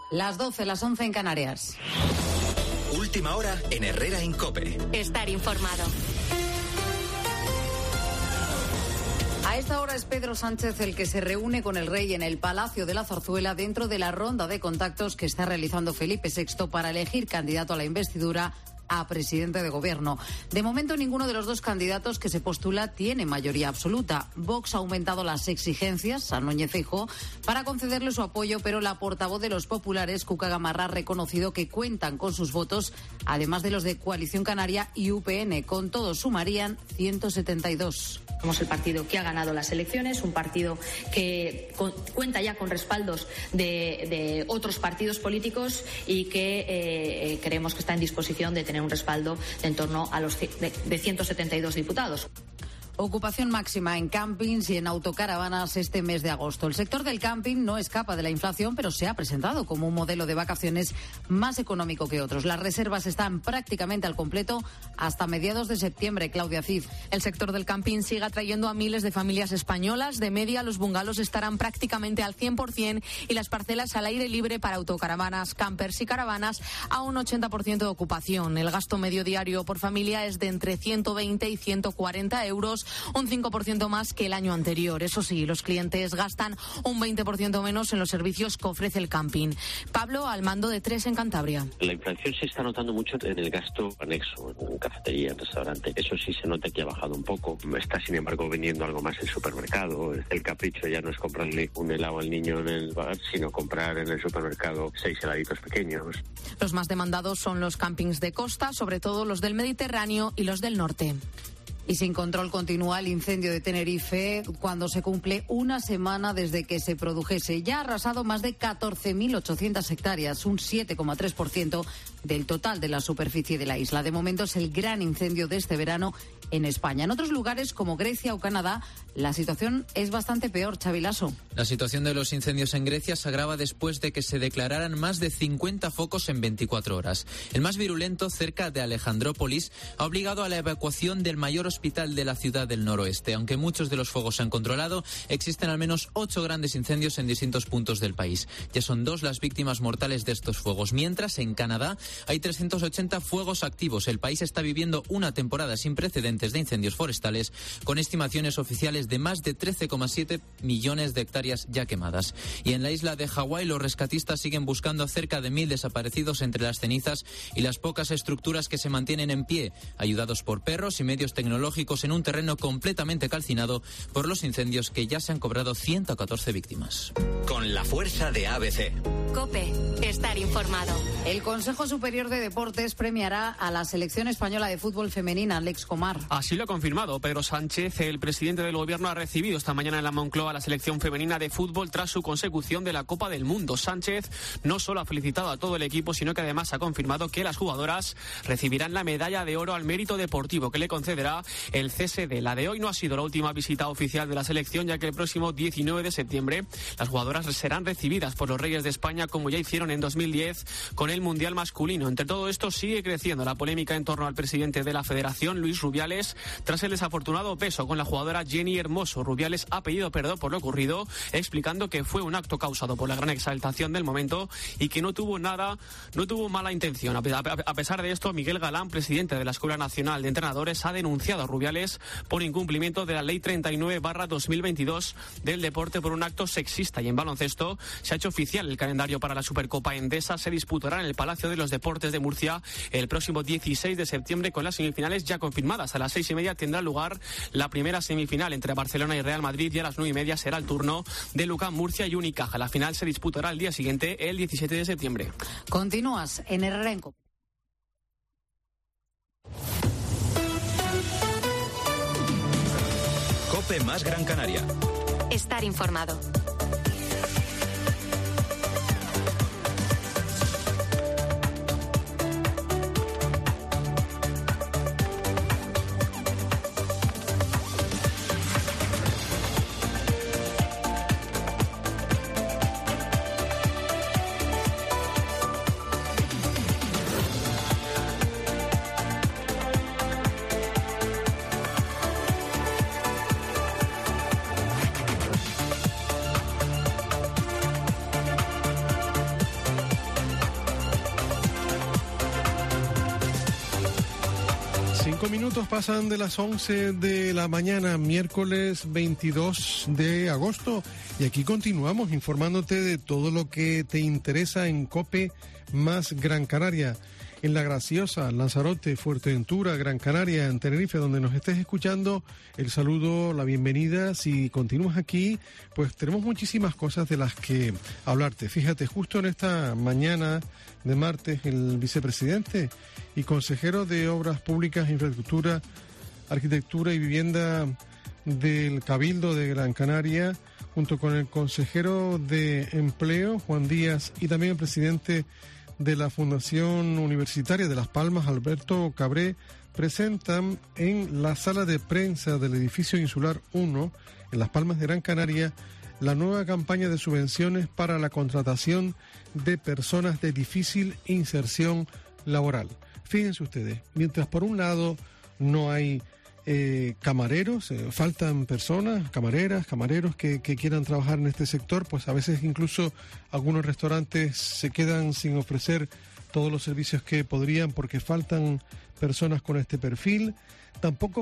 Las 12, las 11 en Canarias. Última hora en Herrera en COPE. Estar informado. A esta hora es Pedro Sánchez el que se reúne con el rey en el Palacio de la Zarzuela dentro de la ronda de contactos que está realizando Felipe VI para elegir candidato a la investidura a presidente de gobierno. De momento, ninguno de los dos candidatos que se postula tiene mayoría absoluta. Vox ha aumentado las exigencias a Núñez Feijóo para concederle su apoyo, pero la portavoz de los populares, Cuca Gamarra, ha reconocido que cuentan con sus votos, además de los de Coalición Canaria y UPN. Con todos sumarían 172. Somos el partido que ha ganado las elecciones, un partido que cuenta ya con respaldos de otros partidos políticos y que creemos que está en disposición de tener un respaldo de en torno a los de 172 diputados. Ocupación máxima en campings y en autocaravanas este mes de agosto. El sector del camping no escapa de la inflación, pero se ha presentado como un modelo de vacaciones más económico que otros. Las reservas están prácticamente al completo hasta mediados de septiembre. Claudia Cid. El sector del camping sigue atrayendo a miles de familias españolas. De media, los bungalows estarán prácticamente al 100% y las parcelas al aire libre para autocaravanas, campers y caravanas a un 80% de ocupación. El gasto medio diario por familia es de entre 120 y 140 euros, un 5% más que el año anterior. Eso sí, los clientes gastan un 20% menos en los servicios que ofrece el camping. Pablo, al mando de Tres en Cantabria. La inflación se está notando mucho en el gasto anexo, en cafetería, en restaurante. Eso sí se nota que ha bajado un poco. Está, sin embargo, vendiendo algo más el supermercado. El capricho ya no es comprarle un helado al niño en el bar, sino comprar en el supermercado 6 heladitos pequeños. Los más demandados son los campings de costa, sobre todo los del Mediterráneo y los del norte. Y sin control continúa el incendio de Tenerife cuando se cumple una semana desde que se produjese. Ya ha arrasado más de 14.800 hectáreas, un 7,3% del total de la superficie de la isla. De momento es el gran incendio de este verano en España. En otros lugares como Grecia o Canadá, la situación es bastante peor. Xavi Lasso. La situación de los incendios en Grecia se agrava después de que se declararan más de 50 focos en 24 horas. El más virulento, cerca de Alejandrópolis, ha obligado a la evacuación del mayor hospital de la ciudad del noroeste. Aunque muchos de los fuegos se han controlado, existen al menos 8 grandes incendios en distintos puntos del país. Ya son 2 las víctimas mortales de estos fuegos. Mientras, en Canadá hay 380 fuegos activos. El país está viviendo una temporada sin precedentes de incendios forestales, con estimaciones oficiales de más de 13,7 millones de hectáreas ya quemadas. Y en la isla de Hawái, los rescatistas siguen buscando a cerca de 1.000 desaparecidos entre las cenizas y las pocas estructuras que se mantienen en pie, ayudados por perros y medios tecnológicos en un terreno completamente calcinado por los incendios que ya se han cobrado 114 víctimas. Con la fuerza de ABC. COPE. Estar informado. El Consejo Superior de Deportes premiará a la selección española de fútbol femenina, Alex Comar. Así lo ha confirmado Pedro Sánchez. El presidente del Gobierno ha recibido esta mañana en la Moncloa a la selección femenina de fútbol tras su consecución de la Copa del Mundo. Sánchez no solo ha felicitado a todo el equipo, sino que además ha confirmado que las jugadoras recibirán la medalla de oro al mérito deportivo que le concederá el CSD. La de hoy no ha sido la última visita oficial de la selección, ya que el próximo 19 de septiembre las jugadoras serán recibidas por los Reyes de España, como ya hicieron en 2010 con el Mundial masculino. Entre todo esto sigue creciendo la polémica en torno al presidente de la Federación, Luis Rubiales, tras el desafortunado beso con la jugadora Jenny Hermoso. Rubiales ha pedido perdón por lo ocurrido, explicando que fue un acto causado por la gran exaltación del momento y que no tuvo mala intención. A pesar de esto, Miguel Galán, presidente de la Escuela Nacional de Entrenadores, ha denunciado a Rubiales por incumplimiento de la Ley 39/2022 del deporte por un acto sexista. Y en baloncesto se ha hecho oficial el calendario para la Supercopa Endesa. Se disputará en el Palacio de los Deportes de Murcia el próximo 16 de septiembre, con las semifinales ya confirmadas. A las 6:30 tendrá lugar la primera semifinal entre Barcelona y Real Madrid, y a las 9:30 será el turno de Lucán Murcia y Unicaja. La final se disputará el día siguiente, el 17 de septiembre. Continúas en Herrera en COPE. COPE más Gran Canaria. Estar informado. minutos pasan de las 11 de la mañana, miércoles 22 de agosto. Y aquí continuamos informándote de todo lo que te interesa en COPE más Gran Canaria. En La Graciosa, Lanzarote, Fuerteventura, Gran Canaria, en Tenerife, donde nos estés escuchando, el saludo, la bienvenida. Si continúas aquí, pues tenemos muchísimas cosas de las que hablarte. Fíjate, justo en esta mañana de martes, el vicepresidente y consejero de Obras Públicas, Infraestructura, Arquitectura y Vivienda del Cabildo de Gran Canaria, junto con el consejero de Empleo, Juan Díaz, y también el presidente de la Fundación Universitaria de Las Palmas, Alberto Cabré, presentan en la sala de prensa del edificio Insular 1, en Las Palmas de Gran Canaria, la nueva campaña de subvenciones para la contratación de personas de difícil inserción laboral. Fíjense ustedes, mientras por un lado no hay camareros, faltan personas, camareras, camareros que quieran trabajar en este sector, pues a veces incluso algunos restaurantes se quedan sin ofrecer todos los servicios que podrían porque faltan personas con este perfil. Tampoco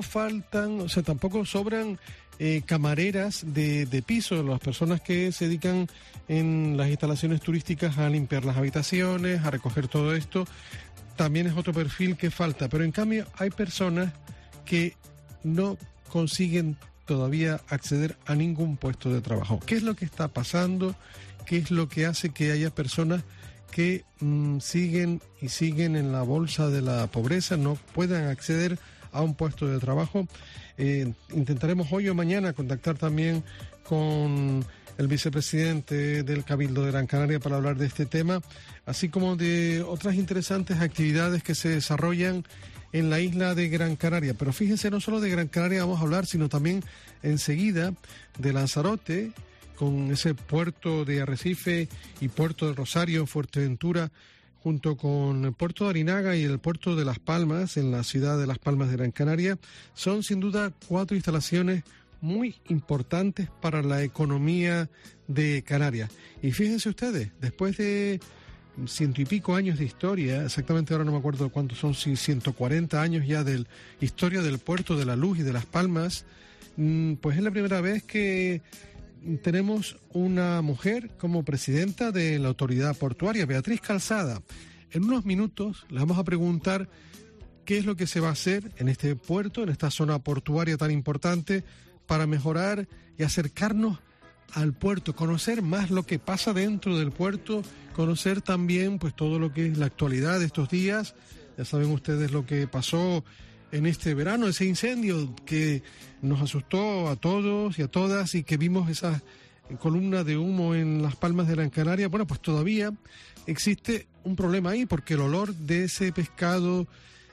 sobran camareras de piso, las personas que se dedican en las instalaciones turísticas a limpiar las habitaciones, a recoger todo esto. También es otro perfil que falta, pero en cambio hay personas que no consiguen todavía acceder a ningún puesto de trabajo. ¿Qué es lo que está pasando? ¿Qué es lo que hace que haya personas que siguen en la bolsa de la pobreza, no puedan acceder a un puesto de trabajo? Intentaremos hoy o mañana contactar también con el vicepresidente del Cabildo de Gran Canaria para hablar de este tema, así como de otras interesantes actividades que se desarrollan en la isla de Gran Canaria. Pero fíjense, no solo de Gran Canaria vamos a hablar, sino también enseguida de Lanzarote, con ese puerto de Arrecife y puerto de Rosario, Fuerteventura, junto con el puerto de Arinaga y el puerto de Las Palmas, en la ciudad de Las Palmas de Gran Canaria. Son sin duda 4 instalaciones muy importantes para la economía de Canarias. Y fíjense ustedes, después de 100 y pico años de historia, exactamente ahora no me acuerdo cuántos son, si 140 años ya de historia del puerto de La Luz y de Las Palmas, pues es la primera vez que tenemos una mujer como presidenta de la autoridad portuaria, Beatriz Calzada. En unos minutos le vamos a preguntar qué es lo que se va a hacer en este puerto, en esta zona portuaria tan importante, para mejorar y acercarnos al puerto, conocer más lo que pasa dentro del puerto, conocer también pues todo lo que es la actualidad de estos días. Ya saben ustedes lo que pasó en este verano, ese incendio que nos asustó a todos y a todas, y que vimos esa columna de humo en Las Palmas de Gran Canaria. Bueno, pues todavía existe un problema ahí, porque el olor de ese pescado,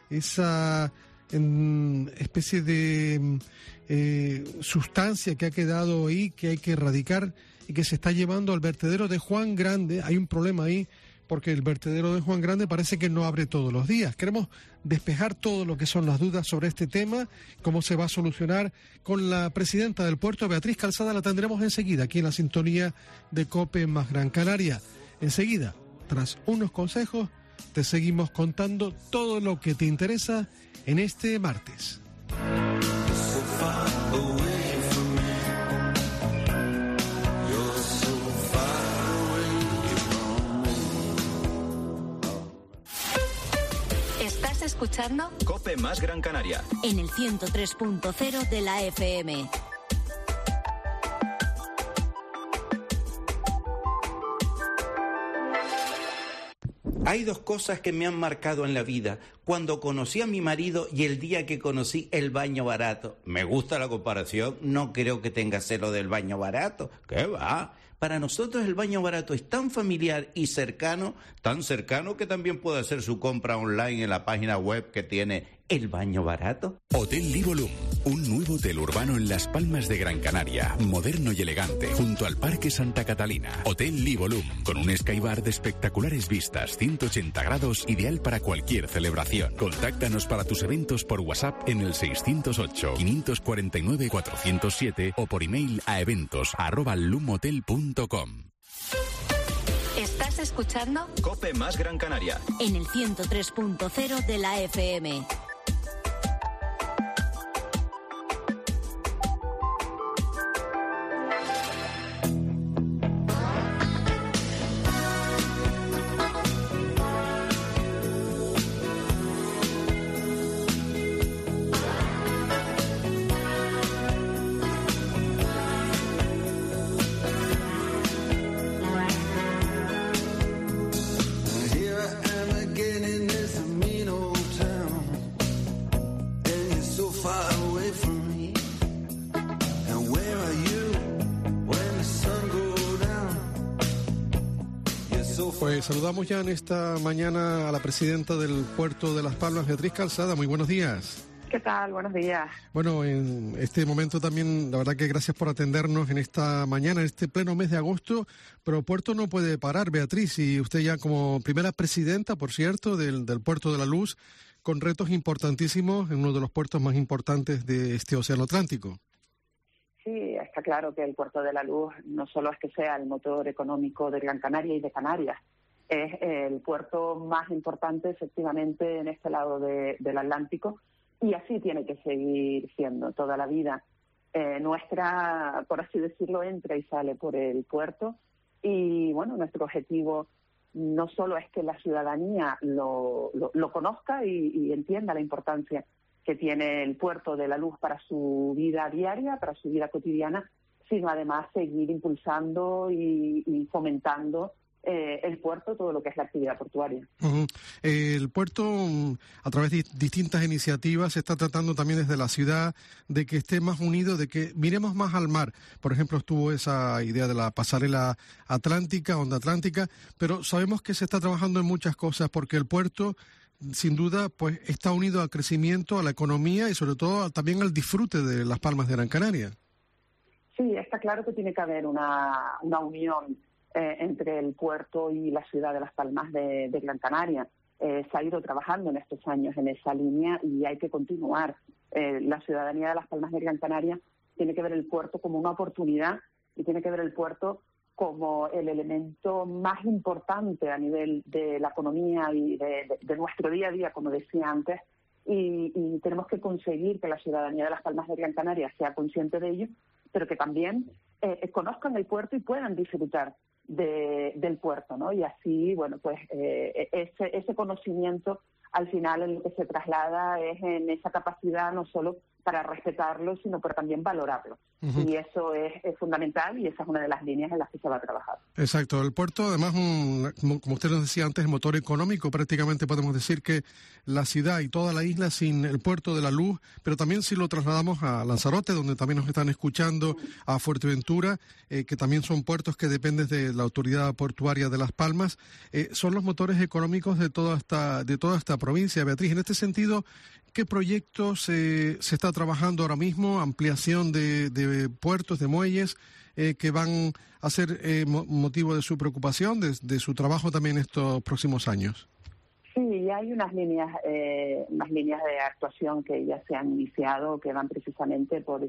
esa especie de sustancia que ha quedado ahí, que hay que erradicar y que se está llevando al vertedero de Juan Grande. Hay un problema ahí, porque el vertedero de Juan Grande parece que no abre todos los días. Queremos despejar todo lo que son las dudas sobre este tema, cómo se va a solucionar con la presidenta del puerto, Beatriz Calzada. La tendremos enseguida aquí en la sintonía de COPE más Gran Canaria. Enseguida, tras unos consejos, te seguimos contando todo lo que te interesa en este martes. ¿Estás escuchando? COPE más Gran Canaria. En el 103.0 de la FM. Hay dos cosas que me han marcado en la vida: cuando conocí a mi marido y el día que conocí el baño barato. Me gusta la comparación, no creo que tenga celo del baño barato. ¿Qué va? Para nosotros el baño barato es tan familiar y cercano, tan cercano que también puede hacer su compra online en la página web que tiene El Baño Barato. Hotel Livolum, un nuevo hotel urbano en Las Palmas de Gran Canaria, moderno y elegante, junto al Parque Santa Catalina. Hotel Livolum, con un skybar de espectaculares vistas, 180 grados, ideal para cualquier celebración. Contáctanos para tus eventos por WhatsApp en el 608-549-407 o por email a eventos@lumhotel.com. ¿Estás escuchando? COPE más Gran Canaria. En el 103.0 de la FM. Pues saludamos ya en esta mañana a la presidenta del Puerto de Las Palmas, Beatriz Calzada. Muy buenos días. ¿Qué tal? Buenos días. Bueno, en este momento también, la verdad que gracias por atendernos en esta mañana, en este pleno mes de agosto, pero el puerto no puede parar, Beatriz, y usted ya como primera presidenta, por cierto, del Puerto de la Luz, con retos importantísimos en uno de los puertos más importantes de este Océano Atlántico. Sí, está claro que el Puerto de la Luz no solo es que sea el motor económico de Gran Canaria y de Canarias, es el puerto más importante efectivamente en este lado del Atlántico, y así tiene que seguir siendo toda la vida. Nuestra, por así decirlo, entra y sale por el puerto, y bueno, nuestro objetivo no solo es que la ciudadanía lo conozca y entienda la importancia que tiene el Puerto de la Luz para su vida diaria, para su vida cotidiana, sino además seguir impulsando y fomentando el puerto, todo lo que es la actividad portuaria. Uh-huh. El puerto, a través de distintas iniciativas, se está tratando también desde la ciudad de que esté más unido, de que miremos más al mar. Por ejemplo, estuvo esa idea de la pasarela atlántica, onda atlántica, pero sabemos que se está trabajando en muchas cosas porque el puerto, sin duda, pues está unido al crecimiento, a la economía y sobre todo también al disfrute de Las Palmas de Gran Canaria. Sí, está claro que tiene que haber una unión entre el puerto y la ciudad de Las Palmas de Gran Canaria. Se ha ido trabajando en estos años en esa línea y hay que continuar. La ciudadanía de Las Palmas de Gran Canaria tiene que ver el puerto como una oportunidad y tiene que ver el puerto como el elemento más importante a nivel de la economía y de nuestro día a día, como decía antes, y tenemos que conseguir que la ciudadanía de Las Palmas de Gran Canaria sea consciente de ello, pero que también conozcan el puerto y puedan disfrutar del puerto, ¿no? Y así, bueno, pues ese conocimiento al final en lo que se traslada es en esa capacidad no solo para respetarlo, sino para también valorarlo. Uh-huh. Y eso es fundamental y esa es una de las líneas en las que se va a trabajar. Exacto. El puerto, además, como usted nos decía antes, es motor económico. Prácticamente podemos decir que la ciudad y toda la isla sin el Puerto de la Luz, pero también si lo trasladamos a Lanzarote, donde también nos están escuchando, a Fuerteventura, que también son puertos que dependen de la Autoridad Portuaria de Las Palmas, son los motores económicos de toda esta provincia. Beatriz, en este sentido, ¿qué proyectos se está trabajando ahora mismo? Ampliación de puertos, de muelles, que van a ser motivo de su preocupación, de su trabajo también estos próximos años. Sí, hay unas líneas de actuación que ya se han iniciado, que van precisamente por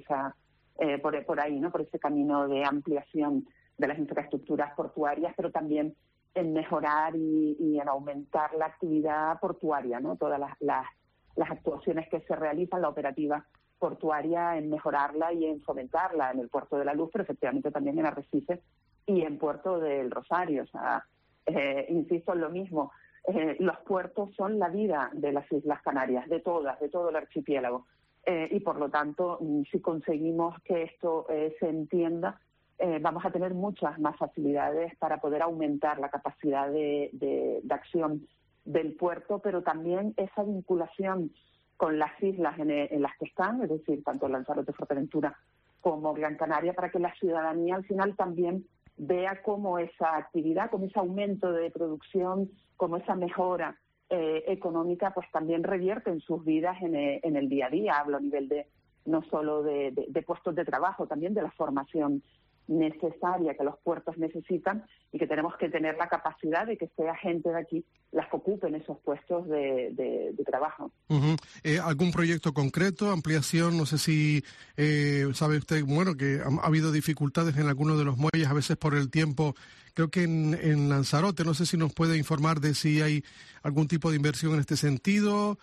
ahí, ¿no? Por ese camino de ampliación de las infraestructuras portuarias, pero también en mejorar y en aumentar la actividad portuaria, ¿no? Todas las actuaciones que se realizan, la operativa portuaria, en mejorarla y en fomentarla en el Puerto de la Luz, pero efectivamente también en Arrecife y en Puerto del Rosario. O sea, insisto en lo mismo, los puertos son la vida de las Islas Canarias, de todo el archipiélago. Y por lo tanto, si conseguimos que esto se entienda, vamos a tener muchas más facilidades para poder aumentar la capacidad de acción del puerto, pero también esa vinculación con las islas en las que están, es decir, tanto Lanzarote, Fuerteventura como Gran Canaria, para que la ciudadanía al final también vea cómo esa actividad, cómo ese aumento de producción, cómo esa mejora económica, pues también revierte en sus vidas en el día a día. Hablo a nivel no solo de puestos de trabajo, también de la formación necesaria que los puertos necesitan y que tenemos que tener la capacidad de que sea gente de aquí las que ocupen esos puestos de trabajo. Uh-huh. ¿Algún proyecto concreto, ampliación? No sé si sabe usted, bueno, que ha habido dificultades en algunos de los muelles, a veces por el tiempo. Creo que en Lanzarote, no sé si nos puede informar de si hay algún tipo de inversión en este sentido.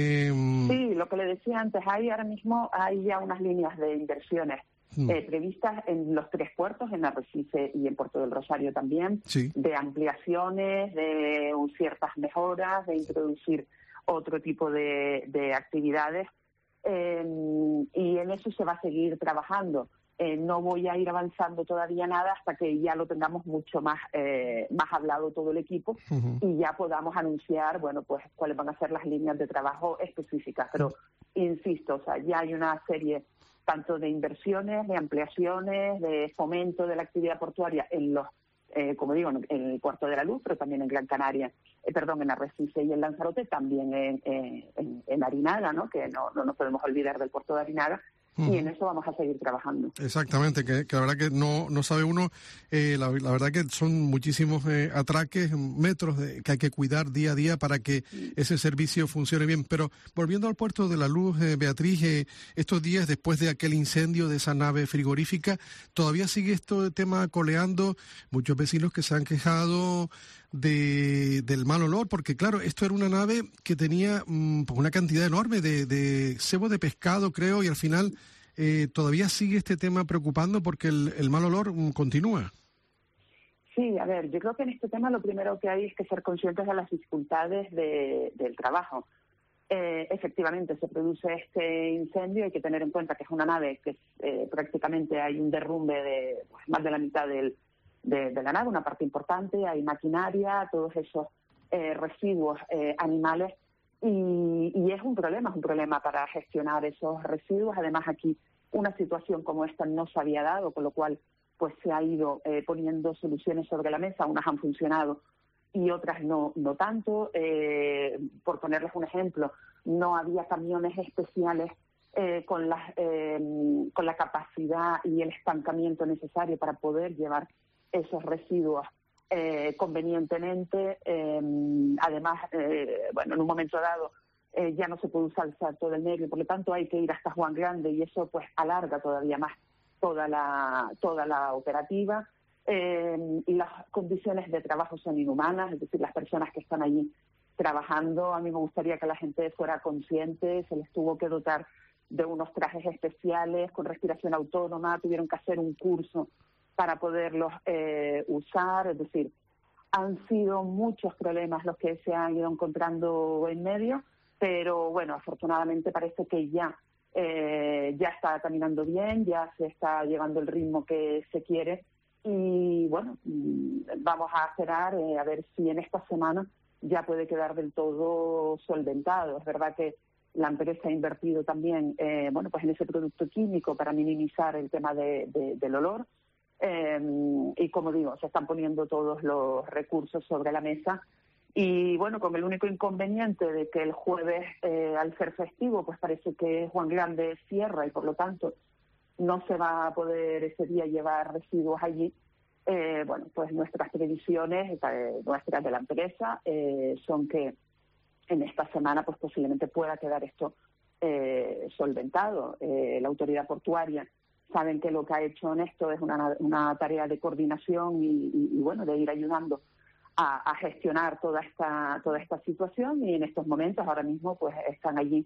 Sí, lo que le decía antes, ahora mismo hay ya unas líneas de inversiones previstas en los 3 puertos, en Arrecife y en Puerto del Rosario también, sí, de ampliaciones, de ciertas mejoras, de introducir otro tipo de actividades, y en eso se va a seguir trabajando. No voy a ir avanzando todavía nada hasta que ya lo tengamos mucho más hablado todo el equipo, uh-huh, y ya podamos anunciar, bueno, pues cuáles van a ser las líneas de trabajo específicas. Pero insisto, o sea, ya hay una serie tanto de inversiones, de ampliaciones, de fomento de la actividad portuaria en los como digo, en el Puerto de la Luz, pero también en Gran Canaria, en Arrecife y en Lanzarote, también en Arinaga, ¿no? Que no nos podemos olvidar del puerto de Arinaga. Y en eso vamos a seguir trabajando. Exactamente, que la verdad que no sabe uno, la verdad que son muchísimos atraques, metros que hay que cuidar día a día para que ese servicio funcione bien. Pero volviendo al Puerto de la Luz, Beatriz, estos días después de aquel incendio de esa nave frigorífica, todavía sigue este tema coleando, muchos vecinos que se han quejado del mal olor, porque claro, esto era una nave que tenía una cantidad enorme de cebo de pescado, creo, y al final todavía sigue este tema preocupando porque el mal olor continúa. Sí, a ver, yo creo que en este tema lo primero que hay es que ser conscientes de las dificultades del trabajo. Efectivamente, se produce este incendio, hay que tener en cuenta que es una nave que prácticamente hay un derrumbe de más de la mitad de la nave, una parte importante, hay maquinaria, todos esos residuos animales y es un problema para gestionar esos residuos. Además, aquí una situación como esta no se había dado, con lo cual pues se ha ido poniendo soluciones sobre la mesa, unas han funcionado y otras no tanto. Por ponerles un ejemplo, no había camiones especiales con la capacidad y el estancamiento necesario para poder llevar esos residuos convenientemente. Además, en un momento dado ya no se puede usar el Salto del Negro y por lo tanto hay que ir hasta Juan Grande y eso pues alarga todavía más toda la operativa. Y las condiciones de trabajo son inhumanas, es decir, las personas que están allí trabajando, a mí me gustaría que la gente fuera consciente, se les tuvo que dotar de unos trajes especiales con respiración autónoma, tuvieron que hacer un curso para poderlos usar, es decir, han sido muchos problemas los que se han ido encontrando en medio, pero bueno, afortunadamente parece que ya está caminando bien, ya se está llevando el ritmo que se quiere y bueno, vamos a esperar a ver si en esta semana ya puede quedar del todo solventado. Es verdad que la empresa ha invertido también pues en ese producto químico para minimizar el tema del olor. Y como digo, se están poniendo todos los recursos sobre la mesa y bueno, con el único inconveniente de que el jueves al ser festivo pues parece que Juan Grande cierra y por lo tanto no se va a poder ese día llevar residuos allí. Pues nuestras previsiones, nuestras de la empresa, son que en esta semana pues posiblemente pueda quedar esto solventado. La autoridad portuaria saben que lo que ha hecho en esto es una tarea de coordinación y bueno, de ir ayudando a gestionar toda esta situación y en estos momentos ahora mismo pues están allí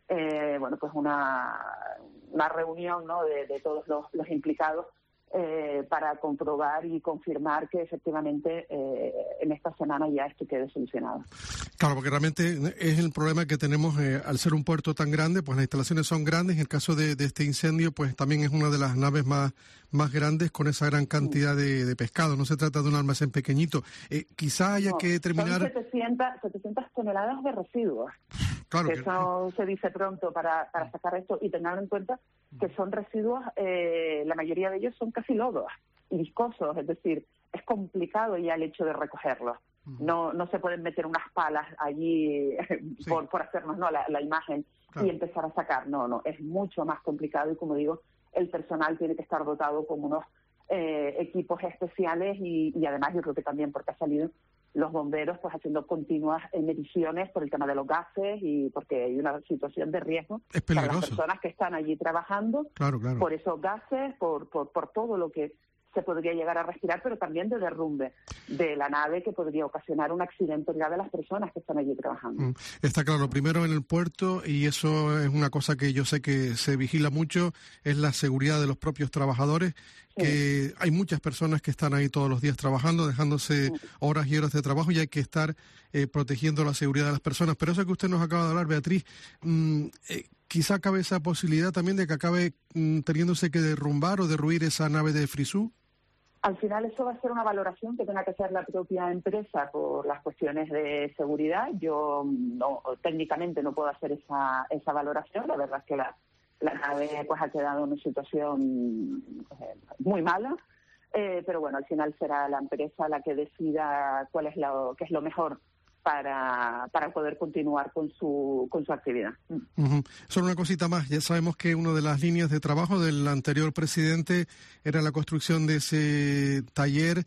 pues una reunión, ¿no?, de todos los implicados para comprobar y confirmar que efectivamente en esta semana ya esto quede solucionado. Claro, porque realmente es el problema que tenemos al ser un puerto tan grande, pues las instalaciones son grandes. En el caso de este incendio, pues también es una de las naves más grandes con esa gran cantidad de pescado. No se trata de un almacén pequeñito. Quizá haya que terminar... Son 700 toneladas de residuos. Claro que eso se dice pronto para sacar esto y tener en cuenta que son residuos, la mayoría de ellos son casi lodos y viscosos, es decir, es complicado ya el hecho de recogerlos. No se pueden meter unas palas allí por hacernos la imagen y empezar a sacar. No, es mucho más complicado y como digo, el personal tiene que estar dotado con unos equipos especiales y además yo creo que también porque ha salido los bomberos pues haciendo continuas mediciones por el tema de los gases y porque hay una situación de riesgo para las personas que están allí trabajando, claro. Por esos gases, por todo lo que se podría llegar a respirar, pero también de derrumbe de la nave que podría ocasionar un accidente grave a las personas que están allí trabajando. Está claro, primero en el puerto, y eso es una cosa que yo sé que se vigila mucho, es la seguridad de los propios trabajadores, que hay muchas personas que están ahí todos los días trabajando, dejándose horas y horas de trabajo y hay que estar protegiendo la seguridad de las personas. Pero eso que usted nos acaba de hablar, Beatriz, quizá cabe esa posibilidad también de que acabe teniéndose que derrumbar o derruir esa nave de Frisú. Al final eso va a ser una valoración que tenga que hacer la propia empresa por las cuestiones de seguridad. Yo técnicamente no puedo hacer esa valoración. La verdad es que la nave pues ha quedado en una situación muy mala. pero bueno, al final será la empresa la que decida qué es lo mejor para poder continuar con su actividad. Solo una cosita más, ya sabemos que una de las líneas de trabajo del anterior presidente era la construcción de ese taller,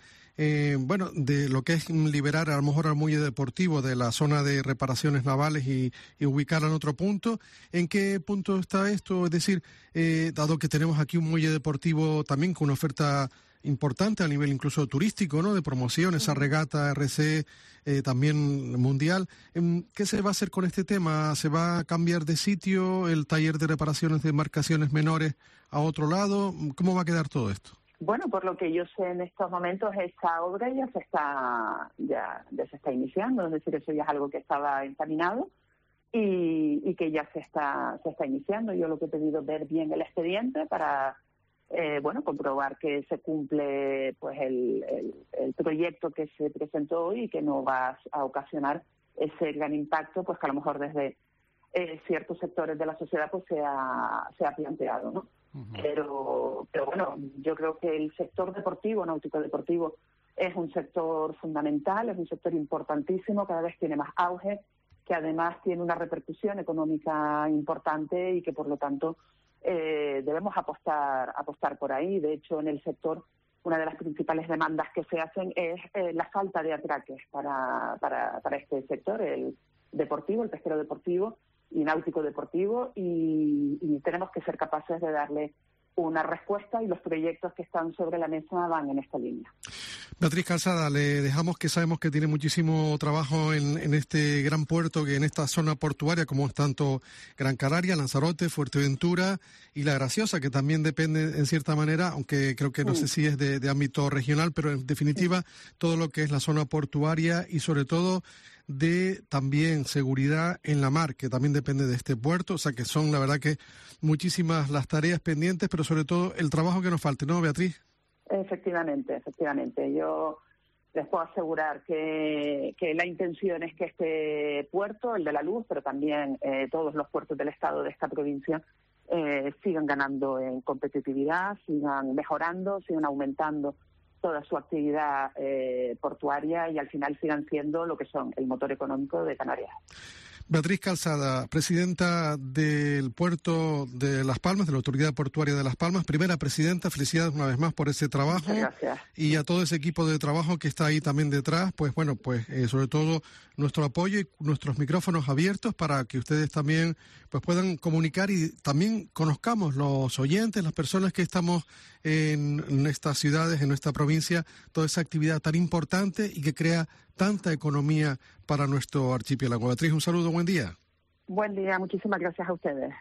de lo que es liberar a lo mejor al muelle deportivo de la zona de reparaciones navales y ubicarla en otro punto. ¿En qué punto está esto? Es decir, dado que tenemos aquí un muelle deportivo también con una oferta importante a nivel incluso turístico, ¿no? De promoción, esa regata RC también mundial. ¿Qué se va a hacer con este tema? ¿Se va a cambiar de sitio el taller de reparaciones de embarcaciones menores a otro lado? ¿Cómo va a quedar todo esto? Bueno, por lo que yo sé en estos momentos, esta obra ya se está iniciando, es decir, eso ya es algo que estaba encaminado y que ya se está iniciando. Yo lo que he pedido es ver bien el expediente para comprobar que se cumple pues el proyecto que se presentó hoy y que no va a ocasionar ese gran impacto pues que a lo mejor desde ciertos sectores de la sociedad pues se ha planteado, ¿no? Pero bueno, yo creo que el sector deportivo, náutico-deportivo, es un sector fundamental, es un sector importantísimo, cada vez tiene más auge, que además tiene una repercusión económica importante y que por lo tanto debemos apostar por ahí. De hecho, en el sector una de las principales demandas que se hacen es la falta de atraques para este sector, el deportivo, el pesquero deportivo y náutico deportivo, y tenemos que ser capaces de darle una respuesta y los proyectos que están sobre la mesa van en esta línea. Beatriz Calzada, le dejamos, que sabemos que tiene muchísimo trabajo en este gran puerto, que en esta zona portuaria como es tanto Gran Canaria, Lanzarote, Fuerteventura y La Graciosa, que también depende en cierta manera, aunque creo que no sé si es de ámbito regional, pero en definitiva todo lo que es la zona portuaria y sobre todo de también seguridad en la mar, que también depende de este puerto. O sea que son la verdad que muchísimas las tareas pendientes, pero sobre todo el trabajo que nos falta, ¿no, Beatriz? Efectivamente. Yo les puedo asegurar que la intención es que este puerto, el de La Luz, pero también todos los puertos del Estado de esta provincia, sigan ganando en competitividad, sigan mejorando, sigan aumentando toda su actividad portuaria y al final sigan siendo lo que son el motor económico de Canarias. Beatriz Calzada, presidenta del Puerto de Las Palmas, de la Autoridad Portuaria de Las Palmas, primera presidenta, felicidades una vez más por ese trabajo. Muchas gracias. Y a todo ese equipo de trabajo que está ahí también detrás, pues bueno, sobre todo nuestro apoyo y nuestros micrófonos abiertos para que ustedes también pues puedan comunicar y también conozcamos los oyentes, las personas que estamos en estas ciudades, en nuestra provincia, toda esa actividad tan importante y que crea tanta economía para nuestro archipiélago. Beatriz, un saludo, buen día. Buen día, muchísimas gracias a ustedes.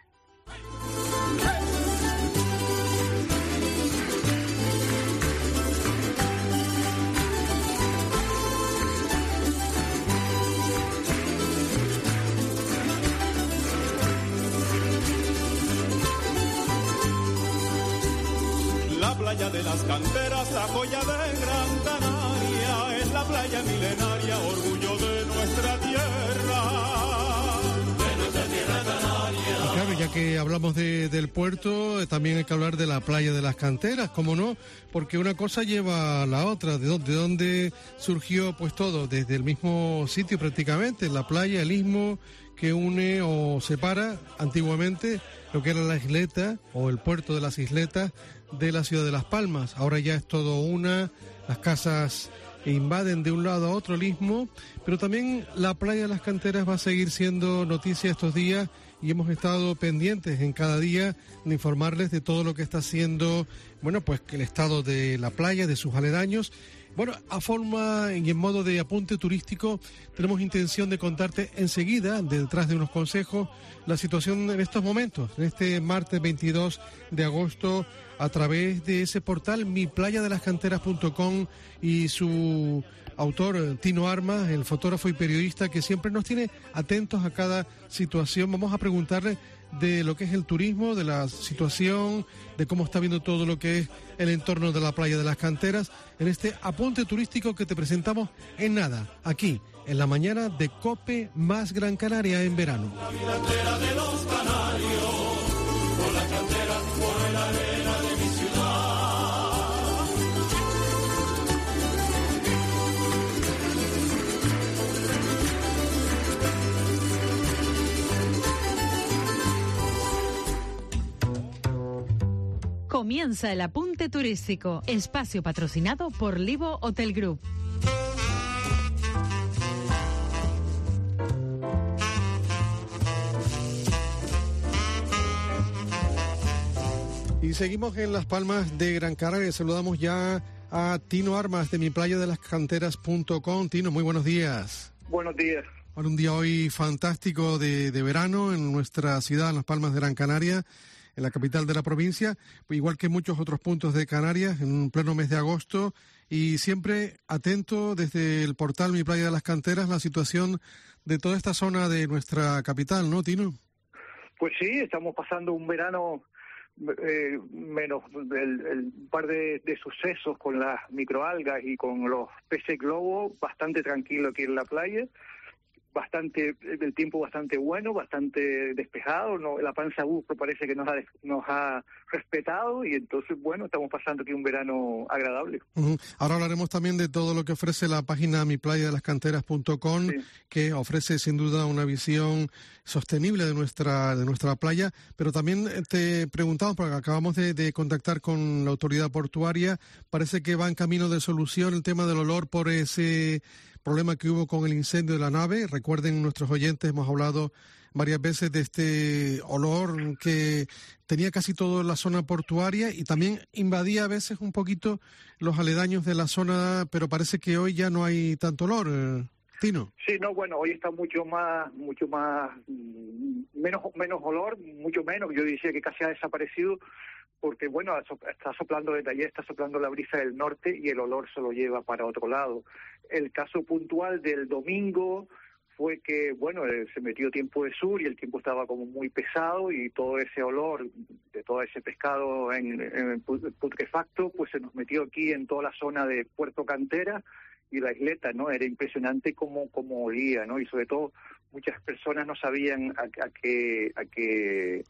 La playa de las canteras, la joya de Gran Canaria, es la playa milenaria, orgullo de nuestra tierra canaria. Claro, ya que hablamos del puerto, también hay que hablar de la playa de las canteras, ¿cómo no? Porque una cosa lleva a la otra. ¿De dónde surgió pues todo? Desde el mismo sitio prácticamente, la playa, el istmo que une o separa antiguamente lo que era la isleta o el puerto de las isletas de la ciudad de Las Palmas. Ahora ya es todo las casas invaden de un lado a otro el istmo, pero también la playa de las canteras va a seguir siendo noticia estos días y hemos estado pendientes en cada día de informarles de todo lo que está haciendo, pues el estado de la playa, de sus aledaños. Bueno, a forma y en modo de apunte turístico, tenemos intención de contarte enseguida, detrás de unos consejos, la situación en estos momentos, en este martes 22 de agosto, a través de ese portal miplayadelascanteras.com y su autor, Tino Armas, el fotógrafo y periodista que siempre nos tiene atentos a cada situación. Vamos a preguntarle de lo que es el turismo, de la situación, de cómo está viendo todo lo que es el entorno de la playa de las canteras, en este apunte turístico que te presentamos en nada, aquí, en la mañana de COPE más Gran Canaria en verano. La vida entera de los canarios, por la cantera, por la arena de mi ciudad. Comienza el apunte turístico, espacio patrocinado por Livo Hotel Group. Y seguimos en Las Palmas de Gran Canaria. Saludamos ya a Tino Armas de miplayadelascanteras.com. Tino, muy buenos días. Buenos días. Bueno, un día hoy fantástico de verano en nuestra ciudad, en Las Palmas de Gran Canaria, en la capital de la provincia, igual que muchos otros puntos de Canarias, en un pleno mes de agosto, y siempre atento desde el portal Mi Playa de las Canteras la situación de toda esta zona de nuestra capital, ¿no, Tino? Pues sí, estamos pasando un verano menos el par de sucesos con las microalgas y con los peces globo, bastante tranquilo aquí en la playa, el tiempo bastante bueno, bastante despejado, la panza busco parece que nos ha respetado, y entonces bueno, estamos pasando aquí un verano agradable. Ahora hablaremos también de todo lo que ofrece la página miplayadelascanteras.com, sí, que ofrece sin duda una visión sostenible de nuestra playa, pero también te preguntamos, porque acabamos de contactar con la autoridad portuaria, parece que va en camino de solución el tema del olor por ese problema que hubo con el incendio de la nave. Recuerden nuestros oyentes, hemos hablado varias veces de este olor que tenía casi toda la zona portuaria y también invadía a veces un poquito los aledaños de la zona, pero parece que hoy ya no hay tanto olor, Tino. Sí, no, bueno, hoy está mucho más, menos olor, mucho menos, yo decía que casi ha desaparecido, porque bueno, está soplando desde ayer, está soplando la brisa del norte y el olor se lo lleva para otro lado. El caso puntual del domingo fue que, bueno, se metió tiempo de sur y el tiempo estaba como muy pesado, y todo ese olor de todo ese pescado en putrefacto, pues se nos metió aquí en toda la zona de Puerto Cantera y la isleta, ¿no? Era impresionante cómo olía, ¿no? Y sobre todo muchas personas no sabían de qué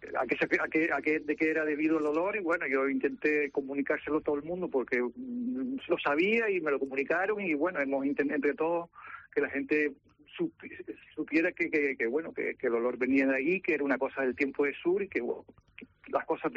era debido el olor, y bueno, yo intenté comunicárselo a todo el mundo porque lo sabía y me lo comunicaron, y bueno, hemos intentado entre todos que la gente supiera que el olor venía de ahí, que era una cosa del tiempo de sur, y que bueno, las cosas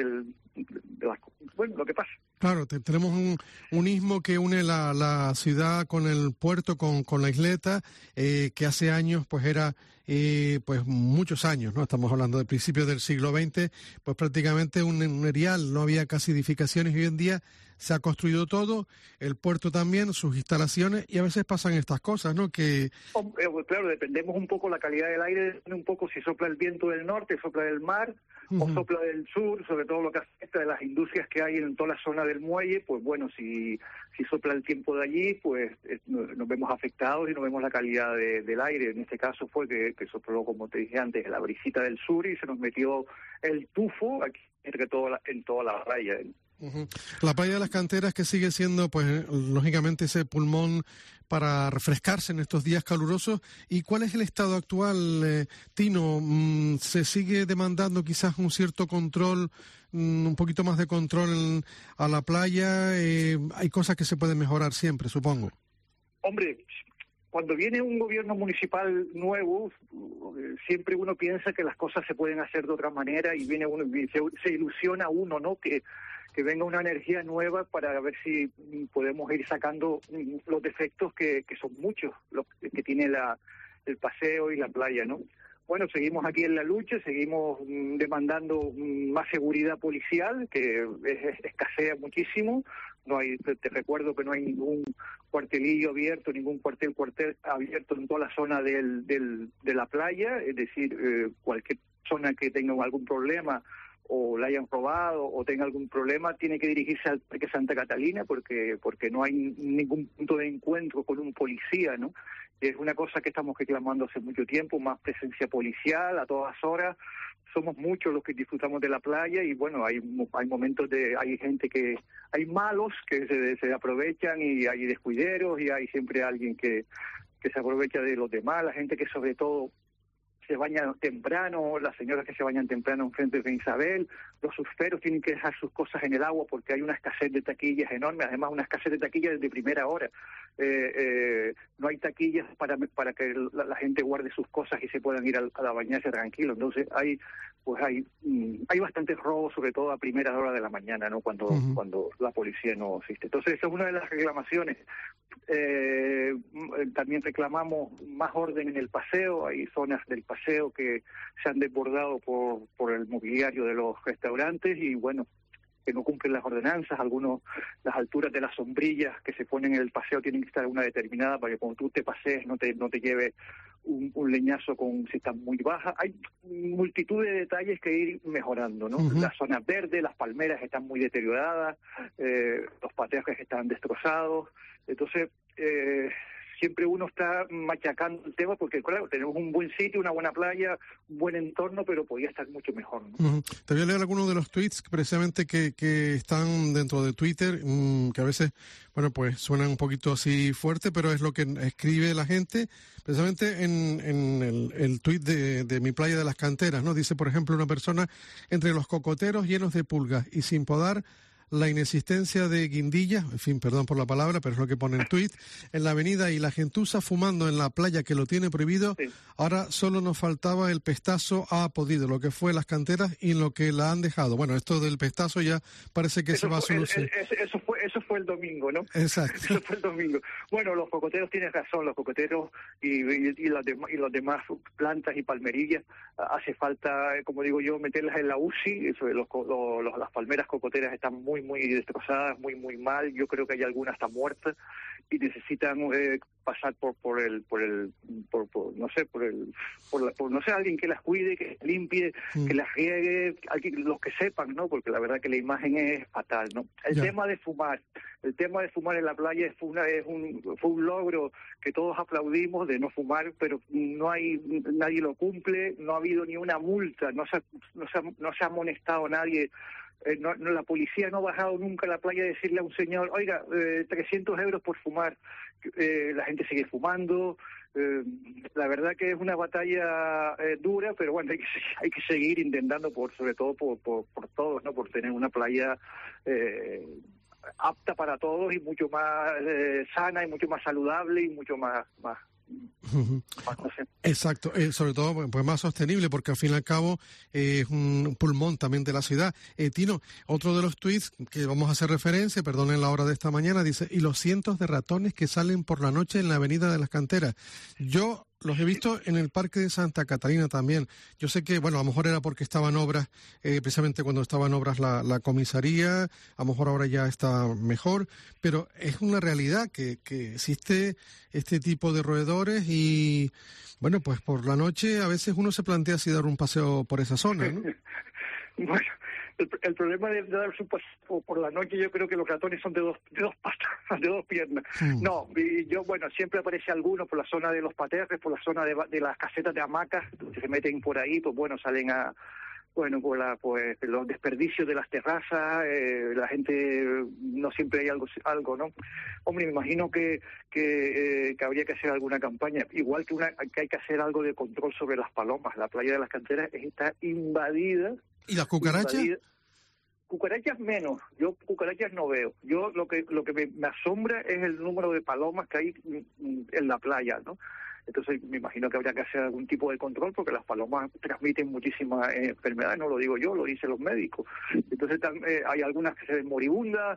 lo que pasa. Claro, tenemos un istmo que une la ciudad con el puerto, con la isleta, que hace años pues era pues muchos años, ¿no? Estamos hablando de principios del siglo XX, pues prácticamente un erial, no había casi edificaciones, y hoy en día se ha construido todo, el puerto también, sus instalaciones, y a veces pasan estas cosas, ¿no? Que claro, dependemos un poco la calidad del aire, un poco si sopla el viento del norte, sopla del mar, o sopla del sur, sobre todo lo que afecta de las industrias que hay en toda la zona del muelle, pues bueno, si sopla el tiempo de allí, pues nos vemos afectados y no vemos la calidad del aire. En este caso fue que sopló, como te dije antes, la brisita del sur y se nos metió el tufo aquí en toda la playa. La playa de las Canteras, que sigue siendo, pues, lógicamente ese pulmón para refrescarse en estos días calurosos. ¿Y cuál es el estado actual, Tino? ¿Se sigue demandando quizás un cierto control, un poquito más de control a la playa? Hay cosas que se pueden mejorar siempre, supongo. Hombre, cuando viene un gobierno municipal nuevo, siempre uno piensa que las cosas se pueden hacer de otra manera, y viene uno y se ilusiona uno, ¿no? Que venga una energía nueva para ver si podemos ir sacando los defectos que son muchos, los que tiene el paseo y la playa, ¿no? Bueno, seguimos aquí en la lucha, seguimos demandando más seguridad policial, que escasea muchísimo. No hay, te recuerdo que no hay ningún cuartelillo abierto, ningún cuartel abierto en toda la zona de la playa, es decir, cualquier zona que tenga algún problema o la hayan robado o tenga algún problema, tiene que dirigirse al Parque Santa Catalina porque no hay ningún punto de encuentro con un policía, ¿no? Es una cosa que estamos reclamando hace mucho tiempo, más presencia policial a todas horas. Somos muchos los que disfrutamos de la playa, y bueno, hay momentos hay gente hay malos que se aprovechan, y hay descuideros, y hay siempre alguien que se aprovecha de los demás, la gente que sobre todo se bañan temprano, las señoras que se bañan temprano enfrente de Isabel, los surferos tienen que dejar sus cosas en el agua porque hay una escasez de taquillas enorme, además una escasez de taquillas desde primera hora. No hay taquillas para que la gente guarde sus cosas y se puedan ir a bañarse tranquilo. Entonces hay pues hay bastantes robos, sobre todo a primeras horas de la mañana, ¿no? Cuando la policía no asiste. Entonces, esa es una de las reclamaciones. También reclamamos más orden en el paseo. Hay zonas del paseo que se han desbordado por el mobiliario de los restaurantes y, bueno, que no cumplen las ordenanzas. Las alturas de las sombrillas que se ponen en el paseo tienen que estar a una determinada para que cuando tú te pasees no te lleve un leñazo si está muy baja. Hay multitud de detalles que ir mejorando, ¿no? Las zonas verdes, las palmeras están muy deterioradas, los pateajes están destrozados. Entonces, siempre uno está machacando el tema porque, claro, tenemos un buen sitio, una buena playa, un buen entorno, pero podría estar mucho mejor, ¿no? Te voy a leer algunos de los tweets precisamente que están dentro de Twitter, que a veces, bueno, pues suenan un poquito así fuerte, pero es lo que escribe la gente, precisamente en el tweet de mi playa de las canteras, ¿no? Dice, por ejemplo, una persona: entre los cocoteros llenos de pulgas y sin podar, la inexistencia de guindillas, en fin, perdón por la palabra, pero es lo que pone el tuit, en la avenida, y la gentuza fumando en la playa que lo tiene prohibido, sí. Ahora solo nos faltaba el pestazo ha podido, lo que fue las canteras y lo que la han dejado. Bueno, esto del pestazo ya parece que se va a solucionar. Eso fue el domingo, ¿no? Exacto. Eso fue el domingo. Bueno, los cocoteros tienen razón, los cocoteros y los demás plantas y palmerillas, hace falta, como digo yo, meterlas en la UCI. Las palmeras cocoteras están muy destrozadas, muy mal. Yo creo que hay algunas hasta muertas y necesitan pasar por alguien que las cuide, que las limpie, que las riegue, los que sepan, ¿no? Porque la verdad que la imagen es fatal, ¿no? El tema de fumar en la playa fue un logro que todos aplaudimos, de no fumar, pero nadie lo cumple. No ha habido ni una multa, no se ha amonestado a nadie. La policía no ha bajado nunca a la playa a decirle a un señor, oiga, 300 euros por fumar. La gente sigue fumando. La verdad que es una batalla dura, pero bueno, hay que seguir intentando, sobre todo por todos, ¿no? Por tener una playa apta para todos y mucho más sana y mucho más saludable y mucho más no sé. Exacto, sobre todo pues más sostenible, porque al fin y al cabo es un pulmón también de la ciudad. Tino, otro de los tweets que vamos a hacer referencia, perdonen la hora de esta mañana, dice: y los cientos de ratones que salen por la noche en la avenida de las canteras. Yo los he visto en el Parque de Santa Catalina también. Yo sé que, bueno, a lo mejor era porque estaban obras, precisamente cuando estaban obras la comisaría, a lo mejor ahora ya está mejor, pero es una realidad que existe este tipo de roedores y, bueno, pues por la noche a veces uno se plantea si dar un paseo por esa zona, ¿no? Bueno, el problema de dar su paseo por la noche, yo creo que los ratones son de dos patas, de dos piernas. No, y yo, bueno, siempre aparece alguno por la zona de los paterres, por la zona de las casetas de hamacas, que se meten por ahí, pues bueno, salen por los desperdicios de las terrazas. La gente, no siempre hay algo, ¿no? Hombre, me imagino que habría que hacer alguna campaña, igual que hay que hacer algo de control sobre las palomas. La playa de las canteras está invadida. ¿Y las cucarachas? Cucarachas menos, yo cucarachas no veo. Yo lo que me asombra es el número de palomas que hay en la playa, ¿no? Entonces me imagino que habría que hacer algún tipo de control, porque las palomas transmiten muchísimas enfermedades, no lo digo yo, lo dicen los médicos. Entonces hay algunas que se ven moribundas,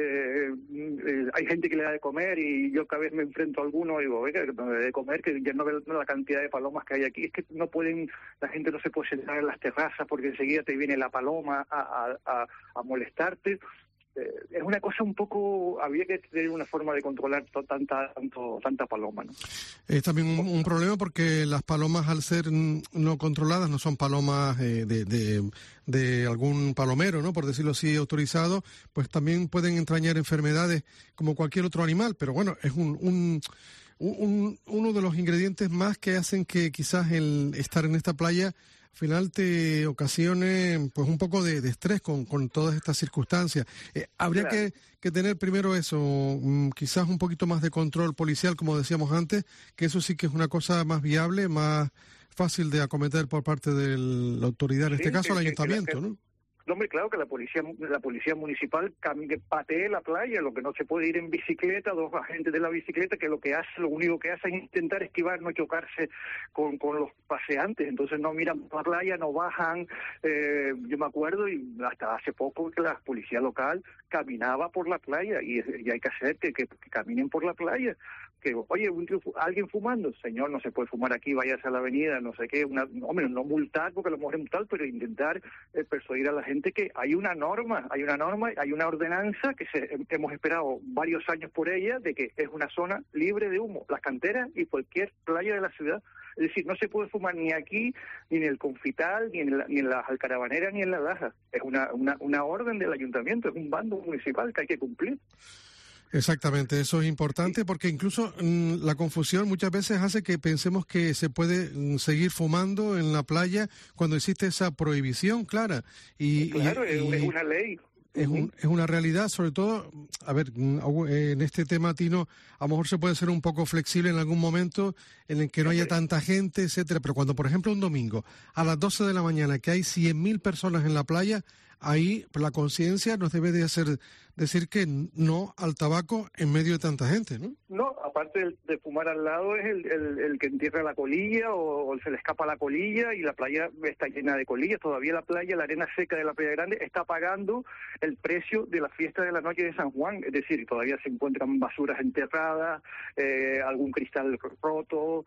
hay gente que le da de comer, y yo cada vez me enfrento a alguno y digo, oiga, que me da de comer, que ya no veo la cantidad de palomas que hay aquí. Es que la gente no se puede sentar en las terrazas porque enseguida te viene la paloma a molestarte. Es una cosa un poco, había que tener una forma de controlar tanta paloma, ¿no? Es también un problema, porque las palomas, al ser no controladas, no son palomas de algún palomero, ¿no? Por decirlo así, autorizado, pues también pueden entrañar enfermedades como cualquier otro animal, pero bueno, es uno de los ingredientes más que hacen que quizás el estar en esta playa al final te ocasione pues un poco de estrés con todas estas circunstancias. Habría que tener primero eso, quizás un poquito más de control policial, como decíamos antes, que eso sí que es una cosa más viable, más fácil de acometer por parte de la autoridad, en este caso el ayuntamiento, ¿no? No, hombre, claro que la policía municipal patee la playa, lo que no se puede ir en bicicleta, 2 agentes de la bicicleta que lo único que hacen es intentar esquivar, no chocarse con los paseantes, entonces no miran por la playa, no bajan. Yo me acuerdo, y hasta hace poco, que la policía local caminaba por la playa, y hay que hacer que caminen por la playa. Que, oye, alguien fumando, señor, no se puede fumar aquí, váyase a la avenida, no sé qué, hombre, no multar, porque a lo mejor es multar, pero intentar persuadir a la gente que hay una norma, hay una ordenanza que hemos esperado varios años por ella, de que es una zona libre de humo, las canteras y cualquier playa de la ciudad. Es decir, no se puede fumar ni aquí, ni en el Confital, ni en las Alcarabaneras, ni en la Laja. Es una orden del ayuntamiento, es un bando municipal que hay que cumplir. Exactamente, eso es importante porque incluso la confusión muchas veces hace que pensemos que se puede seguir fumando en la playa cuando existe esa prohibición clara. Claro, es una ley. Es una realidad, sobre todo, a ver, en este tema, Tino, a lo mejor se puede ser un poco flexible en algún momento en el que no haya tanta gente, etcétera, pero cuando, por ejemplo, un domingo a las 12 de la mañana que hay 100.000 personas en la playa, ahí la conciencia nos debe de hacer decir que no al tabaco en medio de tanta gente, ¿no? No, aparte de fumar al lado, es el que entierra la colilla o se le escapa la colilla y la playa está llena de colillas. Todavía la playa, la arena seca de la Playa Grande está pagando el precio de la fiesta de la noche de San Juan. Es decir, todavía se encuentran basuras enterradas, algún cristal roto.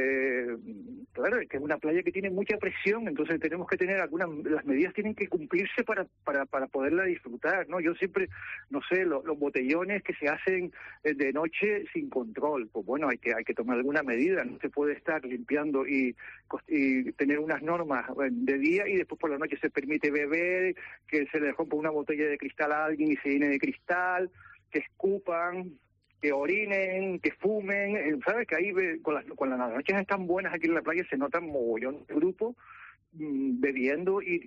Claro, es que es una playa que tiene mucha presión, entonces tenemos que tener las medidas tienen que cumplirse para poderla disfrutar, ¿no? Yo siempre, no sé, los botellones que se hacen de noche sin control, pues bueno, hay que tomar alguna medida, no se puede estar limpiando y tener unas normas de día y después por la noche se permite beber, que se le rompa una botella de cristal a alguien y se llene de cristal, que escupan, que orinen, que fumen, ¿sabes? Que ahí cuando las noches están buenas aquí en la playa se notan mogollón de grupos bebiendo y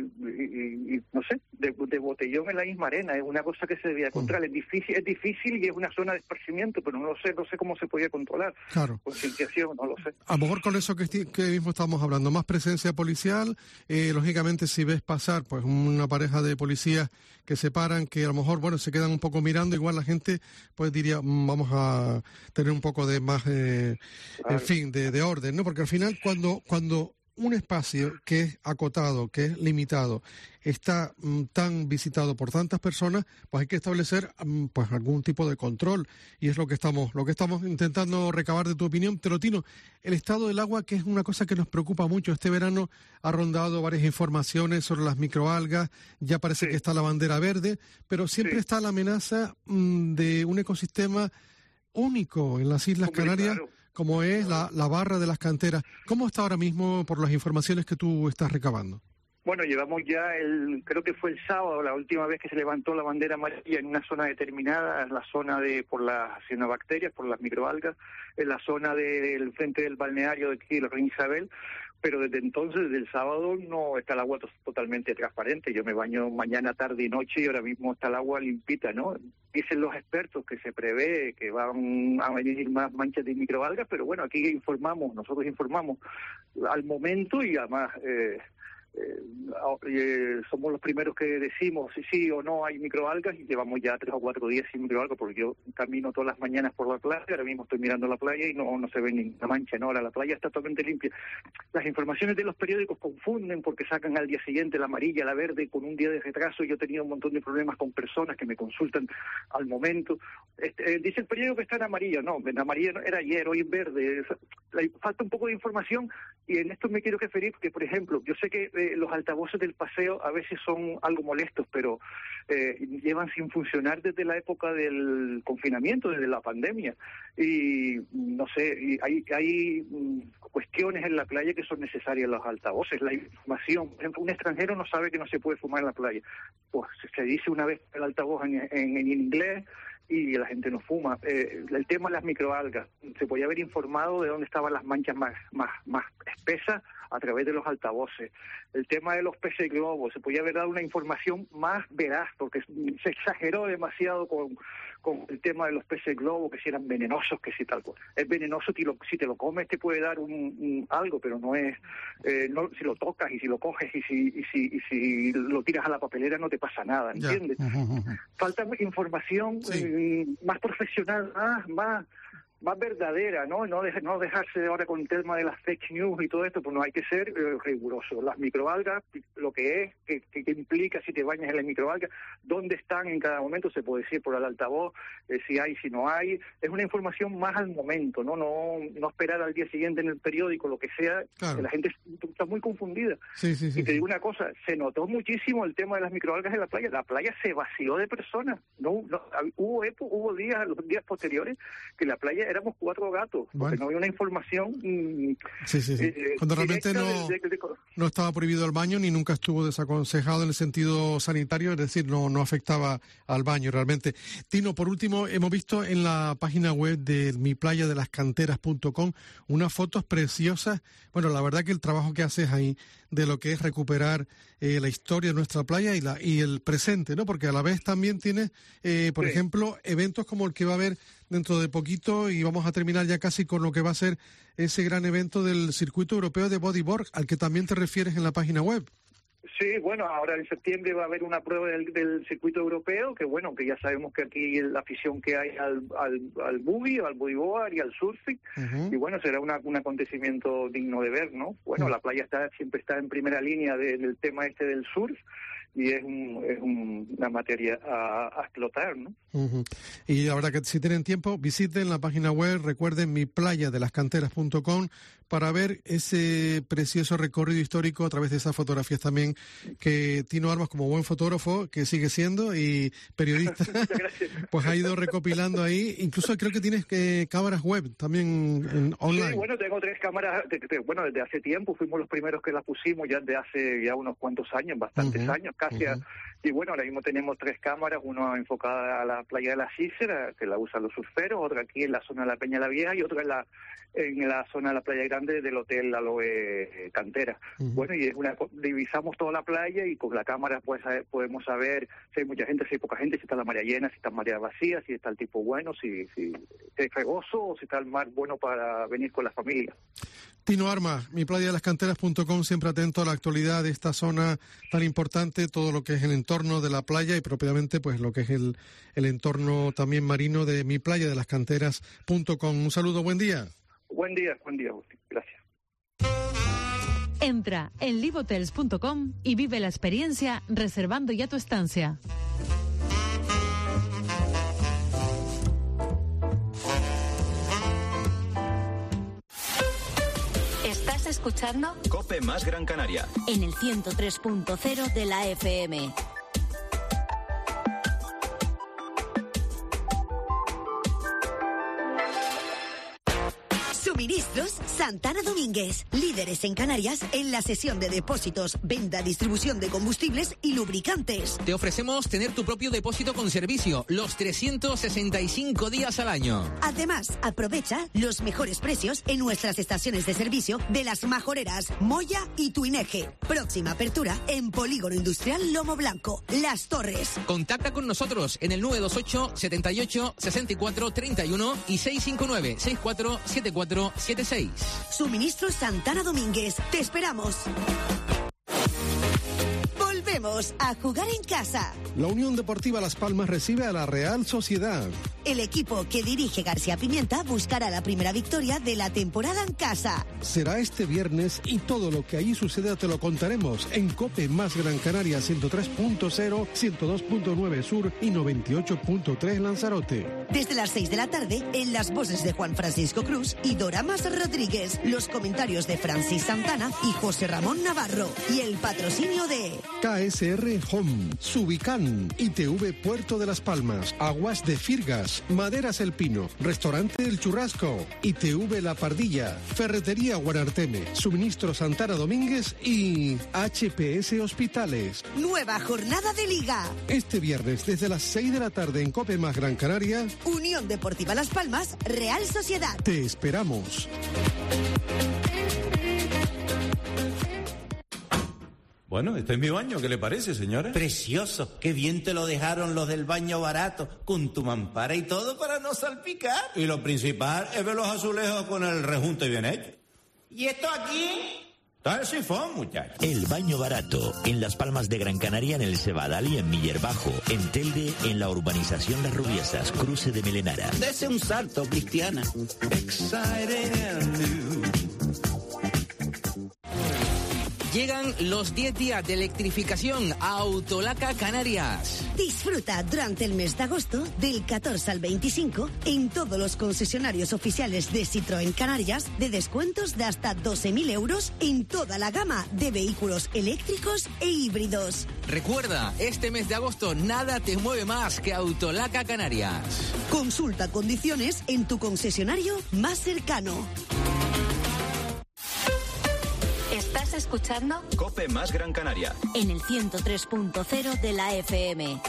no sé, de botellón en la misma arena. Es una cosa que se debía controlar. Es difícil y es una zona de esparcimiento, pero no sé cómo se podía controlar. Claro. Concienciación, no lo sé. A lo mejor con eso que mismo estamos hablando, más presencia policial, lógicamente si ves pasar pues una pareja de policías que se paran, que a lo mejor, bueno, se quedan un poco mirando, igual la gente pues diría, vamos a tener un poco de más, claro, en fin, de orden, ¿no? Porque al final cuando un espacio que es acotado, que es limitado, está tan visitado por tantas personas, pues hay que establecer pues algún tipo de control, y es lo que estamos intentando recabar de tu opinión. Tino, el estado del agua, que es una cosa que nos preocupa mucho. Este verano ha rondado varias informaciones sobre las microalgas, ya parece que está la bandera verde, pero siempre está la amenaza de un ecosistema único en las Islas Canarias, claro, como es la barra de las canteras. ¿Cómo está ahora mismo por las informaciones que tú estás recabando? Bueno, llevamos ya creo que fue el sábado, la última vez que se levantó la bandera amarilla en una zona determinada, la zona por las cianobacterias, por las microalgas, en la zona del frente del balneario de aquí, de la Reina Isabel, pero desde entonces, desde el sábado, no está el agua totalmente transparente. Yo me baño mañana, tarde y noche y ahora mismo está el agua limpita, ¿no? Dicen los expertos que se prevé que van a venir más manchas de microalgas, pero bueno, aquí nosotros informamos al momento y además somos los primeros que decimos si sí o no hay microalgas, y llevamos ya 3 o 4 días sin microalgas, porque yo camino todas las mañanas por la playa. Ahora mismo estoy mirando la playa y no se ve ninguna mancha, ¿no? Ahora la playa está totalmente limpia. Las informaciones de los periódicos confunden porque sacan al día siguiente la amarilla, la verde, con un día de retraso. Yo he tenido un montón de problemas con personas que me consultan al momento. Dice el periódico que está en amarilla. No, en amarilla era ayer, hoy en verde. Falta un poco de información, y en esto me quiero referir porque, por ejemplo, yo sé que los altavoces del paseo a veces son algo molestos, pero llevan sin funcionar desde la época del confinamiento, desde la pandemia, y no sé, y hay cuestiones en la playa que son necesarias los altavoces, la información. Por ejemplo, un extranjero no sabe que no se puede fumar en la playa, pues se dice una vez el altavoz en inglés y la gente no fuma. El tema de las microalgas, se podía haber informado de dónde estaban las manchas más espesas a través de los altavoces. El tema de los peces globos, se podía haber dado una información más veraz, porque se exageró demasiado con el tema de los peces globo, que si eran venenosos, que si tal cosa. Es venenoso si te lo comes te puede dar algo, pero no es si lo tocas y si lo coges y si lo tiras a la papelera no te pasa nada, ¿entiendes? Falta información más profesional, más verdadera, ¿no? No dejarse ahora con el tema de las fake news y todo esto, pues no, hay que ser riguroso. Las microalgas, lo que es, que implica si te bañas en las microalgas, dónde están en cada momento, se puede decir por el altavoz, si hay, si no hay. Es una información más al momento, no esperar al día siguiente en el periódico, lo que sea, claro. Que la gente está muy confundida. Sí. Y te digo una cosa, se notó muchísimo el tema de las microalgas en la playa se vació de personas, hubo días, los días posteriores, que la playa éramos 4 gatos, porque no había una información... Cuando realmente no estaba prohibido el baño, ni nunca estuvo desaconsejado en el sentido sanitario, es decir, no afectaba al baño realmente. Tino, por último, hemos visto en la página web de miplayadelascanteras.com unas fotos preciosas. Bueno, la verdad que el trabajo que haces ahí de lo que es recuperar la historia de nuestra playa y el presente, ¿no? Porque a la vez también tienes, por ejemplo, eventos como el que va a haber dentro de poquito, y vamos a terminar ya casi con lo que va a ser ese gran evento del Circuito Europeo de Bodyboard, al que también te refieres en la página web. Sí, bueno, ahora en septiembre va a haber una prueba del circuito europeo, que ya sabemos que aquí la afición que hay al buggy, al bodyboard y al surfing, y bueno, será un acontecimiento digno de ver, ¿no? Bueno, la playa siempre está en primera línea del tema del surf, y es una materia a explotar, ¿no? Y la verdad que si tienen tiempo, visiten la página web, recuerden miplayadelascanteras.com para ver ese precioso recorrido histórico a través de esas fotografías también que Tino Armas, como buen fotógrafo que sigue siendo y periodista, pues ha ido recopilando ahí. Incluso creo que tienes cámaras web también online. Sí, bueno, tengo 3 cámaras, desde hace tiempo, fuimos los primeros que las pusimos ya de hace unos cuantos años, bastantes años, casi. Y bueno, ahora mismo tenemos 3 cámaras, una enfocada a la playa de la Cícera, que la usan los surferos, otra aquí en la zona de la Peña de la Vieja y otra en la zona de la Playa Grande del Hotel Aloe Cantera. Bueno, y divisamos toda la playa y con la cámara pues podemos saber si hay mucha gente, si hay poca gente, si está la marea llena, si está la marea vacía, si está el tipo bueno, si es fregoso o si está el mar bueno para venir con la familia. Tino Armas, miplayadelascanteras.com, siempre atento a la actualidad de esta zona tan importante, todo lo que es el entorno de la playa y propiamente pues lo que es el entorno también marino de miplayadelascanteras.com. Un saludo, buen día. Buen día, Agustín. Gracias. Entra en livehotels.com y vive la experiencia reservando ya tu estancia. ¿Estás escuchando? COPE más Gran Canaria. En el 103.0 de la FM. Suministros Santana Domínguez, líderes en Canarias en la sesión de depósitos, venta, distribución de combustibles y lubricantes. Te ofrecemos tener tu propio depósito con servicio los 365 días al año. Además, aprovecha los mejores precios en nuestras estaciones de servicio de Las Majoreras, Moya y Tuineje. Próxima apertura en Polígono Industrial Lomo Blanco, Las Torres. Contacta con nosotros en el 928 78 64 31 y 659 64 74 76. Suministros Santana Domínguez. Te esperamos. Volvemos a jugar en casa. La Unión Deportiva Las Palmas recibe a la Real Sociedad. El equipo que dirige García Pimienta buscará la primera victoria de la temporada en casa. Será este viernes y todo lo que allí suceda te lo contaremos en COPE más Gran Canaria 103.0, 102.9 Sur y 98.3 Lanzarote. Desde las 6 de la tarde, en las voces de Juan Francisco Cruz y Doramas Rodríguez, los comentarios de Francis Santana y José Ramón Navarro y el patrocinio de KSR Home, Subicán, ITV Puerto de Las Palmas, Aguas de Firgas, Maderas El Pino, Restaurante El Churrasco, ITV La Pardilla, Ferretería Guanarteme, Suministro Santana Domínguez y HPS Hospitales. Nueva jornada de Liga. Este viernes desde las 6 de la tarde en COPE más Gran Canaria. Unión Deportiva Las Palmas, Real Sociedad. Te esperamos. Bueno, este es mi baño, ¿qué le parece, señora? Precioso, qué bien te lo dejaron los del baño barato, con tu mampara y todo para no salpicar. Y lo principal es ver los azulejos con el rejunte bien hecho. ¿Y esto aquí? Está el sifón, muchacho. El Baño Barato, en Las Palmas de Gran Canaria, en el Cebadal y en Miller Bajo. En Telde, en la urbanización Las Rubiesas, cruce de Melenara. Dese un salto, Cristiana. Llegan los 10 días de electrificación a Autolaca Canarias. Disfruta durante el mes de agosto, del 14 al 25, en todos los concesionarios oficiales de Citroën Canarias, de descuentos de hasta 12.000 euros en toda la gama de vehículos eléctricos e híbridos. Recuerda, este mes de agosto nada te mueve más que Autolaca Canarias. Consulta condiciones en tu concesionario más cercano. ¿Estás escuchando? COPE más Gran Canaria. En el 103.0 de la FM.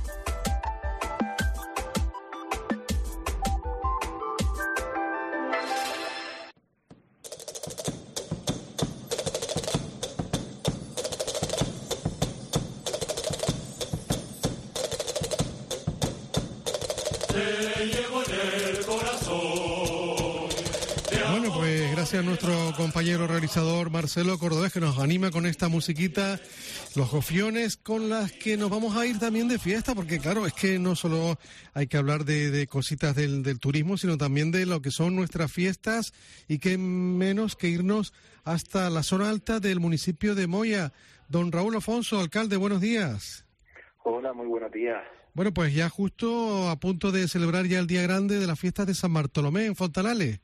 Gracias a nuestro compañero realizador Marcelo Cordobés, que nos anima con esta musiquita, los gofiones, con las que nos vamos a ir también de fiesta, porque claro, es que no solo hay que hablar de cositas del turismo, sino también de lo que son nuestras fiestas, y qué menos que irnos hasta la zona alta del municipio de Moya. Don Raúl Afonso, alcalde, buenos días. Hola, muy buenos días. Bueno, pues ya justo a punto de celebrar ya el día grande de las fiestas de San Bartolomé en Fontanales.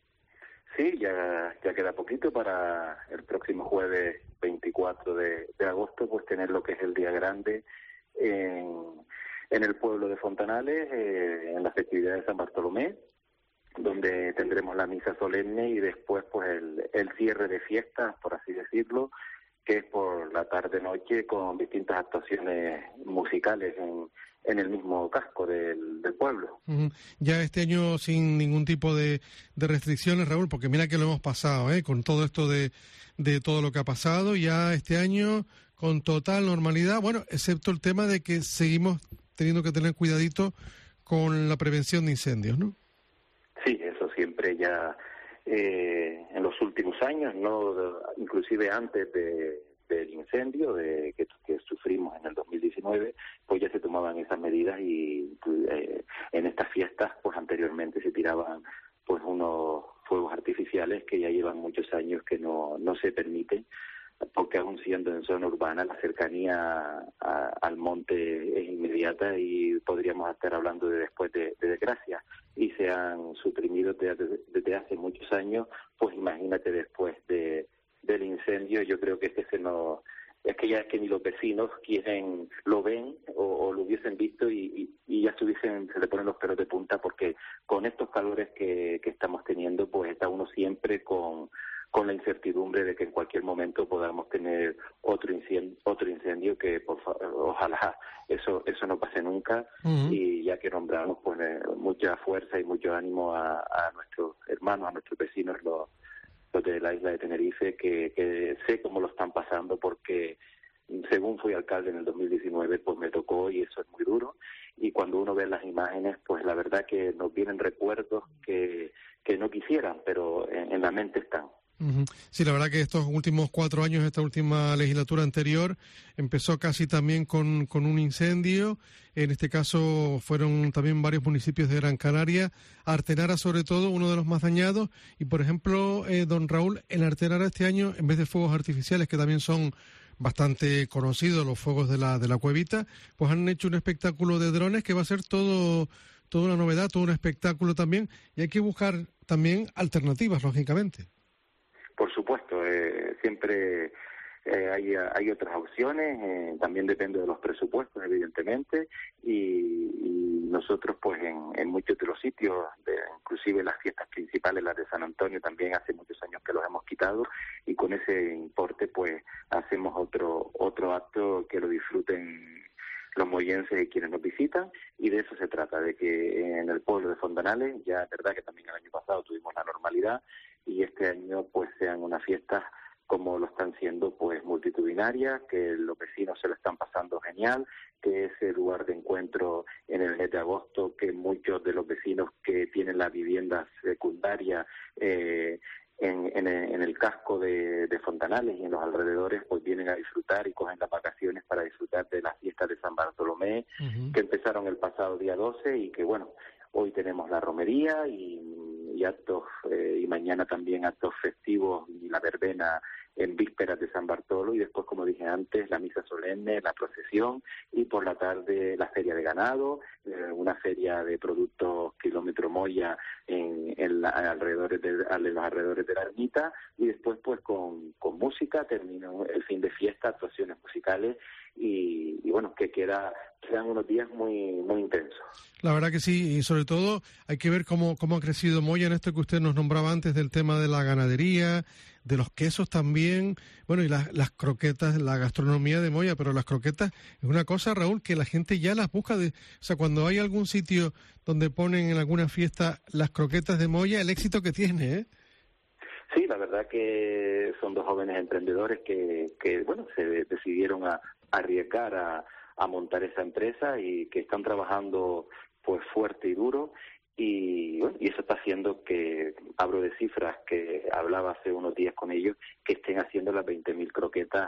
Sí, ya queda poquito para el próximo jueves 24 de agosto, pues tener lo que es el día grande en el pueblo de Fontanales, en la festividad de San Bartolomé, donde tendremos la misa solemne y después pues el cierre de fiestas, por así decirlo, que es por la tarde-noche con distintas actuaciones musicales en el mismo casco del pueblo. Ya este año sin ningún tipo de restricciones, Raúl, porque mira que lo hemos pasado, con todo esto de todo lo que ha pasado, ya este año con total normalidad, bueno, excepto el tema de que seguimos teniendo que tener cuidadito con la prevención de incendios, ¿no? Sí, eso siempre ya en los últimos años, no, inclusive antes del incendio que sufrimos en el 2019, pues ya se tomaban esas medidas y en estas fiestas pues anteriormente se tiraban pues unos fuegos artificiales que ya llevan muchos años que no se permiten, porque aún siendo en zona urbana la cercanía al monte es inmediata y podríamos estar hablando de después de desgracias, y se han suprimido desde hace muchos años, pues imagínate después del incendio. Yo creo que es que ni los vecinos lo ven o lo hubiesen visto y ya se le ponen los pelos de punta, porque con estos calores que estamos teniendo, pues está uno siempre con la incertidumbre de que en cualquier momento podamos tener otro incendio que ojalá eso no pase nunca. Y ya que nombramos pues mucha fuerza y mucho ánimo a nuestros hermanos, a nuestros vecinos, los de la isla de Tenerife, que sé cómo lo están pasando, porque según fui alcalde en el 2019, pues me tocó, y eso es muy duro, y cuando uno ve las imágenes, pues la verdad que nos vienen recuerdos que no quisieran, pero en la mente están. Sí, la verdad que estos últimos 4 años, esta última legislatura anterior, empezó casi también con un incendio. En este caso fueron también varios municipios de Gran Canaria, Artenara sobre todo, uno de los más dañados. Y por ejemplo, don Raúl, en Artenara este año, en vez de fuegos artificiales, que también son bastante conocidos, los fuegos de la cuevita, pues han hecho un espectáculo de drones que va a ser toda una novedad, todo un espectáculo también. Y hay que buscar también alternativas, lógicamente. Por supuesto, siempre hay otras opciones, también depende de los presupuestos, evidentemente, y nosotros pues en muchos de los sitios, inclusive las fiestas principales, las de San Antonio, también hace muchos años que los hemos quitado, y con ese importe pues hacemos otro acto que lo disfruten los moyenses y quienes nos visitan, y de eso se trata, de que en el pueblo de Fontanales, ya es verdad que también el año pasado tuvimos la normalidad, y este año pues sean unas fiestas como lo están siendo pues multitudinarias, que los vecinos se lo están pasando genial, que ese lugar de encuentro en el mes de agosto, que muchos de los vecinos que tienen la vivienda secundaria en el casco de Fontanales y en los alrededores, pues vienen a disfrutar y cogen las vacaciones para disfrutar de las fiestas de San Bartolomé, que empezaron el pasado día 12 y que, bueno, hoy tenemos la romería y actos, y mañana también actos festivos y la verbena en vísperas de San Bartolo, y después, como dije antes, la misa solemne, la procesión, y por la tarde la feria de ganado, una feria de productos kilómetro Moya en los alrededores de la ermita, y después pues con música, terminó el fin de fiesta, actuaciones musicales, y bueno, que quedan unos días muy muy intensos. La verdad que sí, y sobre todo hay que ver cómo ha crecido Moya en esto que usted nos nombraba antes del tema de la ganadería, de los quesos también, bueno, y las croquetas, la gastronomía de Moya, pero las croquetas es una cosa, Raúl, que la gente ya las busca. O sea, cuando hay algún sitio donde ponen en alguna fiesta las croquetas de Moya, el éxito que tiene, ¿eh? Sí, la verdad que son dos jóvenes emprendedores que bueno, se decidieron a arriesgar a montar esa empresa y que están trabajando pues fuerte y duro. Y bueno, y eso está haciendo que, hablo de cifras que hablaba hace unos días con ellos, que estén haciendo las 20.000 croquetas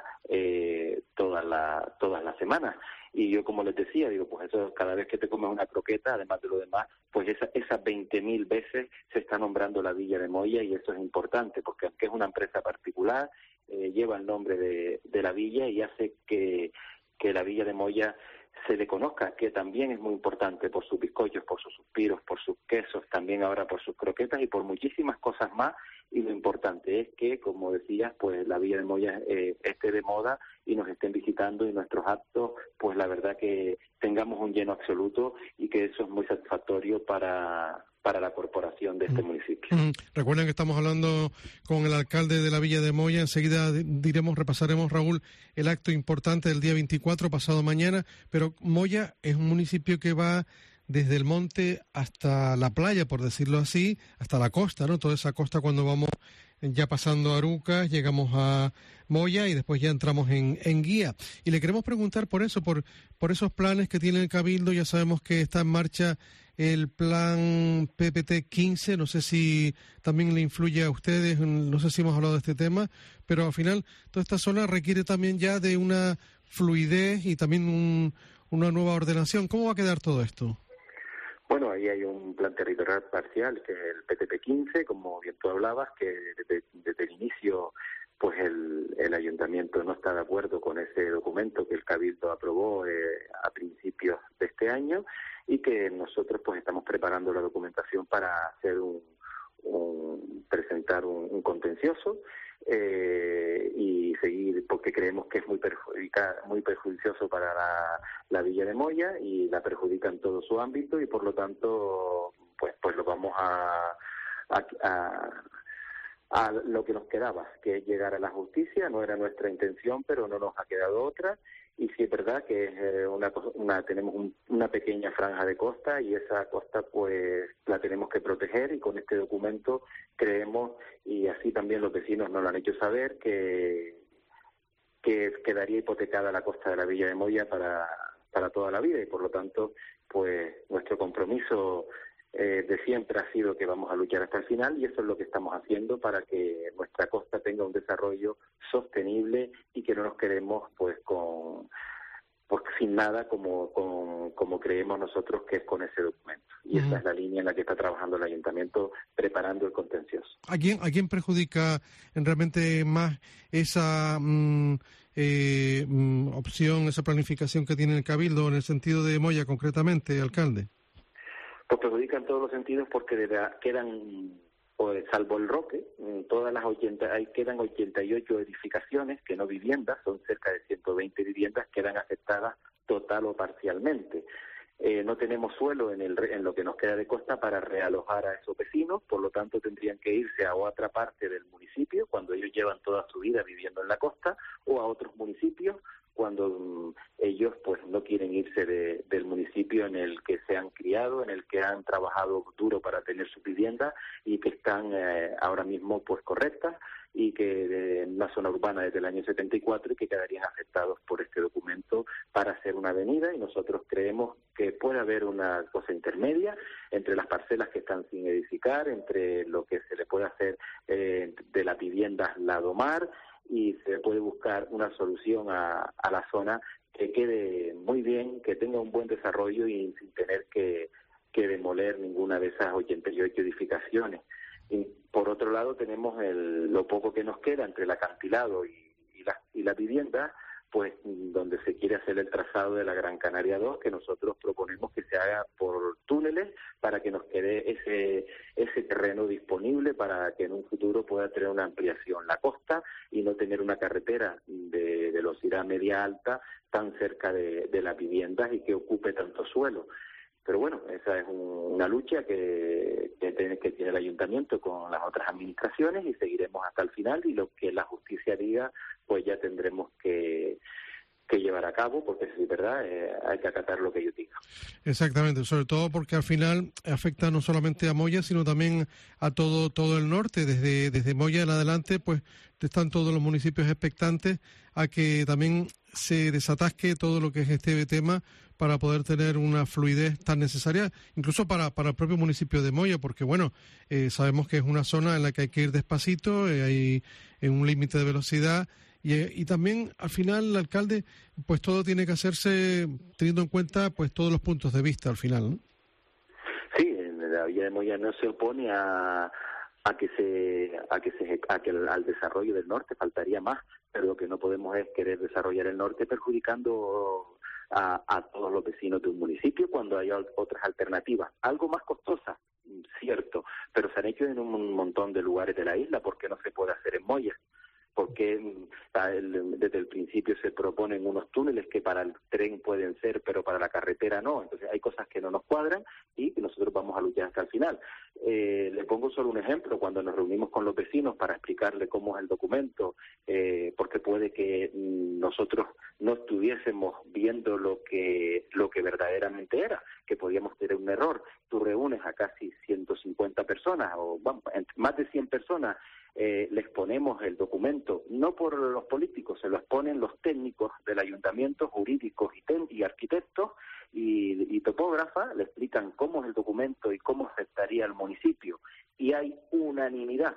todas las semanas. Y yo, como les decía, digo, pues eso, cada vez que te comes una croqueta, además de lo demás, pues esas 20.000 veces se está nombrando la Villa de Moya, y eso es importante, porque aunque es una empresa particular, lleva el nombre de la villa y hace que la Villa de Moya se le conozca, que también es muy importante por sus bizcochos, por sus suspiros, por sus quesos, también ahora por sus croquetas y por muchísimas cosas más. Y lo importante es que, como decías, pues la Villa de Moya esté de moda y nos estén visitando, y nuestros actos, pues la verdad que tengamos un lleno absoluto, y que eso es muy satisfactorio para la corporación de este municipio. Recuerden que estamos hablando con el alcalde de la Villa de Moya. Enseguida repasaremos, Raúl, el acto importante del día 24, pasado mañana, pero Moya es un municipio que va desde el monte hasta la playa, por decirlo así, hasta la costa, ¿no? Toda esa costa, cuando vamos ya pasando Arucas, llegamos a Moya y después ya entramos en Guía. Y le queremos preguntar por eso, por esos planes que tiene el Cabildo. Ya sabemos que está en marcha el plan PPT 15, no sé si también le influye a ustedes, no sé si hemos hablado de este tema, pero al final toda esta zona requiere también ya de una fluidez y también una nueva ordenación. ¿Cómo va a quedar todo esto? Bueno, ahí hay un plan territorial parcial, que es el PTP 15, como bien tú hablabas, que desde el inicio pues el ayuntamiento no está de acuerdo con ese documento que el Cabildo aprobó a principios de este año, y que nosotros pues estamos preparando la documentación para hacer presentar un contencioso y seguir, porque creemos que es muy perjudicioso para la Villa de Moya, y la perjudica en todo su ámbito, y por lo tanto pues lo vamos a lo que nos quedaba, que es llegar a la justicia. No era nuestra intención, pero no nos ha quedado otra. Y sí es verdad que es tenemos una pequeña franja de costa, y esa costa pues la tenemos que proteger, y con este documento creemos, y así también los vecinos nos lo han hecho saber, que quedaría hipotecada la costa de la Villa de Moya para toda la vida, y por lo tanto pues nuestro compromiso de siempre ha sido que vamos a luchar hasta el final, y eso es lo que estamos haciendo para que nuestra costa tenga un desarrollo sostenible, y que no nos quedemos pues sin nada como creemos nosotros que es con ese documento. Y esa es la línea en la que está trabajando el ayuntamiento, preparando el contencioso. ¿A quién perjudica realmente más esa opción, esa planificación que tiene el Cabildo en el sentido de Moya concretamente, alcalde? Pues perjudica en todos los sentidos, porque quedan, pues, salvo el Roque, quedan 88 edificaciones, que no viviendas, son cerca de 120 viviendas, quedan afectadas total o parcialmente. No tenemos suelo en lo que nos queda de costa para realojar a esos vecinos, por lo tanto tendrían que irse a otra parte del municipio, cuando ellos llevan toda su vida viviendo en la costa, o a otros municipios, cuando ellos pues no quieren irse del municipio en el que se han criado, en el que han trabajado duro para tener su vivienda y que están ahora mismo pues correctas y que en una zona urbana desde el año 74 y que quedarían afectados por este documento para hacer una avenida, y nosotros creemos que puede haber una cosa intermedia entre las parcelas que están sin edificar, entre lo que se le puede hacer de las viviendas lado mar, y se puede buscar una solución a la zona que quede muy bien, que tenga un buen desarrollo y sin tener que demoler ninguna de esas 88 edificaciones. Y por otro lado tenemos lo poco que nos queda entre el acantilado y la vivienda, pues donde se quiere hacer el trazado de la Gran Canaria 2, que nosotros proponemos que se haga por túneles para que nos quede ese terreno disponible para que en un futuro pueda tener una ampliación la costa y no tener una carretera de velocidad media alta tan cerca de las viviendas y que ocupe tanto suelo. Pero bueno, esa es una lucha que tiene el ayuntamiento con las otras administraciones y seguiremos hasta el final, y lo que la justicia diga pues ya tendremos que llevar a cabo, porque si es verdad hay que acatar lo que ellos digan. Exactamente, sobre todo porque al final afecta no solamente a Moya, sino también a todo el norte. Desde Moya en adelante pues están todos los municipios expectantes a que también se desatasque todo lo que es este tema para poder tener una fluidez tan necesaria, incluso para el propio municipio de Moya, porque bueno, sabemos que es una zona en la que hay que ir despacito, hay un límite de velocidad, y también al final el alcalde, pues todo tiene que hacerse teniendo en cuenta pues todos los puntos de vista al final, ¿no? Sí, la Villa de Moya no se opone al desarrollo del norte, faltaría más, pero lo que no podemos es querer desarrollar el norte perjudicando a todos los vecinos de un municipio cuando hay otras alternativas, algo más costosas, cierto, pero se han hecho en un montón de lugares de la isla. ¿Por qué no se puede hacer en Moya? Porque desde el principio se proponen unos túneles que para el tren pueden ser, pero para la carretera no. Entonces hay cosas que no nos cuadran y que nosotros vamos a luchar hasta el final. Le pongo solo un ejemplo. Cuando nos reunimos con los vecinos para explicarle cómo es el documento, porque puede que nosotros no estuviésemos viendo lo que verdaderamente era, que podíamos tener un error. Tú reúnes a casi 150 personas, o bueno, más de 100 personas, les ponemos el documento, no por los políticos, se lo exponen los técnicos del ayuntamiento, jurídicos y arquitectos y topógrafas, le explican cómo es el documento y cómo afectaría al municipio. Y hay unanimidad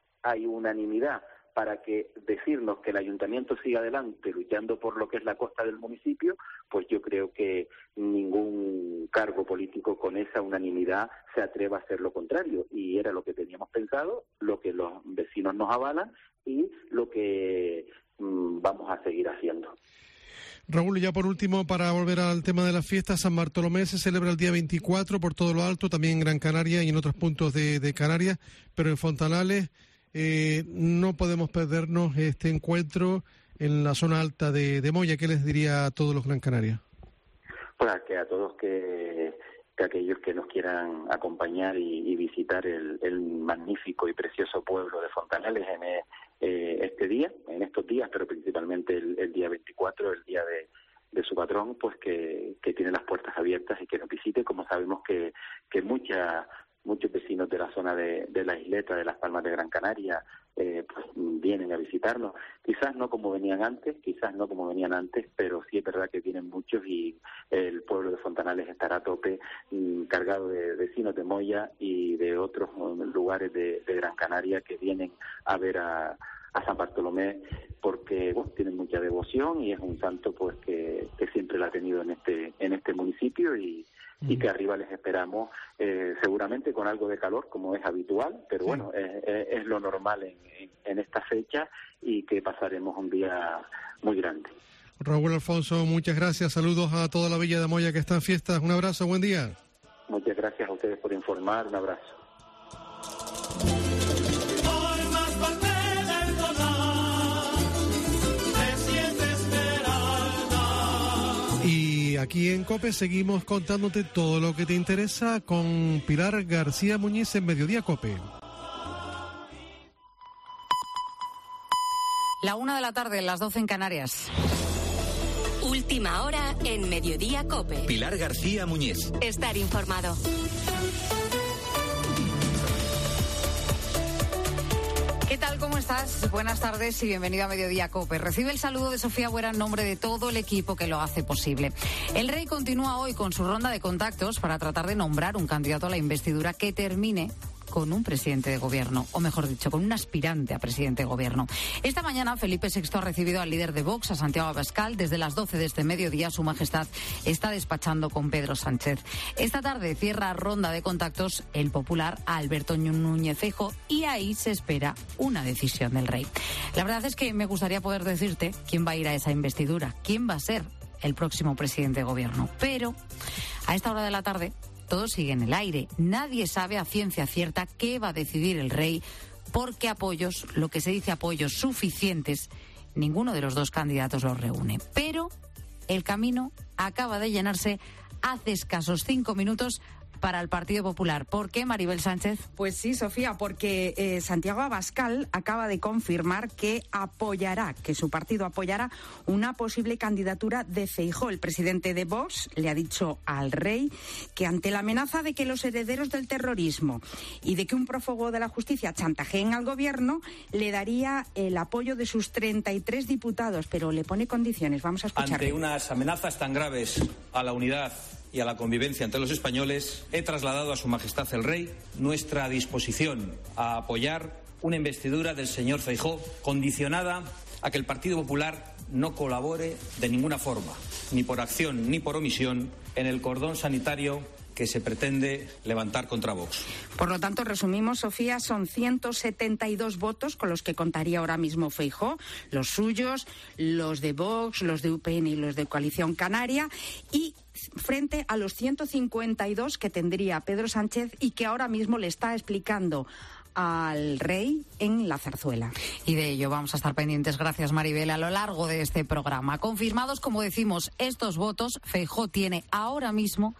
para que decirnos que el ayuntamiento siga adelante luchando por lo que es la costa del municipio, pues yo creo que ningún cargo político con esa unanimidad se atreva a hacer lo contrario, y era lo que teníamos pensado, lo que los vecinos nos avalan y lo que vamos a seguir haciendo. Raúl, y ya por último, para volver al tema de las fiestas, San Bartolomé se celebra el día 24 por todo lo alto, también en Gran Canaria y en otros puntos de Canarias, pero en Fontanales no podemos perdernos este encuentro en la zona alta de Moya. ¿Qué les diría a todos los Gran Canarias? Pues que a todos que aquellos que nos quieran acompañar y visitar el magnífico y precioso pueblo de Fontanales en estos días, pero principalmente el día 24, el día de su patrón, pues que tiene las puertas abiertas y que nos visite. Como sabemos que muchos vecinos de la zona de la isleta, de las Palmas de Gran Canaria, pues vienen a visitarnos. Quizás no como venían antes, pero sí es verdad que vienen muchos, y el pueblo de Fontanales estará a tope, cargado de vecinos de Moya y de otros lugares de Gran Canaria que vienen a ver a San Bartolomé, porque bueno, tienen mucha devoción y es un santo pues que siempre la ha tenido en este municipio, y que arriba les esperamos, seguramente con algo de calor, como es habitual, pero bueno, es lo normal en esta fecha, y que pasaremos un día muy grande. Raúl Alfonso, muchas gracias, saludos a toda la Villa de Moya que está en fiestas, un abrazo, buen día. Muchas gracias a ustedes por informar, un abrazo. Y aquí en COPE seguimos contándote todo lo que te interesa con Pilar García Muñiz en Mediodía COPE. 1:00 p.m, las 12 en Canarias. Última hora en Mediodía COPE. Pilar García Muñiz. Estar informado. ¿Qué tal? ¿Cómo estás? Buenas tardes y bienvenido a Mediodía COPE. Recibe el saludo de Sofía Buera en nombre de todo el equipo que lo hace posible. El rey continúa hoy con su ronda de contactos para tratar de nombrar un candidato a la investidura que termine con un presidente de gobierno, o mejor dicho, con un aspirante a presidente de gobierno. Esta mañana Felipe VI ha recibido al líder de Vox, a Santiago Abascal. Desde las 12 de este mediodía, Su Majestad está despachando con Pedro Sánchez. Esta tarde cierra ronda de contactos el popular Alberto Núñez Feijóo y ahí se espera una decisión del rey. La verdad es que me gustaría poder decirte quién va a ir a esa investidura, quién va a ser el próximo presidente de gobierno. Pero a esta hora de la tarde todo sigue en el aire. Nadie sabe a ciencia cierta qué va a decidir el rey, porque apoyos, lo que se dice apoyos suficientes, ninguno de los dos candidatos los reúne. Pero el camino acaba de llenarse hace escasos 5 minutos para el Partido Popular. ¿Por qué, Maribel Sánchez? Pues sí, Sofía, porque Santiago Abascal acaba de confirmar que su partido apoyará una posible candidatura de Feijóo. El presidente de Vox le ha dicho al rey que ante la amenaza de que los herederos del terrorismo y de que un prófugo de la justicia chantajeen al gobierno, le daría el apoyo de sus 33 diputados, pero le pone condiciones. Vamos a escuchar. Ante unas amenazas tan graves a la unidad y a la convivencia entre los españoles, he trasladado a Su Majestad el Rey nuestra disposición a apoyar una investidura del señor Feijóo condicionada a que el Partido Popular no colabore de ninguna forma, ni por acción ni por omisión, en el cordón sanitario que se pretende levantar contra Vox. Por lo tanto, resumimos, Sofía, son 172 votos con los que contaría ahora mismo Feijóo, los suyos, los de Vox, los de UPN y los de Coalición Canaria, y frente a los 152 que tendría Pedro Sánchez y que ahora mismo le está explicando al rey en la zarzuela. Y de ello vamos a estar pendientes, gracias Maribel, a lo largo de este programa. Confirmados, como decimos, estos votos, Feijóo tiene ahora mismo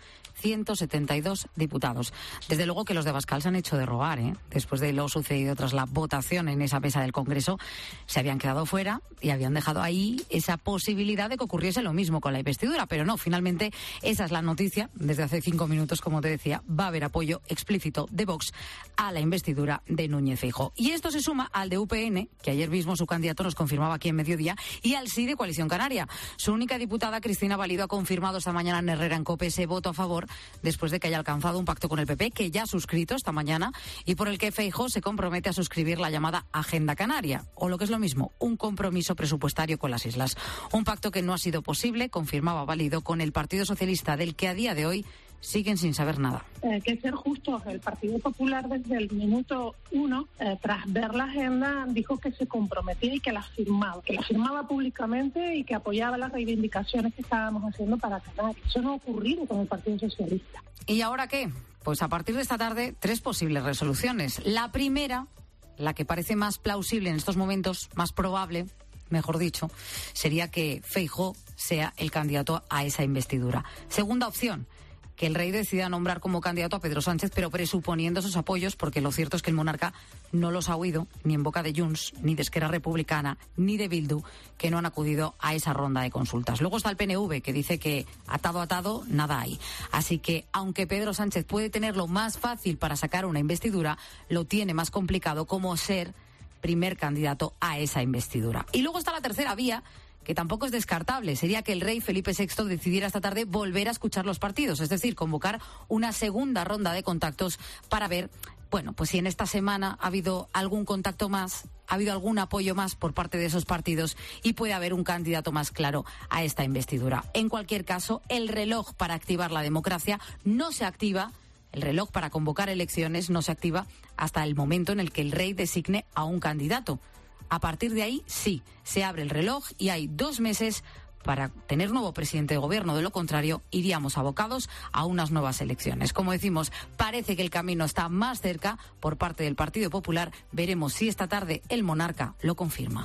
172 diputados. Desde luego que los de Abascal se han hecho de rogar, después de lo sucedido tras la votación en esa mesa del Congreso. Se habían quedado fuera y habían dejado ahí esa posibilidad de que ocurriese lo mismo con la investidura, pero no, finalmente esa es la noticia. Desde hace 5 minutos, como te decía, va a haber apoyo explícito de Vox a la investidura de Núñez Feijóo. Y esto se suma al de UPN, que ayer mismo su candidato nos confirmaba aquí en Mediodía, y al sí de Coalición Canaria. Su única diputada, Cristina Valido, ha confirmado esta mañana en Herrera en COPE ese voto a favor después de que haya alcanzado un pacto con el PP, que ya ha suscrito esta mañana, y por el que Feijóo se compromete a suscribir la llamada Agenda Canaria, o lo que es lo mismo, un compromiso presupuestario con las islas. Un pacto que no ha sido posible, confirmaba Valido, con el Partido Socialista, del que a día de hoy siguen sin saber nada. Hay que ser justos. El Partido Popular desde el minuto 1, tras ver la agenda, dijo que se comprometía y que la firmaba públicamente y que apoyaba las reivindicaciones que estábamos haciendo para Canarias. Eso no ha ocurrido con el Partido Socialista. ¿Y ahora qué? Pues a partir de esta tarde, 3 posibles resoluciones. La primera, la que parece más plausible en estos momentos, más probable, mejor dicho, sería que Feijóo sea el candidato a esa investidura. Segunda opción, que el rey decida nombrar como candidato a Pedro Sánchez, pero presuponiendo sus apoyos, porque lo cierto es que el monarca no los ha oído ni en boca de Junts, ni de Esquerra Republicana, ni de Bildu, que no han acudido a esa ronda de consultas. Luego está el PNV, que dice que atado, nada hay. Así que, aunque Pedro Sánchez puede tenerlo más fácil para sacar una investidura, lo tiene más complicado como ser primer candidato a esa investidura. Y luego está la tercera vía, que tampoco es descartable. Sería que el rey Felipe VI decidiera esta tarde volver a escuchar los partidos, es decir, convocar una segunda ronda de contactos para ver, bueno, pues si en esta semana ha habido algún contacto más, ha habido algún apoyo más por parte de esos partidos y puede haber un candidato más claro a esta investidura. En cualquier caso, el reloj para activar la democracia no se activa. El reloj para convocar elecciones no se activa hasta el momento en el que el rey designe a un candidato. A partir de ahí, sí, se abre el reloj y hay 2 meses para tener nuevo presidente de gobierno. De lo contrario, iríamos abocados a unas nuevas elecciones. Como decimos, parece que el camino está más cerca por parte del Partido Popular. Veremos si esta tarde el monarca lo confirma.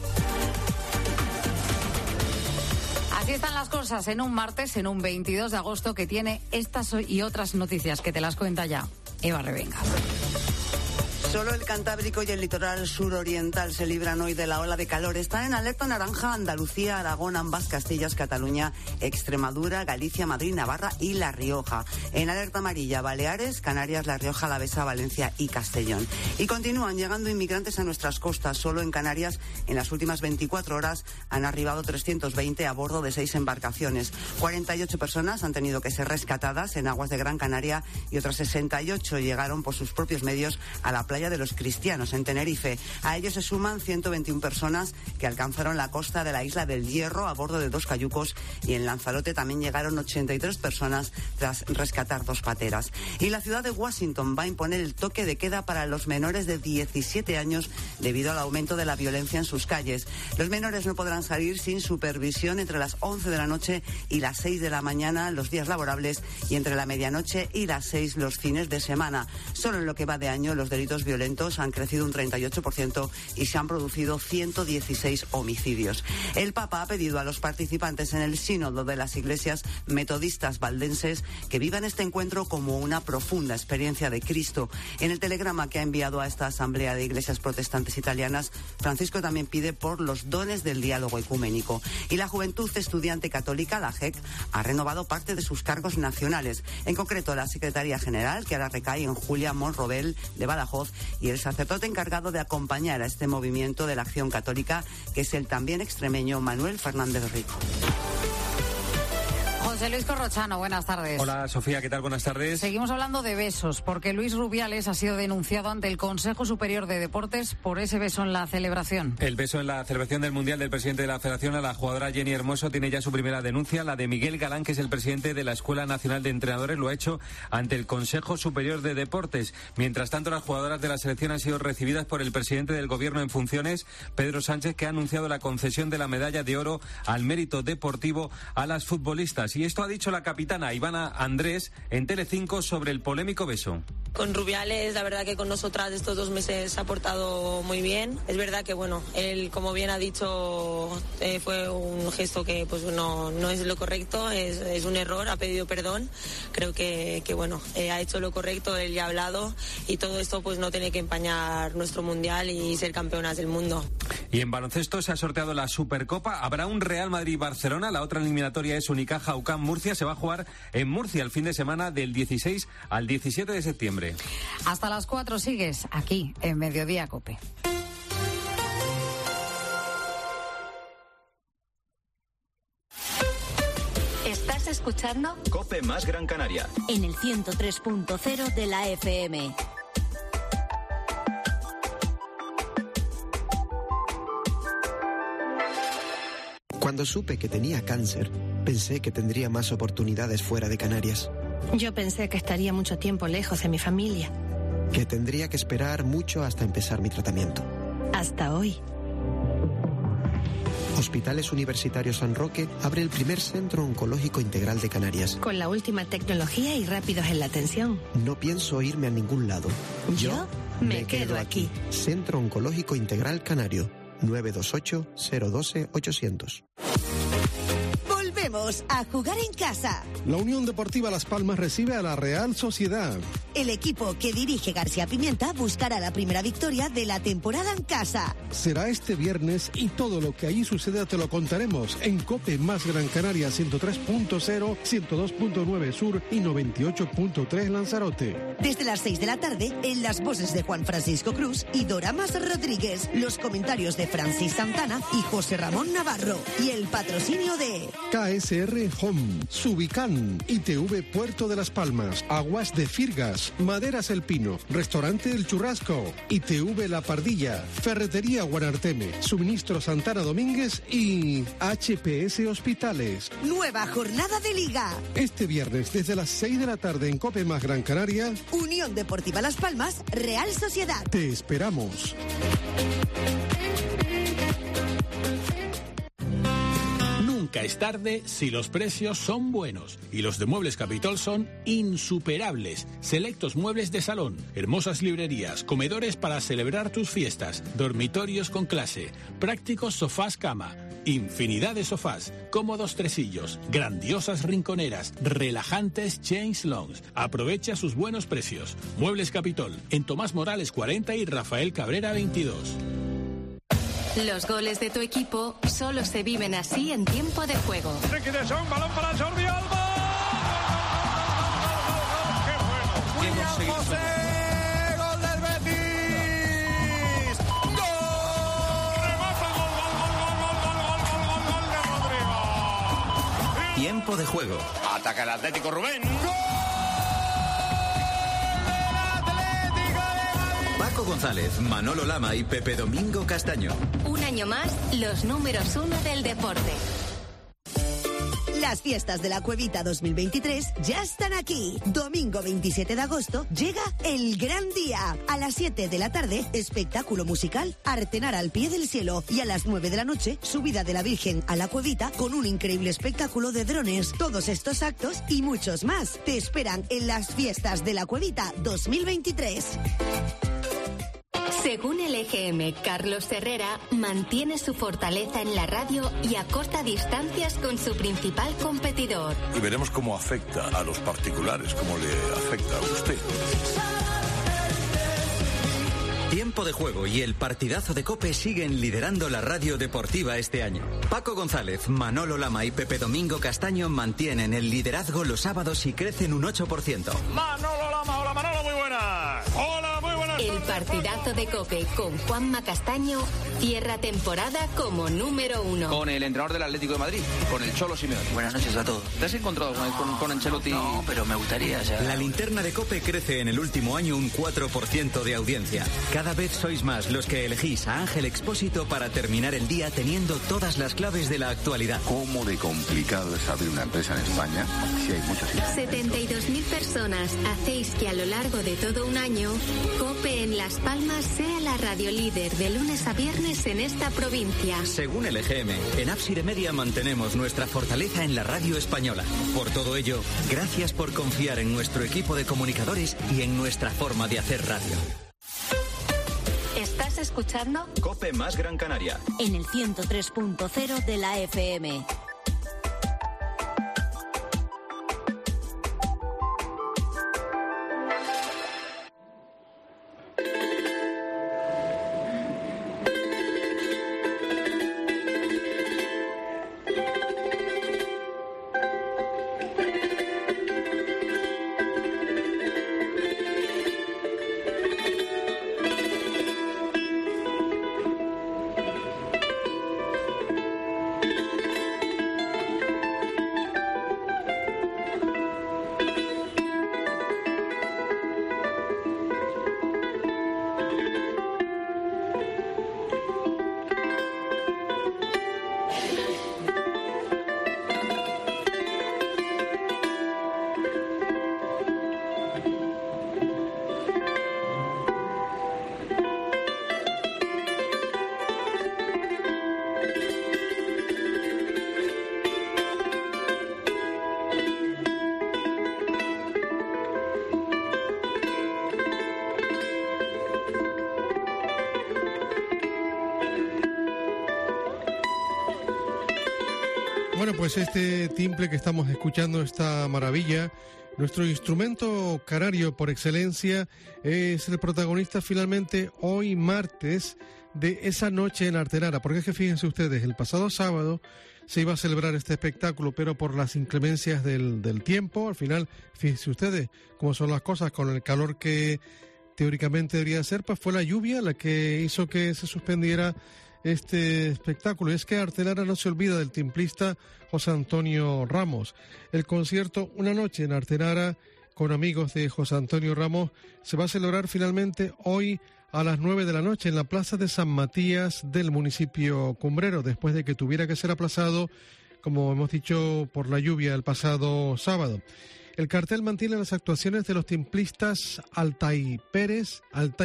Así están las cosas en un martes, en un 22 de agosto, que tiene estas y otras noticias que te las cuenta ya Eva Revenga. Solo el Cantábrico y el litoral suroriental se libran hoy de la ola de calor. Están en alerta naranja Andalucía, Aragón, ambas Castillas, Cataluña, Extremadura, Galicia, Madrid, Navarra y La Rioja. En alerta amarilla Baleares, Canarias, La Rioja, Alavesa, Valencia y Castellón. Y continúan llegando inmigrantes a nuestras costas. Solo en Canarias, en las últimas 24 horas, han arribado 320 a bordo de 6 embarcaciones. 48 personas han tenido que ser rescatadas en aguas de Gran Canaria y otras 68 llegaron por sus propios medios a la playa de los Cristianos, en Tenerife. A ellos se suman 121 personas que alcanzaron la costa de la isla del Hierro a bordo de 2 cayucos, y en Lanzarote también llegaron 83 personas tras rescatar 2 pateras. Y la ciudad de Washington va a imponer el toque de queda para los menores de 17 años debido al aumento de la violencia en sus calles. Los menores no podrán salir sin supervisión entre las 11 de la noche y las 6 de la mañana los días laborables y entre la medianoche y las 6 los fines de semana. Solo en lo que va de año los delitos violentos han crecido un 38% y se han producido 116 homicidios. El Papa ha pedido a los participantes en el sínodo de las iglesias metodistas valdenses que vivan este encuentro como una profunda experiencia de Cristo. En el telegrama que ha enviado a esta asamblea de iglesias protestantes italianas, Francisco también pide por los dones del diálogo ecuménico. Y la Juventud Estudiante Católica, la JEC, ha renovado parte de sus cargos nacionales, en concreto la Secretaría General, que ahora recae en Julia Monrobel de Badajoz, y el sacerdote encargado de acompañar a este movimiento de la Acción Católica, que es el también extremeño Manuel Fernández Rico. José Luis Corrochano, buenas tardes. Hola Sofía, ¿qué tal? Buenas tardes. Seguimos hablando de besos, porque Luis Rubiales ha sido denunciado ante el Consejo Superior de Deportes por ese beso en la celebración. El beso en la celebración del Mundial del presidente de la Federación a la jugadora Jenny Hermoso tiene ya su primera denuncia. La de Miguel Galán, que es el presidente de la Escuela Nacional de Entrenadores, lo ha hecho ante el Consejo Superior de Deportes. Mientras tanto, las jugadoras de la selección han sido recibidas por el presidente del Gobierno en funciones, Pedro Sánchez, que ha anunciado la concesión de la medalla de oro al mérito deportivo a las futbolistas. Y esto ha dicho la capitana Ivana Andrés en Telecinco sobre el polémico beso. Con Rubiales, la verdad que con nosotras estos 2 meses ha portado muy bien. Es verdad que, bueno, él, como bien ha dicho, fue un gesto que pues no es lo correcto, es un error, ha pedido perdón. Creo que bueno, ha hecho lo correcto, él ya ha hablado, y todo esto pues no tiene que empañar nuestro Mundial y ser campeonas del mundo. Y en baloncesto se ha sorteado la Supercopa. Habrá un Real Madrid-Barcelona, la otra eliminatoria es Unicaja-UCAM Murcia. Se va a jugar en Murcia el fin de semana del 16 al 17 de septiembre. Hasta las 4 sigues aquí en Mediodía COPE. ¿Estás escuchando? COPE más Gran Canaria. En el 103.0 de la FM. Cuando supe que tenía cáncer, pensé que tendría más oportunidades fuera de Canarias. Yo pensé que estaría mucho tiempo lejos de mi familia. Que tendría que esperar mucho hasta empezar mi tratamiento. Hasta hoy. Hospitales Universitarios San Roque abre el primer centro oncológico integral de Canarias. Con la última tecnología y rápidos en la atención. No pienso irme a ningún lado. Yo me quedo aquí. Centro Oncológico Integral Canario. 928-012-800. Volvemos a jugar en casa. La Unión Deportiva Las Palmas recibe a la Real Sociedad. El equipo que dirige García Pimienta buscará la primera victoria de la temporada en casa. Será este viernes y todo lo que allí suceda te lo contaremos en COPE más Gran Canaria 103.0, 102.9 Sur y 98.3 Lanzarote. Desde las 6 de la tarde, en las voces de Juan Francisco Cruz y Doramas Rodríguez, los comentarios de Francis Santana y José Ramón Navarro y el patrocinio de KSR Home, Subicán, ITV Puerto de Las Palmas, Aguas de Firgas, Maderas El Pino, Restaurante El Churrasco, ITV La Pardilla, Ferretería Guanarteme, Suministro Santana Domínguez y HPS Hospitales. Nueva jornada de Liga. Este viernes desde las 6 de la tarde en COPE más Gran Canaria. Unión Deportiva Las Palmas, Real Sociedad. Te esperamos. Nunca es tarde si los precios son buenos. Y los de Muebles Capitol son insuperables. Selectos muebles de salón, hermosas librerías, comedores para celebrar tus fiestas, dormitorios con clase, prácticos sofás cama, Infinidad de sofás, cómodos tresillos, grandiosas rinconeras, relajantes change lounge. Aprovecha sus buenos precios. Muebles Capitol, en Tomás Morales 40 y Rafael Cabrera 22. Los goles de tu equipo solo se viven así en tiempo de juego. Balón para Jordi Alba. ¡Qué bueno! William José, gol del Betis. ¡Gol! Remata, gol de Rodrigo. Tiempo de juego. Ataca el Atlético, Rubén. ¡Gol! Paco González, Manolo Lama y Pepe Domingo Castaño. Un año más, los números 1 del deporte. Las fiestas de la Cuevita 2023 ya están aquí. Domingo 27 de agosto llega el gran día. A las 7 de la tarde, espectáculo musical Artenara al pie del cielo. Y a las 9 de la noche, subida de la Virgen a la Cuevita con un increíble espectáculo de drones. Todos estos actos y muchos más te esperan en las fiestas de la Cuevita 2023. Según el EGM, Carlos Herrera mantiene su fortaleza en la radio y acorta distancias con su principal competidor. Y veremos cómo afecta a los particulares, cómo le afecta a usted. Tiempo de juego y el partidazo de COPE siguen liderando la radio deportiva este año. Paco González, Manolo Lama y Pepe Domingo Castaño mantienen el liderazgo los sábados y crecen un 8%. Manolo Lama, hola Manolo, muy buenas. Hola, muy buenas. El partidazo de COPE con Juanma Castaño cierra temporada como número 1. Con el entrenador del Atlético de Madrid, con el Cholo Simeone. Buenas noches a todos. ¿Te has encontrado con Ancelotti? No, pero me gustaría ya. La linterna de COPE crece en el último año un 4% de audiencia. Cada vez sois más los que elegís a Ángel Expósito para terminar el día teniendo todas las claves de la actualidad. ¿Cómo de complicado es abrir una empresa en España si hay muchos impedimentos? 72.000 personas hacéis que a lo largo de todo un año COPE en Las Palmas sea la radio líder de lunes a viernes en esta provincia. Según el EGM, en Ábside Media mantenemos nuestra fortaleza en la radio española. Por todo ello, gracias por confiar en nuestro equipo de comunicadores y en nuestra forma de hacer radio. ¿Estás escuchando? COPE más Gran Canaria. En el 103.0 de la FM. Bueno, pues este timple que estamos escuchando, esta maravilla, nuestro instrumento canario por excelencia, es el protagonista finalmente hoy martes de esa noche en Artenara. Porque es que fíjense ustedes, el pasado sábado se iba a celebrar este espectáculo, pero por las inclemencias del tiempo, al final, fíjense ustedes cómo son las cosas, con el calor que teóricamente debería ser, pues fue la lluvia la que hizo que se suspendiera este espectáculo. Y es que Artenara no se olvida del timplista José Antonio Ramos. El concierto Una noche en Artenara con amigos de José Antonio Ramos se va a celebrar finalmente hoy a las 9 de la noche en la plaza de San Matías del municipio cumbrero, después de que tuviera que ser aplazado, como hemos dicho, por la lluvia el pasado sábado. El cartel mantiene las actuaciones de los timplistas Altay Páez,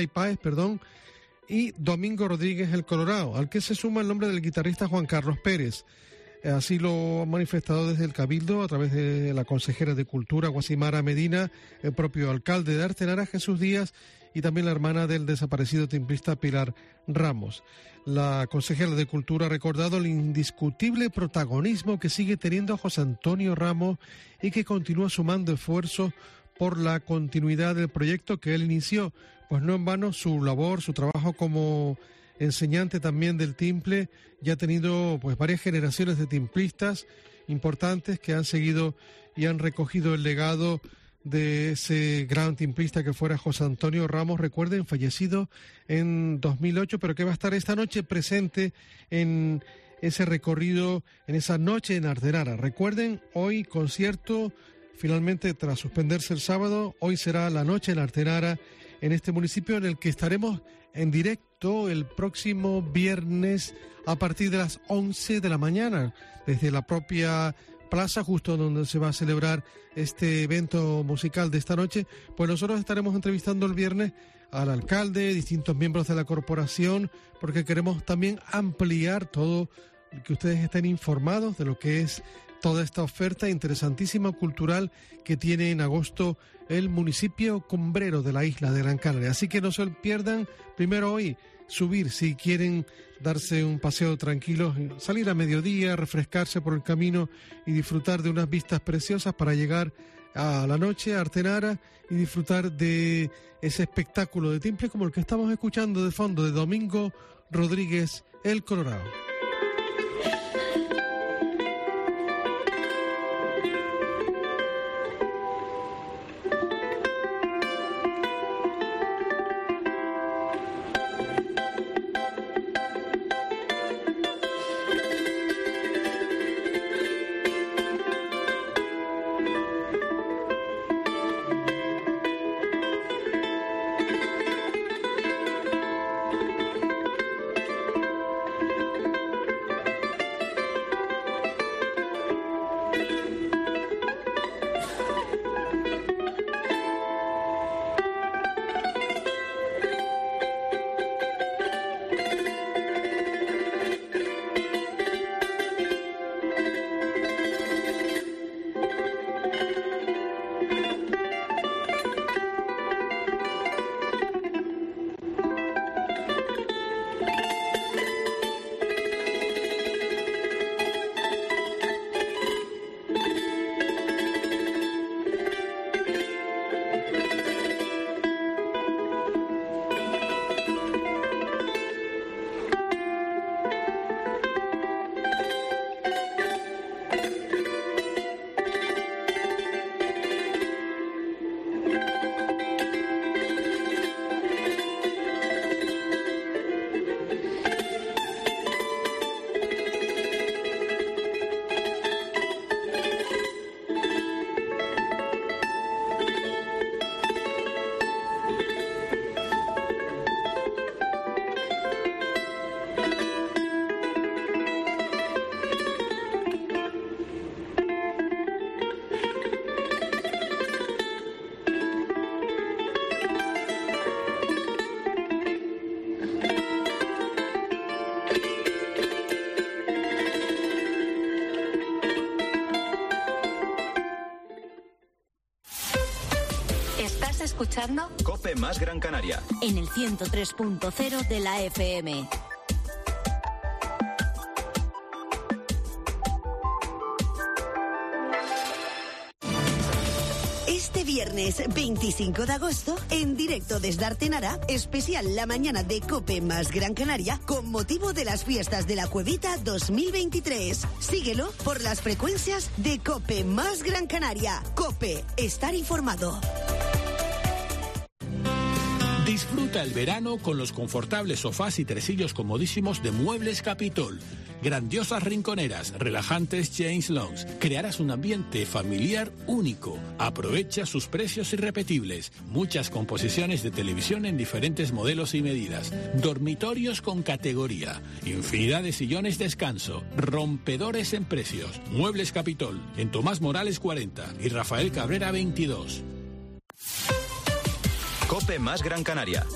y Domingo Rodríguez el Colorado, al que se suma el nombre del guitarrista Juan Carlos Pérez. Así lo han manifestado desde el Cabildo a través de la consejera de Cultura, Guasimara Medina, el propio alcalde de Artenara, Jesús Díaz, y también la hermana del desaparecido timplista Pilar Ramos. La consejera de Cultura ha recordado el indiscutible protagonismo que sigue teniendo José Antonio Ramos y que continúa sumando esfuerzos por la continuidad del proyecto que él inició. Pues no en vano su labor, su trabajo como enseñante también del timple, ya ha tenido pues varias generaciones de timplistas importantes que han seguido y han recogido el legado de ese gran timplista que fuera José Antonio Ramos, recuerden, fallecido en 2008, pero que va a estar esta noche presente en ese recorrido, en esa noche en Artenara. Recuerden, hoy concierto, finalmente tras suspenderse el sábado, hoy será la noche en Artenara, en este municipio en el que estaremos en directo el próximo viernes a partir de las 11 de la mañana, desde la propia plaza, justo donde se va a celebrar este evento musical de esta noche. Pues nosotros estaremos entrevistando el viernes al alcalde, distintos miembros de la corporación, porque queremos también ampliar todo, que ustedes estén informados de lo que es toda esta oferta interesantísima cultural que tiene en agosto el municipio cumbrero de la isla de Gran Canaria. Así que no se pierdan, primero hoy, subir si quieren darse un paseo tranquilo, salir a mediodía, refrescarse por el camino y disfrutar de unas vistas preciosas para llegar a la noche a Artenara y disfrutar de ese espectáculo de timple como el que estamos escuchando de fondo de Domingo Rodríguez, El Colorado. Escuchando COPE más Gran Canaria en el 103.0 de la FM. Este viernes 25 de agosto, en directo desde Artenara, especial la mañana de COPE más Gran Canaria, con motivo de las fiestas de la Cuevita 2023. Síguelo por las frecuencias de COPE más Gran Canaria. COPE, estar informado. Disfruta el verano con los confortables sofás y tresillos comodísimos de Muebles Capitol. Grandiosas rinconeras, relajantes James Longs. Crearás un ambiente familiar único. Aprovecha sus precios irrepetibles. Muchas composiciones de televisión en diferentes modelos y medidas. Dormitorios con categoría. Infinidad de sillones descanso. Rompedores en precios. Muebles Capitol, en Tomás Morales 40 y Rafael Cabrera 22. COPE más Gran Canaria.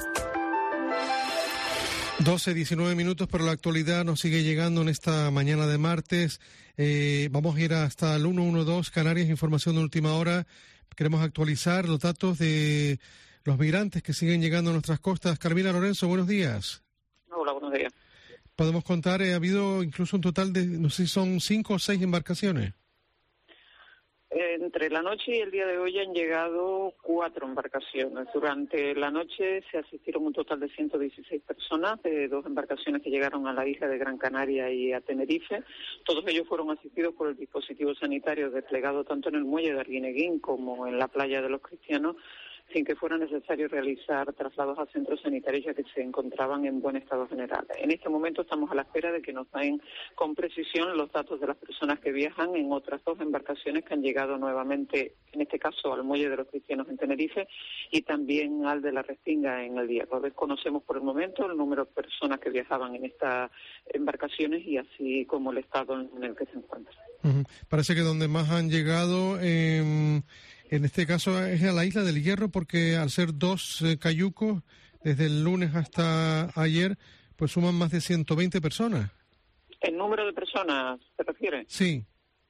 12:19 minutos, pero la actualidad nos sigue llegando en esta mañana de martes. Vamos a ir hasta el 112 Canarias, información de última hora. Queremos actualizar los datos de los migrantes que siguen llegando a nuestras costas. Carmina Lorenzo, buenos días. Hola, buenos días. Podemos contar, ha habido incluso un total de, no sé si son 5 o 6 embarcaciones. Entre la noche y el día de hoy han llegado 4 embarcaciones. Durante la noche se asistieron un total de 116 personas de 2 embarcaciones que llegaron a la isla de Gran Canaria y a Tenerife. Todos ellos fueron asistidos por el dispositivo sanitario desplegado tanto en el muelle de Arguineguín como en la playa de los Cristianos, sin que fuera necesario realizar traslados a centros sanitarios, ya que se encontraban en buen estado general. En este momento estamos a la espera de que nos den con precisión los datos de las personas que viajan en otras 2 embarcaciones que han llegado nuevamente, en este caso al muelle de los Cristianos en Tenerife y también al de la Restinga en el Hierro. Desconocemos por el momento el número de personas que viajaban en estas embarcaciones y así como el estado en el que se encuentran. Parece que donde más han llegado en este caso es a la isla del Hierro, porque al ser 2 cayucos, desde el lunes hasta ayer, pues suman más de 120 personas. ¿El número de personas se refiere? Sí.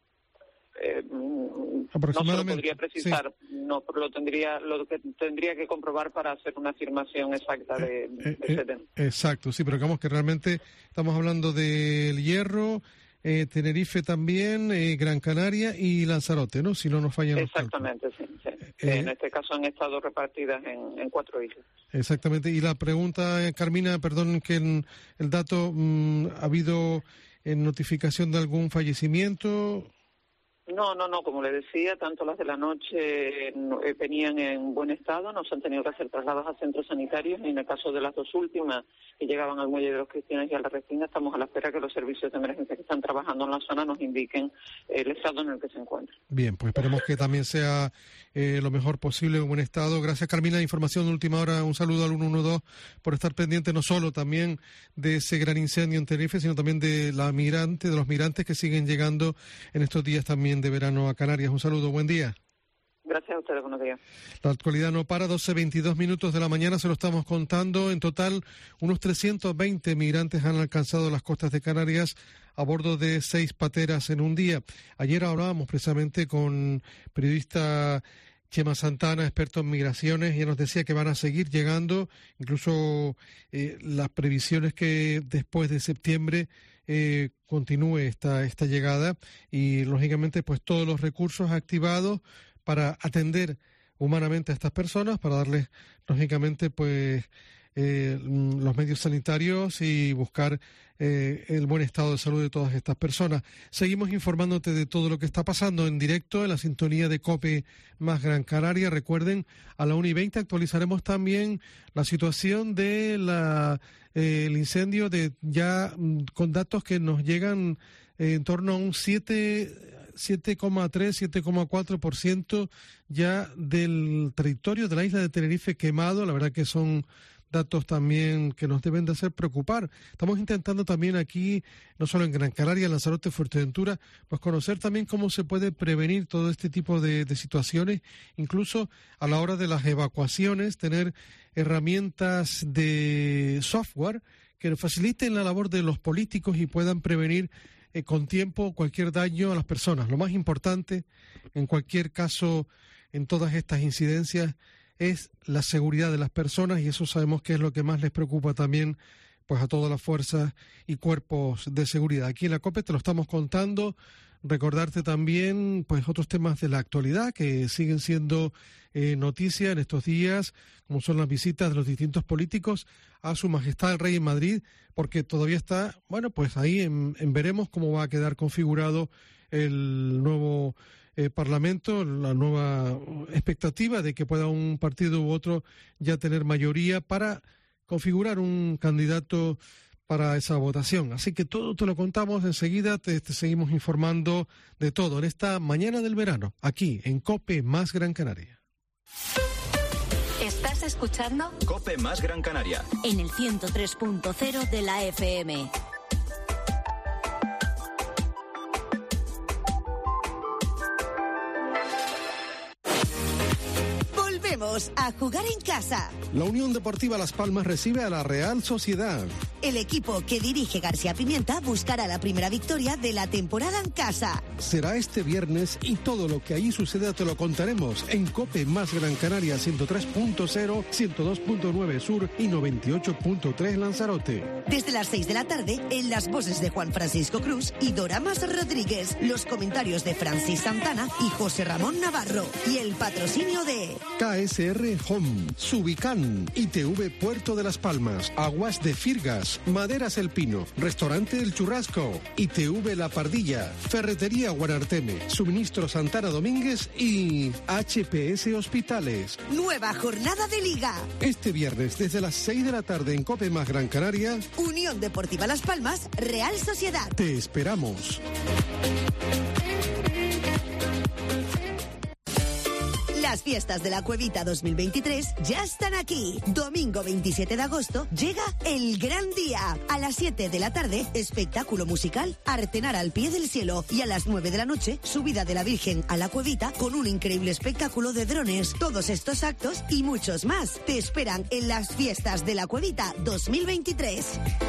No se lo podría precisar, sí. No, lo que tendría que comprobar para hacer una afirmación exacta de ese tema. Exacto, sí, pero digamos que realmente estamos hablando del Hierro, Tenerife también, Gran Canaria y Lanzarote, ¿no? Si no nos fallan los cálculos. Exactamente, sí. En este caso han estado repartidas en 4 islas. Exactamente. Y la pregunta, Carmina, perdón que el dato, ¿ha habido notificación de algún fallecimiento? No, como le decía, tanto las de la noche venían en buen estado, no se han tenido que hacer traslados a centros sanitarios, y en el caso de las 2 últimas que llegaban al muelle de los Cristianos y a la Restinga, estamos a la espera que los servicios de emergencia que están trabajando en la zona nos indiquen el estado en el que se encuentran. Bien, pues esperemos que también sea lo mejor posible, en buen estado. Gracias, Carmina. Información de última hora, un saludo al 112 por estar pendiente no solo también de ese gran incendio en Tenerife, sino también de los migrantes que siguen llegando en estos días también de verano a Canarias. Un saludo, buen día. Gracias a ustedes, buenos días. La actualidad no para, 12:22 minutos de la mañana, se lo estamos contando. En total, unos 320 migrantes han alcanzado las costas de Canarias a bordo de 6 pateras en un día. Ayer hablábamos precisamente con periodista Chema Santana, experto en migraciones, y nos decía que van a seguir llegando, incluso las previsiones que después de septiembre continúe esta llegada, y lógicamente pues todos los recursos activados para atender humanamente a estas personas, para darles lógicamente pues los medios sanitarios y buscar el buen estado de salud de todas estas personas. Seguimos informándote de todo lo que está pasando en directo en la sintonía de COPE más Gran Canaria. Recuerden, a la 1:20 actualizaremos también la situación de el incendio, ya con datos que nos llegan en torno a un 7,4% ya del territorio de la isla de Tenerife quemado. La verdad que son datos también que nos deben de hacer preocupar. Estamos intentando también aquí, no solo en Gran Canaria, Lanzarote, Fuerteventura, pues conocer también cómo se puede prevenir todo este tipo de situaciones, incluso a la hora de las evacuaciones, tener herramientas de software que faciliten la labor de los políticos y puedan prevenir con tiempo cualquier daño a las personas. Lo más importante, en cualquier caso, en todas estas incidencias, es la seguridad de las personas, y eso sabemos que es lo que más les preocupa también pues a todas las fuerzas y cuerpos de seguridad. Aquí en la COPE te lo estamos contando. Recordarte también pues otros temas de la actualidad que siguen siendo noticia en estos días, como son las visitas de los distintos políticos a Su Majestad el Rey en Madrid, porque todavía está, bueno, pues ahí veremos cómo va a quedar configurado el nuevo Parlamento, la nueva expectativa de que pueda un partido u otro ya tener mayoría para configurar un candidato para esa votación. Así que todo te lo contamos enseguida, te seguimos informando de todo en esta mañana del verano, aquí en COPE más Gran Canaria. ¿Estás escuchando? COPE más Gran Canaria. En el 103.0 de la FM. A jugar en casa. La Unión Deportiva Las Palmas recibe a la Real Sociedad. El equipo que dirige García Pimienta buscará la primera victoria de la temporada en casa. Será este viernes y todo lo que allí suceda te lo contaremos en COPE más Gran Canaria 103.0, 102.9 Sur y 98.3 Lanzarote. Desde las 6 de la tarde, en las voces de Juan Francisco Cruz y Doramas Rodríguez, los comentarios de Francis Santana y José Ramón Navarro y el patrocinio de KSR Home, Subicán, ITV Puerto de las Palmas, Aguas de Firgas, Maderas El Pino, Restaurante El Churrasco, ITV La Pardilla, Ferretería Guanarteme, Suministro Santana Domínguez y HPS Hospitales. Nueva jornada de Liga. Este viernes desde las 6 de la tarde en COPE más Gran Canaria, Unión Deportiva Las Palmas, Real Sociedad. Te esperamos. Las fiestas de la Cuevita 2023 ya están aquí. Domingo 27 de agosto llega el gran día. A las 7 de la tarde, espectáculo musical Artenar al pie del cielo. Y a las 9 de la noche, subida de la Virgen a la Cuevita con un increíble espectáculo de drones. Todos estos actos y muchos más te esperan en las fiestas de la Cuevita 2023.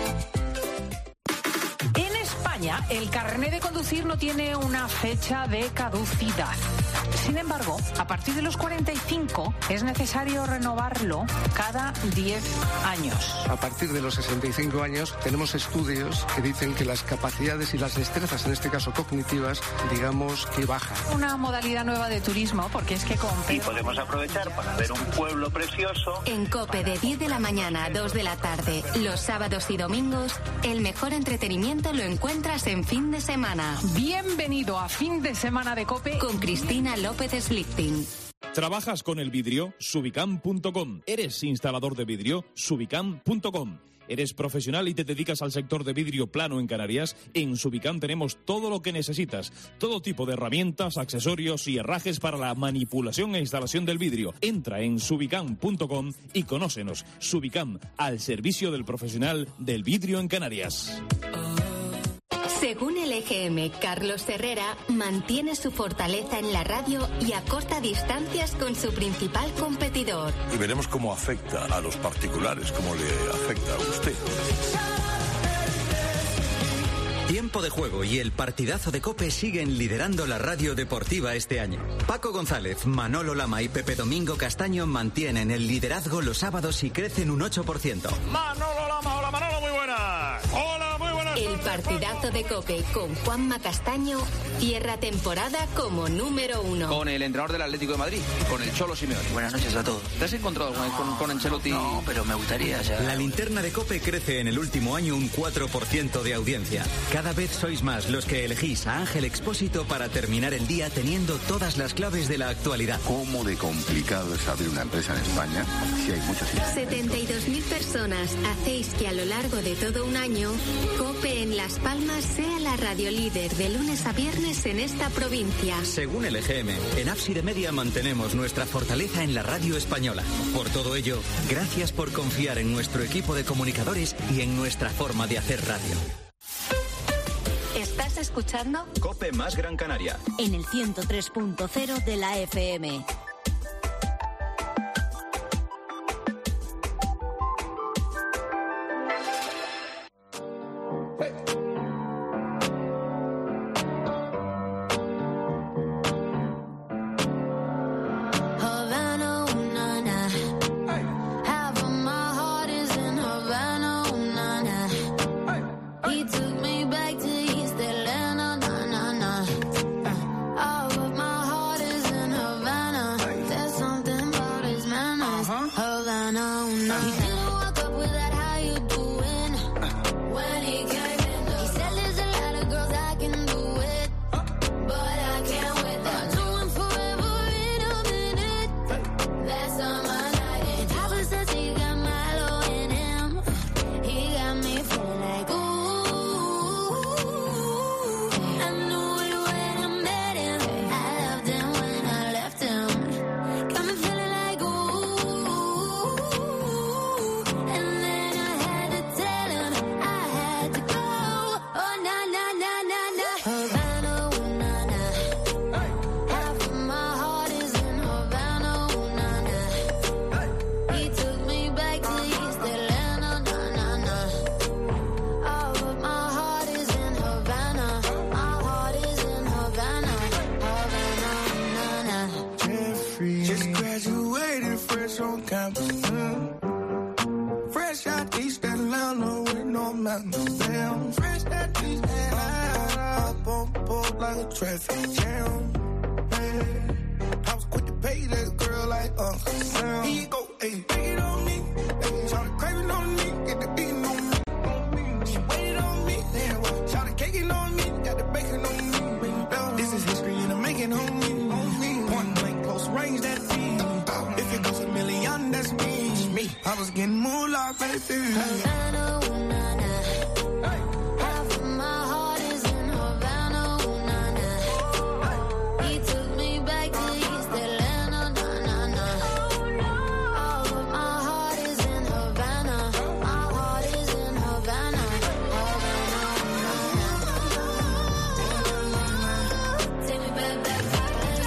En España, el carnet de conducir no tiene una fecha de caducidad. Sin embargo, a partir de los 45 es necesario renovarlo cada 10 años. A partir de los 65 años tenemos estudios que dicen que las capacidades y las destrezas, en este caso cognitivas, digamos que bajan. Una modalidad nueva de turismo, porque es que Y podemos aprovechar para ver un pueblo precioso. En COPE de 10 de la mañana a 2 de la tarde, los sábados y domingos, el mejor entretenimiento lo encuentras en fin de semana. Bienvenido a Fin de Semana de COPE con Cristina López Slichting. ¿Trabajas con el vidrio? Subicam.com. ¿Eres instalador de vidrio? Subicam.com. ¿Eres profesional y te dedicas al sector de vidrio plano en Canarias? En Subicam tenemos todo lo que necesitas. Todo tipo de herramientas, accesorios y herrajes para la manipulación e instalación del vidrio. Entra en subicam.com y conócenos. Subicam, al servicio del profesional del vidrio en Canarias. Según el EGM, Carlos Herrera mantiene su fortaleza en la radio y acorta distancias con su principal competidor. Y veremos cómo afecta a los particulares, cómo le afecta a usted. Tiempo de juego y el partidazo de COPE siguen liderando la radio deportiva este año. Paco González, Manolo Lama y Pepe Domingo Castaño mantienen el liderazgo los sábados y crecen un 8%. Manolo Lama, hola Manolo, muy buenas. Hola, muy buenas. El partidazo de COPE con Juanma Castaño cierra temporada como número 1. Con el entrenador del Atlético de Madrid, con el Cholo Simeone. Buenas noches a todos. ¿Te has encontrado con Ancelotti? No, pero me gustaría ya. La linterna de COPE crece en el último año un 4% de audiencia. Cada vez sois más los que elegís a Ángel Expósito para terminar el día teniendo todas las claves de la actualidad. ¿Cómo de complicado es abrir una empresa en España si hay muchos? 72.000 personas hacéis que a lo largo de todo un año COPE en Las Palmas sea la radio líder de lunes a viernes en esta provincia. Según el EGM, en Ábside Media mantenemos nuestra fortaleza en la radio española. Por todo ello, gracias por confiar en nuestro equipo de comunicadores y en nuestra forma de hacer radio. ¿Estás escuchando? COPE más Gran Canaria. En el 103.0 de la FM. rappers. Fresh out East Atlanta with no mountains. Damn, fresh out East Atlanta. Up on board like a traffic jam. I was quick to pay that girl like Uncle Sam. Here you go, ayy, take it on me. Ayy, shout craving on me, get the beating on me. She waited on me, damn, shout caking on me, got the bacon on me. This is history and I'm making on me. Point blank, close range, that feed. If it goes a million, that's me. I was getting moolah, baby. Havana, ooh, nah, nah. Half of my heart is in Havana, ooh, nah, nah. He took me back to East Atlanta, nah, nah, nah. All of my heart is in Havana. My heart is in Havana. Havana, ooh, nah, nah. Take me back, back, back.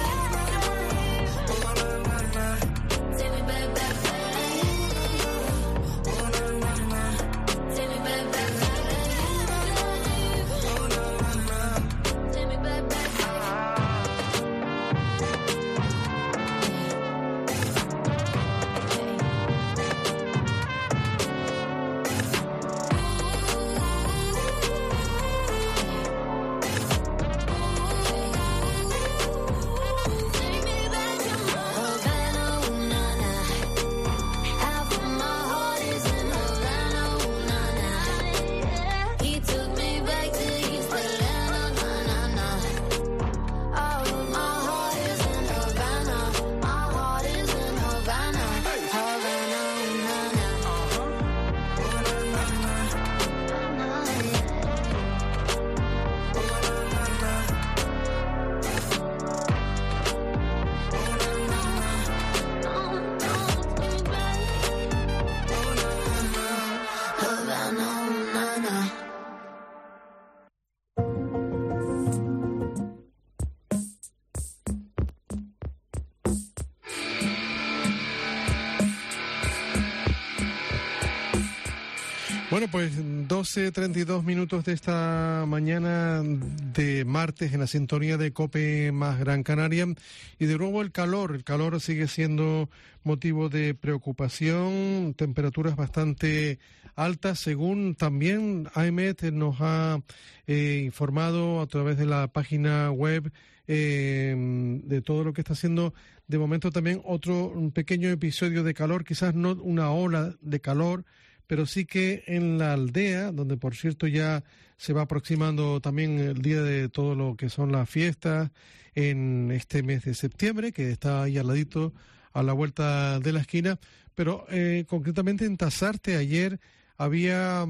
Take me back, back, back. Bueno, pues 12:32 minutos de esta mañana de martes en la sintonía de COPE más Gran Canaria. Y de nuevo el calor sigue siendo motivo de preocupación, temperaturas bastante altas, según también AEMET nos ha informado a través de la página web de todo lo que está haciendo. De momento también un pequeño episodio de calor, quizás no una ola de calor, pero sí que en la aldea, donde por cierto ya se va aproximando también el día de todo lo que son las fiestas en este mes de septiembre, que está ahí al ladito, a la vuelta de la esquina, pero concretamente en Tasarte ayer había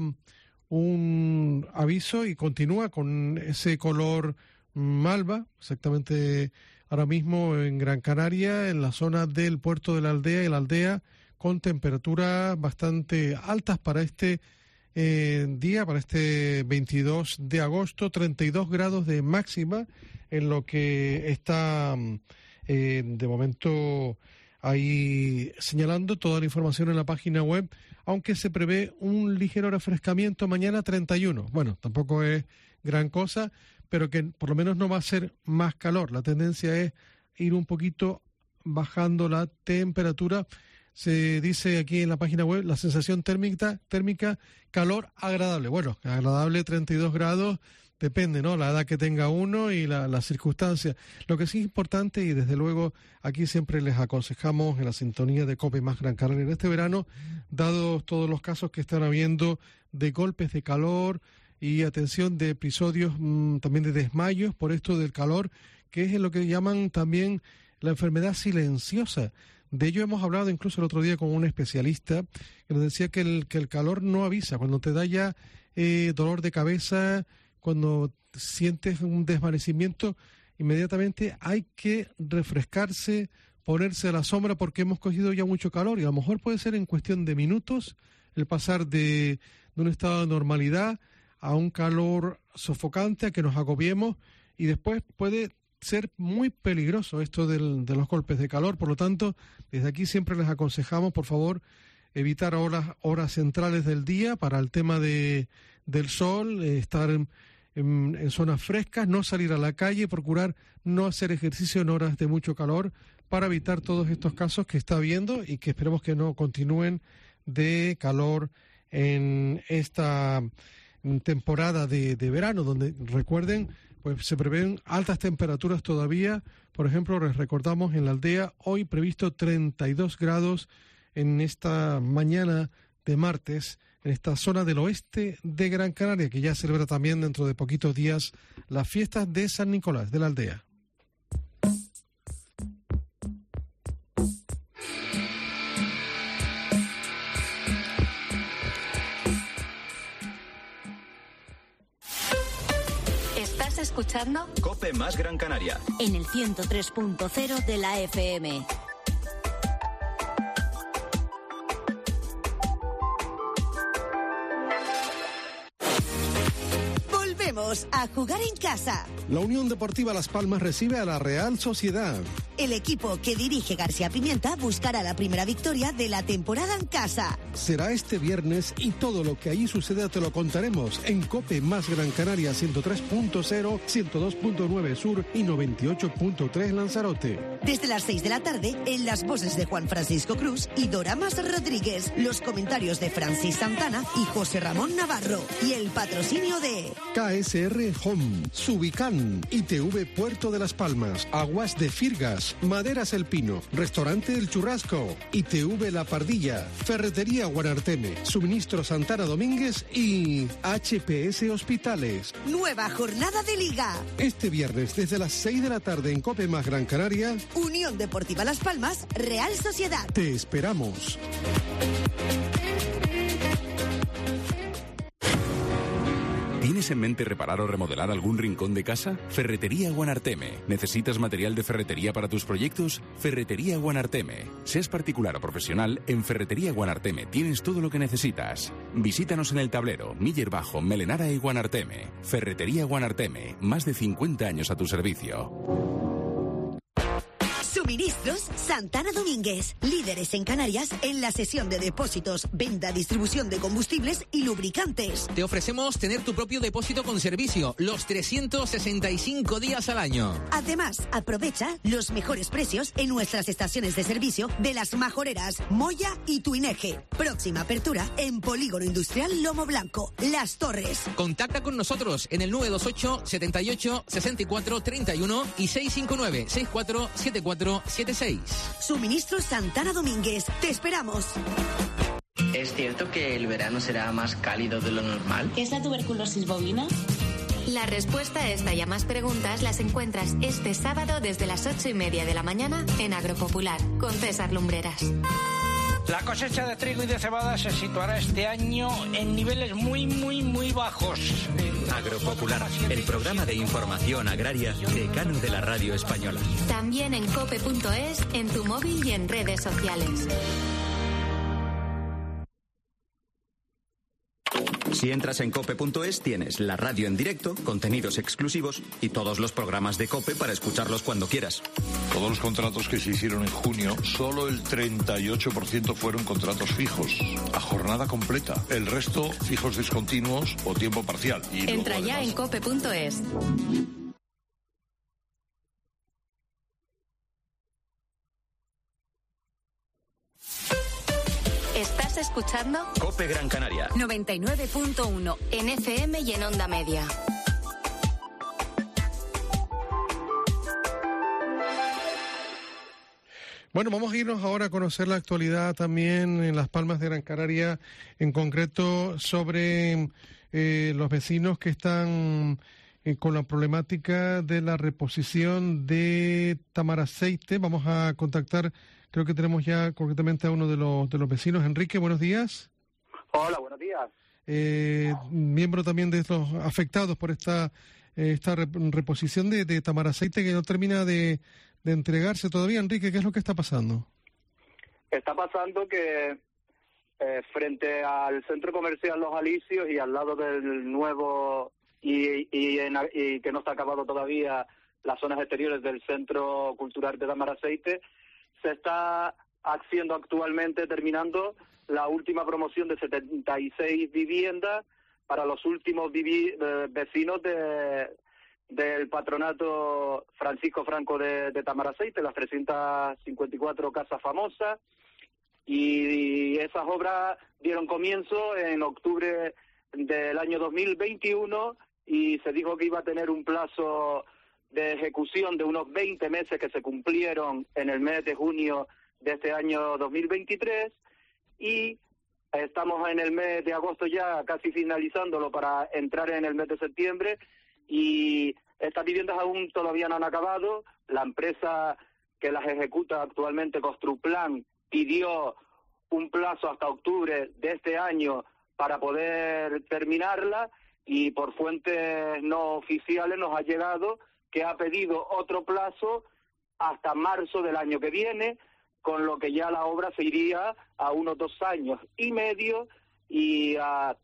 un aviso y continúa con ese color malva, exactamente ahora mismo en Gran Canaria, en la zona del puerto de la aldea y la aldea, con temperaturas bastante altas para este día, para este 22 de agosto, 32 grados de máxima, en lo que está de momento ahí señalando toda la información en la página web, aunque se prevé un ligero refrescamiento mañana 31. Bueno, tampoco es gran cosa, pero que por lo menos no va a ser más calor. La tendencia es ir un poquito bajando la temperatura. Se dice aquí en la página web la sensación térmica, calor agradable. Bueno, agradable 32 grados, depende, ¿no? La edad que tenga uno y las circunstancias. Lo que sí es importante, y desde luego aquí siempre les aconsejamos en la sintonía de COPE más Gran Canaria en este verano, dados todos los casos que están habiendo de golpes de calor y atención de episodios también de desmayos por esto del calor, que es lo que llaman también la enfermedad silenciosa. De ello hemos hablado incluso el otro día con un especialista que nos decía que el calor no avisa. Cuando te da ya dolor de cabeza, cuando sientes un desvanecimiento, inmediatamente hay que refrescarse, ponerse a la sombra porque hemos cogido ya mucho calor y a lo mejor puede ser en cuestión de minutos el pasar de un estado de normalidad a un calor sofocante, a que nos agobiemos y después puede ser muy peligroso esto de los golpes de calor. Por lo tanto, desde aquí siempre les aconsejamos, por favor, evitar horas centrales del día para el tema del sol, estar en zonas frescas, no salir a la calle, procurar no hacer ejercicio en horas de mucho calor para evitar todos estos casos que está habiendo y que esperemos que no continúen de calor en esta temporada de verano, donde, recuerden, pues se prevén altas temperaturas todavía. Por ejemplo, les recordamos en la Aldea, hoy previsto 32 grados en esta mañana de martes, en esta zona del oeste de Gran Canaria, que ya celebra también dentro de poquitos días las fiestas de San Nicolás de la Aldea. ¿Estás escuchando? COPE más Gran Canaria. En el 103.0 de la FM. A jugar en casa. La Unión Deportiva Las Palmas recibe a la Real Sociedad. El equipo que dirige García Pimienta buscará la primera victoria de la temporada en casa. Será este viernes y todo lo que allí suceda te lo contaremos en COPE más Gran Canaria 103.0, 102.9 Sur y 98.3 Lanzarote. Desde las 6 de la tarde, en las voces de Juan Francisco Cruz y Doramas Rodríguez, los comentarios de Francis Santana y José Ramón Navarro y el patrocinio de KSR Home, Subicán, ITV Puerto de Las Palmas, Aguas de Firgas, Maderas El Pino, Restaurante El Churrasco, ITV La Pardilla, Ferretería Guanarteme, Suministro Santana Domínguez y HPS Hospitales. Nueva jornada de Liga. Este viernes desde las 6 de la tarde en COPE más Gran Canaria, Unión Deportiva Las Palmas, Real Sociedad. Te esperamos. ¿Tienes en mente reparar o remodelar algún rincón de casa? Ferretería Guanarteme. ¿Necesitas material de ferretería para tus proyectos? Ferretería Guanarteme. Seas particular o profesional, en Ferretería Guanarteme tienes todo lo que necesitas. Visítanos en El Tablero, Miller Bajo, Melenara y Guanarteme. Ferretería Guanarteme. Más de 50 años a tu servicio. Suministros Santana Domínguez, líderes en Canarias en la sesión de depósitos, venta, distribución de combustibles y lubricantes. Te ofrecemos tener tu propio depósito con servicio los 365 días al año. Además, aprovecha los mejores precios en nuestras estaciones de servicio de Las Majoreras, Moya y Tuineje. Próxima apertura en Polígono Industrial Lomo Blanco, Las Torres. Contacta con nosotros en el 928 78 64 31 y 659 64 74 76. Suministro Santana Domínguez. Te esperamos. ¿Es cierto que el verano será más cálido de lo normal? ¿Qué es la tuberculosis bovina? La respuesta a esta y a más preguntas las encuentras este sábado desde las 8:30 de la mañana en Agropopular con César Lumbreras. La cosecha de trigo y de cebada se situará este año en niveles muy bajos. Agropopular, el programa de información agraria decano de la radio española. También en cope.es, en tu móvil y en redes sociales. Si entras en cope.es tienes la radio en directo, contenidos exclusivos y todos los programas de COPE para escucharlos cuando quieras. Todos los contratos que se hicieron en junio, solo el 38% fueron contratos fijos, a jornada completa. El resto, fijos discontinuos o tiempo parcial. Y entra ya en cope.es. ¿Estás escuchando? COPE Gran Canaria 99.1 en FM y en Onda Media. Bueno, vamos a irnos ahora a conocer la actualidad también en Las Palmas de Gran Canaria, en concreto sobre los vecinos que están con la problemática de la reposición de Tamaraceite. Vamos a contactar, creo que tenemos ya concretamente a uno de los vecinos. Enrique, buenos días. Hola, buenos días. Miembro también de los afectados por esta reposición de Tamaraceite que no termina de entregarse todavía. Enrique, ¿qué es lo que está pasando? Está pasando que frente al centro comercial Los Alicios y al lado del nuevo y que no está acabado todavía las zonas exteriores del Centro Cultural de Tamaraceite, se está haciendo actualmente, terminando la última promoción de 76 viviendas para los últimos vecinos del patronato Francisco Franco de Tamaraceite, las 354 casas famosas, y esas obras dieron comienzo en octubre del año 2021 y se dijo que iba a tener un plazo de ejecución de unos 20 meses que se cumplieron en el mes de junio de este año 2023 y estamos en el mes de agosto ya casi finalizándolo para entrar en el mes de septiembre y estas viviendas aún todavía no han acabado. La empresa que las ejecuta actualmente, Construplan, pidió un plazo hasta octubre de este año para poder terminarla y por fuentes no oficiales nos ha llegado que ha pedido otro plazo hasta marzo del año que viene, con lo que ya la obra se iría a unos 2 años y medio y a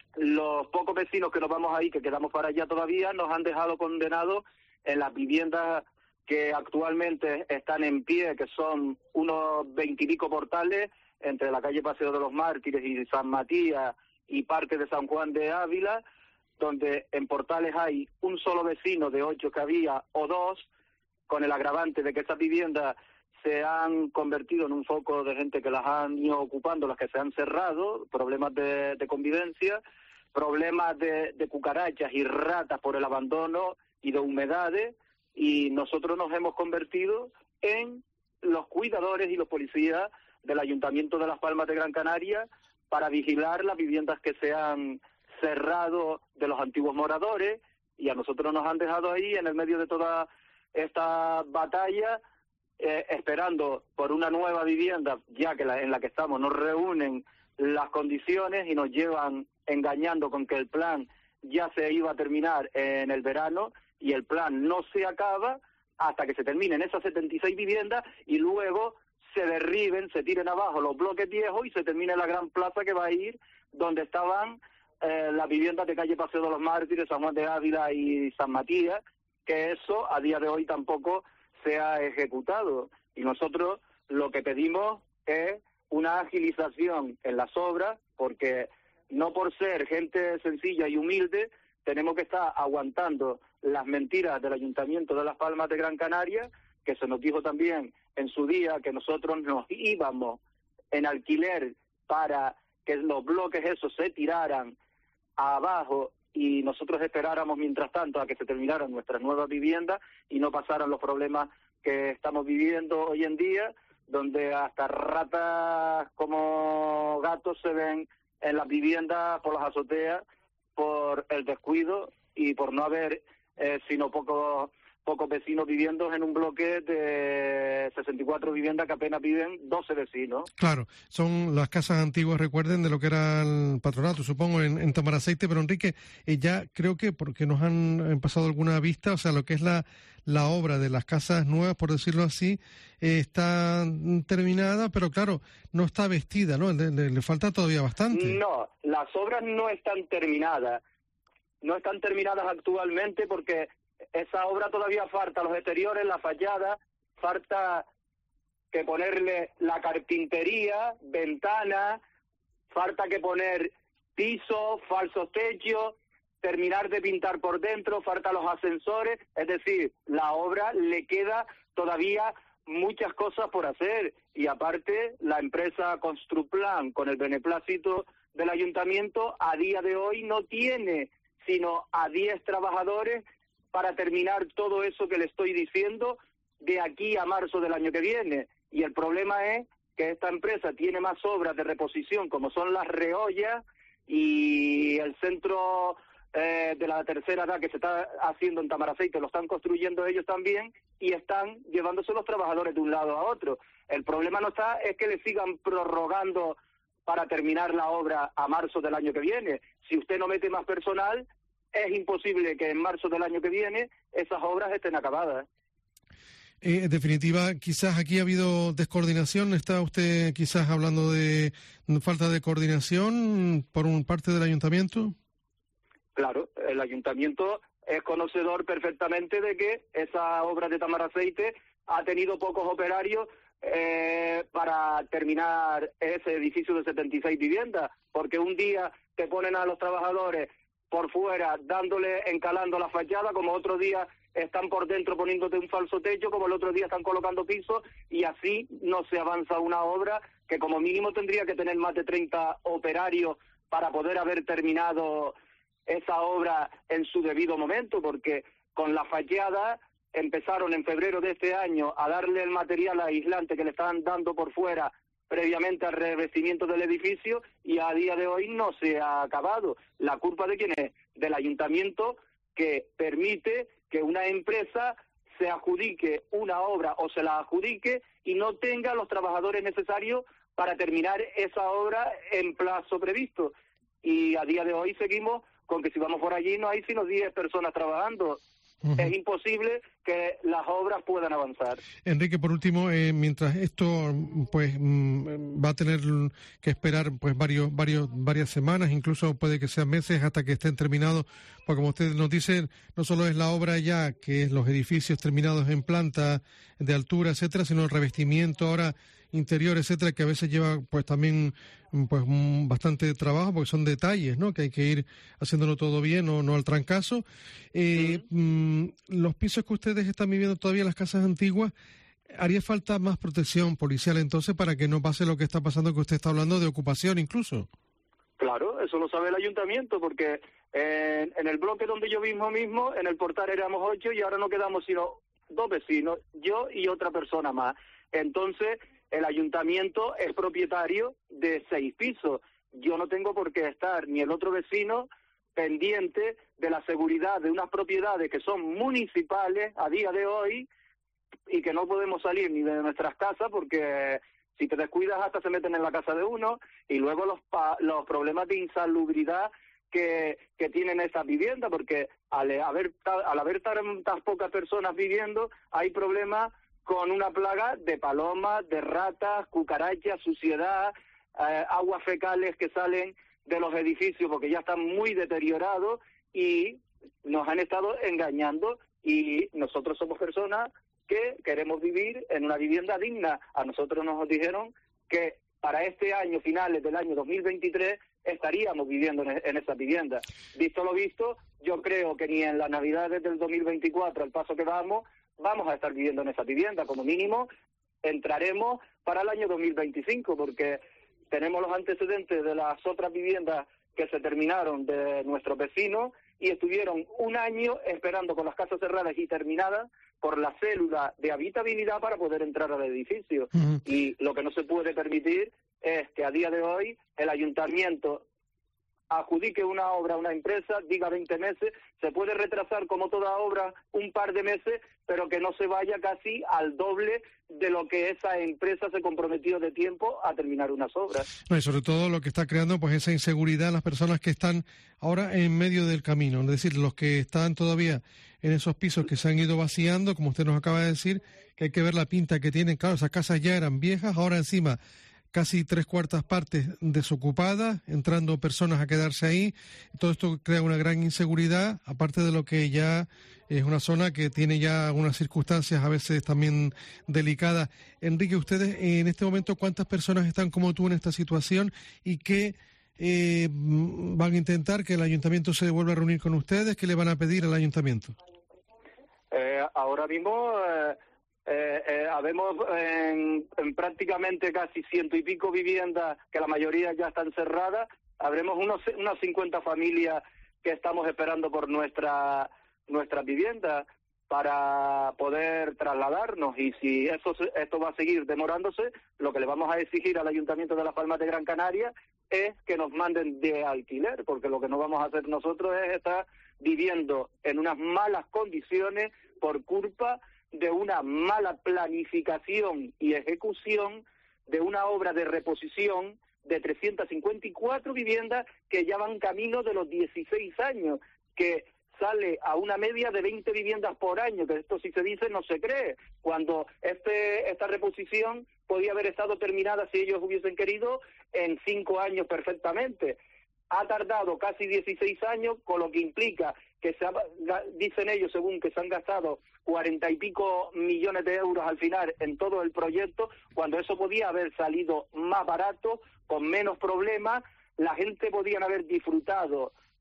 los pocos vecinos que nos vamos ahí, que quedamos para allá todavía, nos han dejado condenados en las viviendas que actualmente están en pie, que son unos 20 y pico portales entre la calle Paseo de los Mártires y San Matías y parte de San Juan de Ávila, donde en portales hay un solo vecino de 8 que había o 2, con el agravante de que esas viviendas se han convertido en un foco de gente que las han ido ocupando, las que se han cerrado, problemas de convivencia, problemas de cucarachas y ratas por el abandono y de humedades, y nosotros nos hemos convertido en los cuidadores y los policías del Ayuntamiento de Las Palmas de Gran Canaria para vigilar las viviendas que se han cerrado de los antiguos moradores, y a nosotros nos han dejado ahí en el medio de toda esta batalla esperando por una nueva vivienda, ya que en la que estamos nos reúnen las condiciones y nos llevan engañando con que el plan ya se iba a terminar en el verano, y el plan no se acaba hasta que se terminen esas 76 viviendas y luego se derriben, se tiren abajo los bloques viejos y se termine la gran plaza que va a ir donde estaban las viviendas de calle Paseo de los Mártires, San Juan de Ávila y San Matías, que eso a día de hoy tampoco se ha ejecutado. Y nosotros lo que pedimos es una agilización en las obras, porque no por ser gente sencilla y humilde tenemos que estar aguantando las mentiras del Ayuntamiento de Las Palmas de Gran Canaria, que se nos dijo también en su día que nosotros nos íbamos en alquiler para que los bloques esos se tiraran abajo y nosotros esperáramos mientras tanto a que se terminaran nuestras nuevas viviendas y no pasaran los problemas que estamos viviendo hoy en día, donde hasta ratas como gatos se ven en las viviendas por las azoteas por el descuido y por no haber sino pocos vecinos viviendo en un bloque de 64 viviendas que apenas viven 12 vecinos. Claro, son las casas antiguas, recuerden, de lo que era el patronato, supongo, en Tamaraceite, pero Enrique, ya creo que porque nos han pasado alguna vista, o sea, lo que es la obra de las casas nuevas, por decirlo así, está terminada, pero claro, no está vestida, ¿no? Le falta todavía bastante. No, las obras no están terminadas actualmente porque esa obra todavía falta los exteriores, la fachada, falta que ponerle la carpintería, ventanas, falta que poner pisos, falsos techos, terminar de pintar por dentro, falta los ascensores, es decir, la obra le queda todavía muchas cosas por hacer, y aparte la empresa Construplan, con el beneplácito del ayuntamiento, a día de hoy no tiene sino a 10 trabajadores para terminar todo eso que le estoy diciendo de aquí a marzo del año que viene. Y el problema es que esta empresa tiene más obras de reposición, como son las reollas y el centro de la tercera edad que se está haciendo en Tamaraceite, lo están construyendo ellos también y están llevándose los trabajadores de un lado a otro. El problema no está, es que le sigan prorrogando para terminar la obra a marzo del año que viene. Si usted no mete más personal, es imposible que en marzo del año que viene esas obras estén acabadas. En definitiva, quizás aquí ha habido descoordinación. ¿Está usted quizás hablando de falta de coordinación por parte del ayuntamiento? Claro, el ayuntamiento es conocedor perfectamente de que esa obra de Tamaraceite ha tenido pocos operarios para terminar ese edificio de 76 viviendas, porque un día te ponen a los trabajadores por fuera encalando la fachada, como otro día están por dentro poniéndote un falso techo, como el otro día están colocando pisos, y así no se avanza una obra que como mínimo tendría que tener más de 30 operarios para poder haber terminado esa obra en su debido momento, porque con la fachada empezaron en febrero de este año a darle el material aislante que le estaban dando por fuera previamente al revestimiento del edificio, y a día de hoy no se ha acabado. ¿La culpa de quién es? Del ayuntamiento, que permite que una empresa se adjudique una obra o se la adjudique y no tenga los trabajadores necesarios para terminar esa obra en plazo previsto. Y a día de hoy seguimos con que si vamos por allí no hay sino 10 personas trabajando. Es imposible que las obras puedan avanzar. Enrique, por último, mientras esto pues va a tener que esperar pues varias semanas, incluso puede que sean meses hasta que estén terminados, porque como usted nos dice, no solo es la obra ya, que es los edificios terminados en planta, de altura, etcétera, sino el revestimiento ahora interior, etcétera, que a veces lleva pues también pues bastante trabajo, porque son detalles, ¿no?, que hay que ir haciéndolo todo bien, no al trancazo. Los pisos que ustedes están viviendo todavía en las casas antiguas, ¿haría falta más protección policial entonces para que no pase lo que está pasando, que usted está hablando de ocupación incluso? Claro, eso lo sabe el ayuntamiento, porque en el bloque donde yo mismo, en el portal éramos 8 y ahora no quedamos sino 2 vecinos, yo y otra persona más. Entonces, el ayuntamiento es propietario de 6 pisos. Yo no tengo por qué estar, ni el otro vecino, pendiente de la seguridad de unas propiedades que son municipales a día de hoy y que no podemos salir ni de nuestras casas porque si te descuidas hasta se meten en la casa de uno, y luego los problemas de insalubridad que tienen esas viviendas, porque al haber tantas pocas personas viviendo hay problemas con una plaga de palomas, de ratas, cucarachas, suciedad, aguas fecales que salen de los edificios porque ya están muy deteriorados y nos han estado engañando, y nosotros somos personas que queremos vivir en una vivienda digna. A nosotros nos dijeron que para este año, finales del año 2023, estaríamos viviendo en esa vivienda. Visto lo visto, yo creo que ni en las Navidades del 2024, al paso que vamos a estar viviendo en esa vivienda. Como mínimo, entraremos para el año 2025, porque tenemos los antecedentes de las otras viviendas que se terminaron de nuestros vecinos y estuvieron un año esperando con las casas cerradas y terminadas por la célula de habitabilidad para poder entrar al edificio. Y lo que no se puede permitir es que a día de hoy el ayuntamiento adjudique una obra a una empresa, diga 20 meses, se puede retrasar como toda obra un par de meses, pero que no se vaya casi al doble de lo que esa empresa se comprometió de tiempo a terminar unas obras. No, y sobre todo lo que está creando pues esa inseguridad en las personas que están ahora en medio del camino, es decir, los que están todavía en esos pisos que se han ido vaciando, como usted nos acaba de decir, que hay que ver la pinta que tienen. Claro, esas casas ya eran viejas, ahora encima casi 3/4 partes desocupadas, entrando personas a quedarse ahí. Todo esto crea una gran inseguridad, aparte de lo que ya es una zona que tiene ya algunas circunstancias a veces también delicadas. Enrique, ustedes en este momento, ¿cuántas personas están como tú en esta situación y qué van a intentar que el ayuntamiento se vuelva a reunir con ustedes? ¿Qué le van a pedir al ayuntamiento? Ahora mismo habemos en prácticamente casi 100 y pico viviendas, que la mayoría ya están cerradas. Habremos unas 50 familias que estamos esperando por nuestras viviendas para poder trasladarnos, y si esto va a seguir demorándose, lo que le vamos a exigir al Ayuntamiento de Las Palmas de Gran Canaria es que nos manden de alquiler, porque lo que no vamos a hacer nosotros es estar viviendo en unas malas condiciones por culpa de una mala planificación y ejecución de una obra de reposición de 354 viviendas que ya van camino de los 16 años, que sale a una media de 20 viviendas por año, que esto si se dice no se cree, cuando esta reposición podía haber estado terminada, si ellos hubiesen querido, en 5 años perfectamente. Ha tardado casi 16 años, con lo que implica que dicen ellos, según que se han gastado 40 y pico millones de euros al final en todo el proyecto, cuando eso podía haber salido más barato, con menos problemas. La gente podían haber disfrutado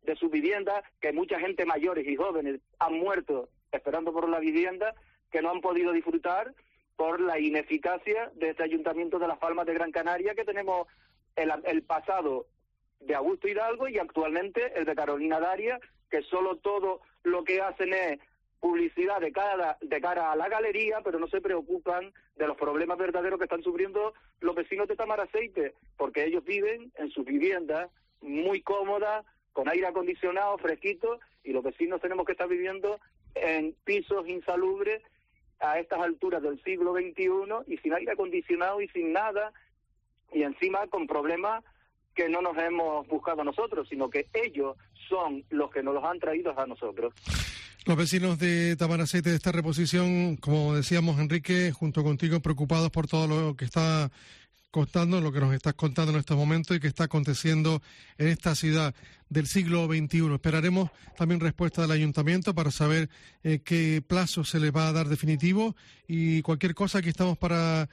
de sus viviendas, que mucha gente mayores y jóvenes han muerto esperando por la vivienda, que no han podido disfrutar por la ineficacia de este Ayuntamiento de Las Palmas de Gran Canaria, que tenemos el pasado de Augusto Hidalgo y actualmente el de Carolina Darias, que solo todo lo que hacen es publicidad de cara a la galería, pero no se preocupan de los problemas verdaderos que están sufriendo los vecinos de Tamaraceite, porque ellos viven en sus viviendas muy cómodas, con aire acondicionado, fresquito, y los vecinos tenemos que estar viviendo en pisos insalubres a estas alturas del siglo XXI y sin aire acondicionado y sin nada, y encima con problemas que no nos hemos buscado nosotros, sino que ellos son los que nos los han traído a nosotros. Los vecinos de Tamaraceite de esta reposición, como decíamos, Enrique, junto contigo, preocupados por todo lo que está contando, lo que nos estás contando en estos momentos y que está aconteciendo en esta ciudad del siglo XXI. Esperaremos también respuesta del Ayuntamiento para saber qué plazo se les va a dar definitivo, y cualquier cosa, aquí estamos para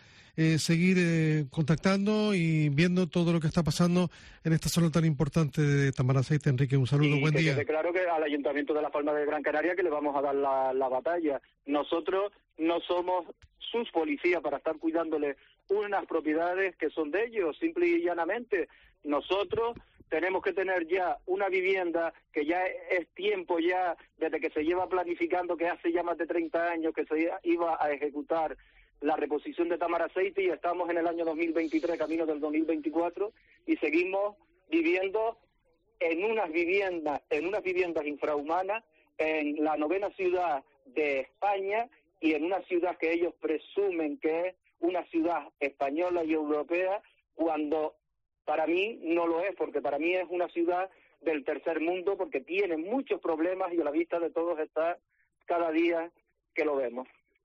seguir contactando y viendo todo lo que está pasando en esta zona tan importante de Tamaraceite. Enrique, un saludo, buen día. Claro que al Ayuntamiento de Las Palmas de Gran Canaria que le vamos a dar la batalla. Nosotros no somos sus policías para estar cuidándole unas propiedades que son de ellos, simple y llanamente. Nosotros tenemos que tener ya una vivienda que ya es tiempo ya, desde que se lleva planificando, que hace ya más de 30 años que se iba a ejecutar la reposición de Tamaraceite, y estamos en el año 2023, camino del 2024, y seguimos viviendo en unas viviendas infrahumanas en la 9ª ciudad de España y en una ciudad que ellos presumen que es una ciudad española y europea, cuando para mí no lo es, porque para mí es una ciudad del tercer mundo, porque tiene muchos problemas y a la vista de todos está cada día que lo vemos.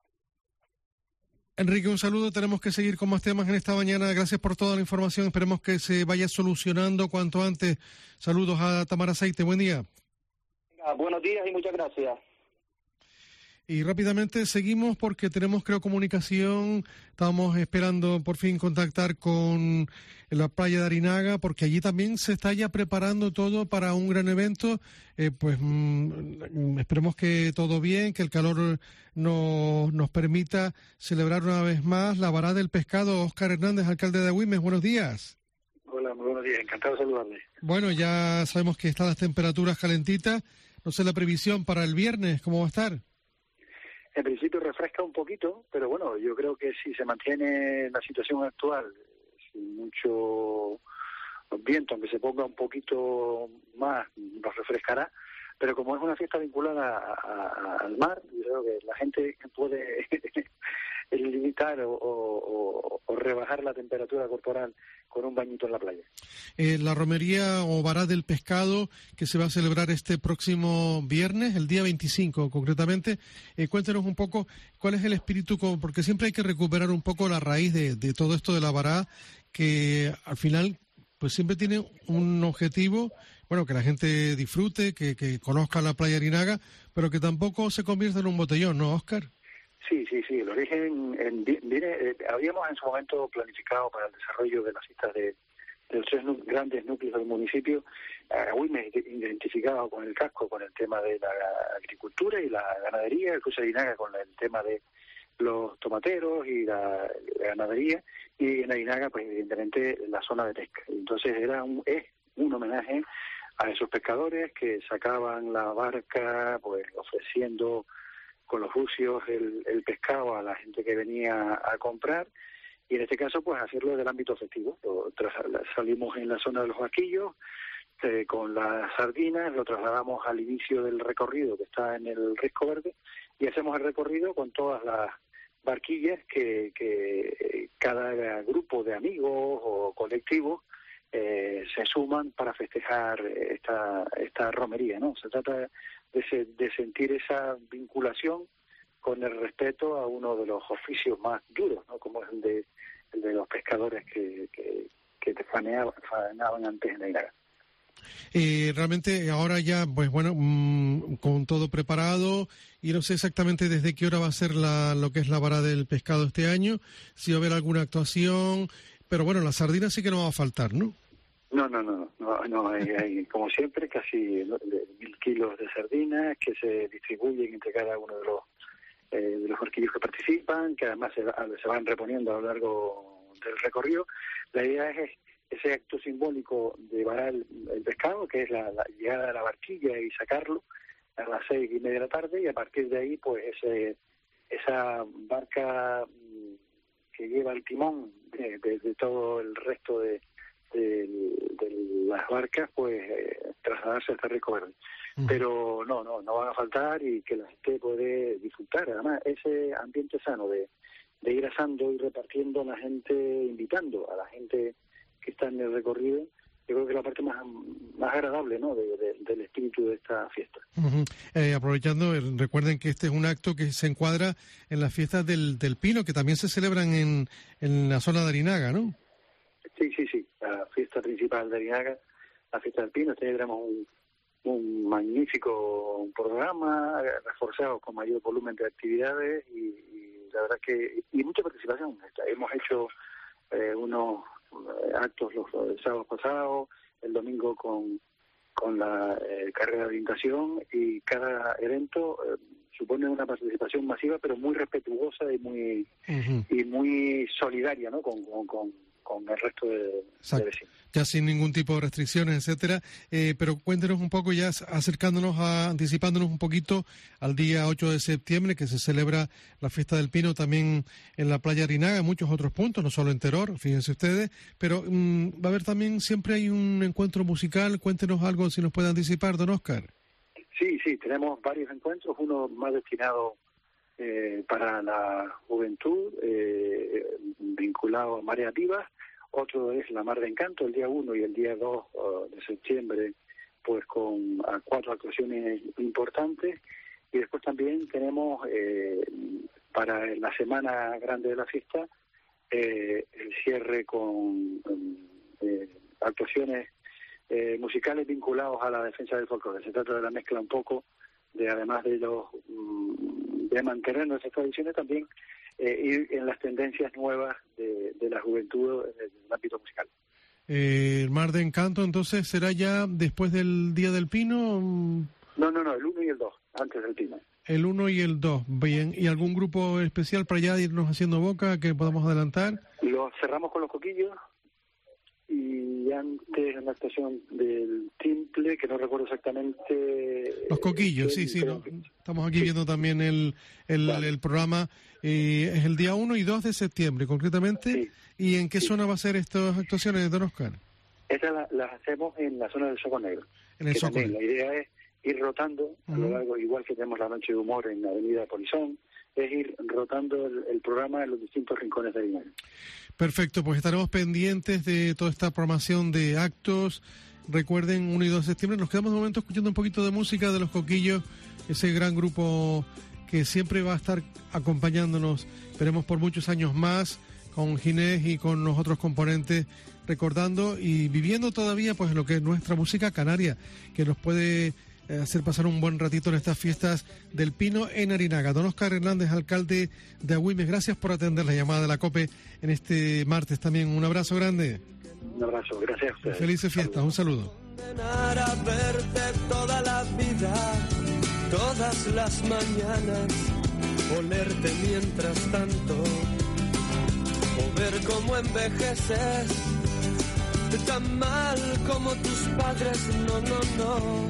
Enrique, un saludo. Tenemos que seguir con más temas en esta mañana. Gracias por toda la información. Esperemos que se vaya solucionando cuanto antes. Saludos a Tamaraceite. Buen día. Buenos días y muchas gracias. Y rápidamente seguimos porque tenemos, creo, comunicación. Estamos esperando por fin contactar con la playa de Arinaga, porque allí también se está ya preparando todo para un gran evento. Esperemos que todo bien, que el calor nos permita celebrar una vez más la varada del pescado. Óscar Hernández, alcalde de Agüimes, buenos días. Hola, muy buenos días, encantado de saludarle. Bueno, ya sabemos que están las temperaturas calentitas. No sé la previsión para el viernes, ¿cómo va a estar? En principio refresca un poquito, pero bueno, yo creo que si se mantiene la situación actual, sin mucho viento, aunque se ponga un poquito más, nos refrescará. Pero como es una fiesta vinculada al mar, yo creo que la gente puede limitar o rebajar la temperatura corporal con un bañito en la playa. La romería o varada del pescado que se va a celebrar este próximo viernes, el día 25 concretamente, cuéntenos un poco cuál es el espíritu, porque siempre hay que recuperar un poco la raíz de todo esto de la varada, que al final pues siempre tiene un objetivo, bueno, que la gente disfrute, que conozca la playa Arinaga, pero que tampoco se convierta en un botellón, ¿no, Óscar? Sí, el origen viene, habíamos en su momento planificado para el desarrollo de las citas de los 3 grandes núcleos del municipio, Agüimes identificado con el casco, con el tema de la agricultura y la ganadería, el Cruce de Arinaga con el tema de los tomateros y la ganadería, y en Arinaga, pues evidentemente la zona de pesca. Entonces es un homenaje a esos pescadores que sacaban la barca, pues ofreciendo con los bucios el pescado a la gente que venía a comprar, y en este caso pues hacerlo del ámbito festivo. Salimos en la zona de los vaquillos con las sardinas, lo trasladamos al inicio del recorrido que está en el Risco Verde, y hacemos el recorrido con todas las barquillas que cada grupo de amigos o colectivos se suman para festejar esta romería, ¿no? Se trata de sentir esa vinculación con el respeto a uno de los oficios más duros, ¿no? Como es el de los pescadores que faenaban antes en Arinaga. Realmente ahora ya, pues bueno, con todo preparado, y no sé exactamente desde qué hora va a ser lo que es la varada del pescado este año, si va a haber alguna actuación, pero bueno, la sardina sí que no va a faltar, ¿no? No, hay como siempre casi 1.000 kilos de sardinas que se distribuyen entre cada uno de los horquillos que participan, que además se van reponiendo a lo largo del recorrido. La idea es ese acto simbólico de varar el pescado, que es la llegada de la barquilla y sacarlo a las 6:30 de la tarde, y a partir de ahí pues esa barca que lleva el timón de todo el resto de las barcas, pues trasladarse hasta Rico Verde. Pero no van a faltar, y que la gente puede disfrutar. Además, ese ambiente sano de ir asando y repartiendo a la gente, invitando a la gente que está en el recorrido, yo creo que es la parte más agradable, ¿no?, del espíritu de esta fiesta. Aprovechando, recuerden que este es un acto que se encuadra en las fiestas del Pino, que también se celebran en la zona de Arinaga, ¿no? Sí, la fiesta principal de Arinaga, la fiesta del Pino. Tendremos un magnífico programa, reforzado con mayor volumen de actividades, y la verdad que mucha participación. Hemos hecho unos actos los sábados pasados, el domingo con la carrera de orientación, y cada evento supone una participación masiva, pero muy respetuosa y muy solidaria, ¿no?, con el resto de vecinos. Ya sin ningún tipo de restricciones, etcétera. Pero cuéntenos un poco, ya anticipándonos un poquito al día 8 de septiembre, que se celebra la fiesta del Pino también en la playa Arinaga, en muchos otros puntos, no solo en Teror, fíjense ustedes, pero va a haber también, siempre hay un encuentro musical. Cuéntenos algo, si nos puede anticipar, don Óscar. Sí, tenemos varios encuentros, uno más destinado para la juventud, vinculado a Mareas Vivas. Otro es la Mar de Encanto, el día 1 y el día 2 de septiembre, pues con 4 actuaciones importantes. Y después también tenemos para la semana grande de la fiesta el cierre con actuaciones musicales vinculados a la defensa del folclore. Se trata de la mezcla un poco de, además de mantener nuestras tradiciones, también ir en las tendencias nuevas de la juventud en el ámbito musical. ¿El Mar de Encanto entonces será ya después del Día del Pino? No, el 1 y el 2, antes del Pino. El 1 y el 2, bien. ¿Y algún grupo especial para ya irnos haciendo boca que podamos adelantar? Lo cerramos con los Coquillos, y antes en la actuación del Timple, que no recuerdo exactamente... Los Coquillos, sí. Estamos aquí viendo también el programa. Es el día 1 y 2 de septiembre, concretamente. Sí. ¿Y en qué zona va a ser estas actuaciones, don Óscar? Estas las hacemos en la zona del Soco Negro. En el Soco Negro. La idea es ir rotando a lo largo, igual que tenemos la Noche de Humor en la avenida Polizón, es ir rotando el programa en los distintos rincones de Arinaga. Perfecto, pues estaremos pendientes de toda esta programación de actos. Recuerden, 1 y 2 de septiembre. Nos quedamos de momento escuchando un poquito de música de los Coquillos, ese gran grupo que siempre va a estar acompañándonos, esperemos por muchos años más, con Ginés y con los otros componentes, recordando y viviendo todavía pues lo que es nuestra música canaria, que nos puede hacer pasar un buen ratito en estas fiestas del Pino en Arinaga. Don Óscar Hernández, alcalde de Agüimes, gracias por atender la llamada de la COPE en este martes también. Un abrazo grande. Un abrazo, gracias a ustedes. Felices fiestas, un saludo. A verte toda la vida, todas las mañanas, olerte mientras tanto, o ver cómo envejeces, tan mal como tus padres, no.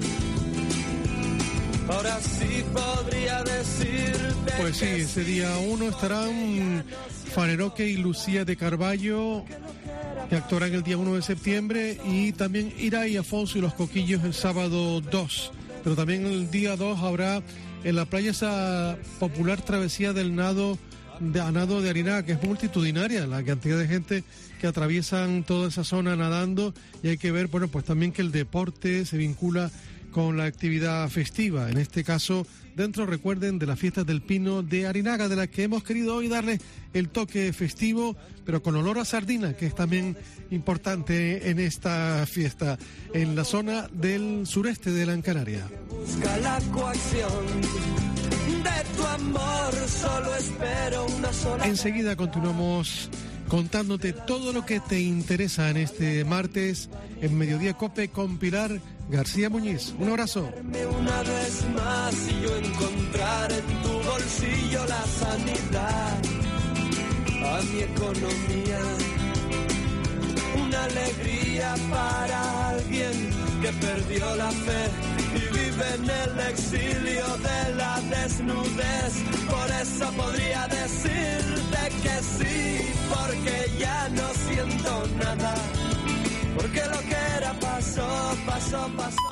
Ahora sí podría decirte. Pues sí, ese día 1 estarán Faneroque y Lucía de Carballo, que actuarán el día 1 de septiembre, y también Ira y Afonso y los Coquillos el sábado 2. Pero también el día 2 habrá en la playa esa popular travesía del nado de Arinaga, que es multitudinaria, la cantidad de gente que atraviesan toda esa zona nadando, y hay que ver, bueno, pues también que el deporte se vincula con la actividad festiva, en este caso dentro, recuerden, de las fiestas del Pino de Arinaga, de las que hemos querido hoy darle el toque festivo, pero con olor a sardina, que es también importante en esta fiesta, en la zona del sureste de Gran Canaria. Busca la coacción de tu amor, solo espero una sola. Enseguida continuamos contándote todo lo que te interesa en este martes en Mediodía Cope con Pilar García Muñiz. Un abrazo. Una vez más y yo encontrar en tu bolsillo la sanidad a mi economía, una alegría para alguien que perdió la fe y vive en el exilio de la desnudez. Por eso podría decirte que sí, porque ya no siento nada, porque lo que era pasó, pasó, pasó.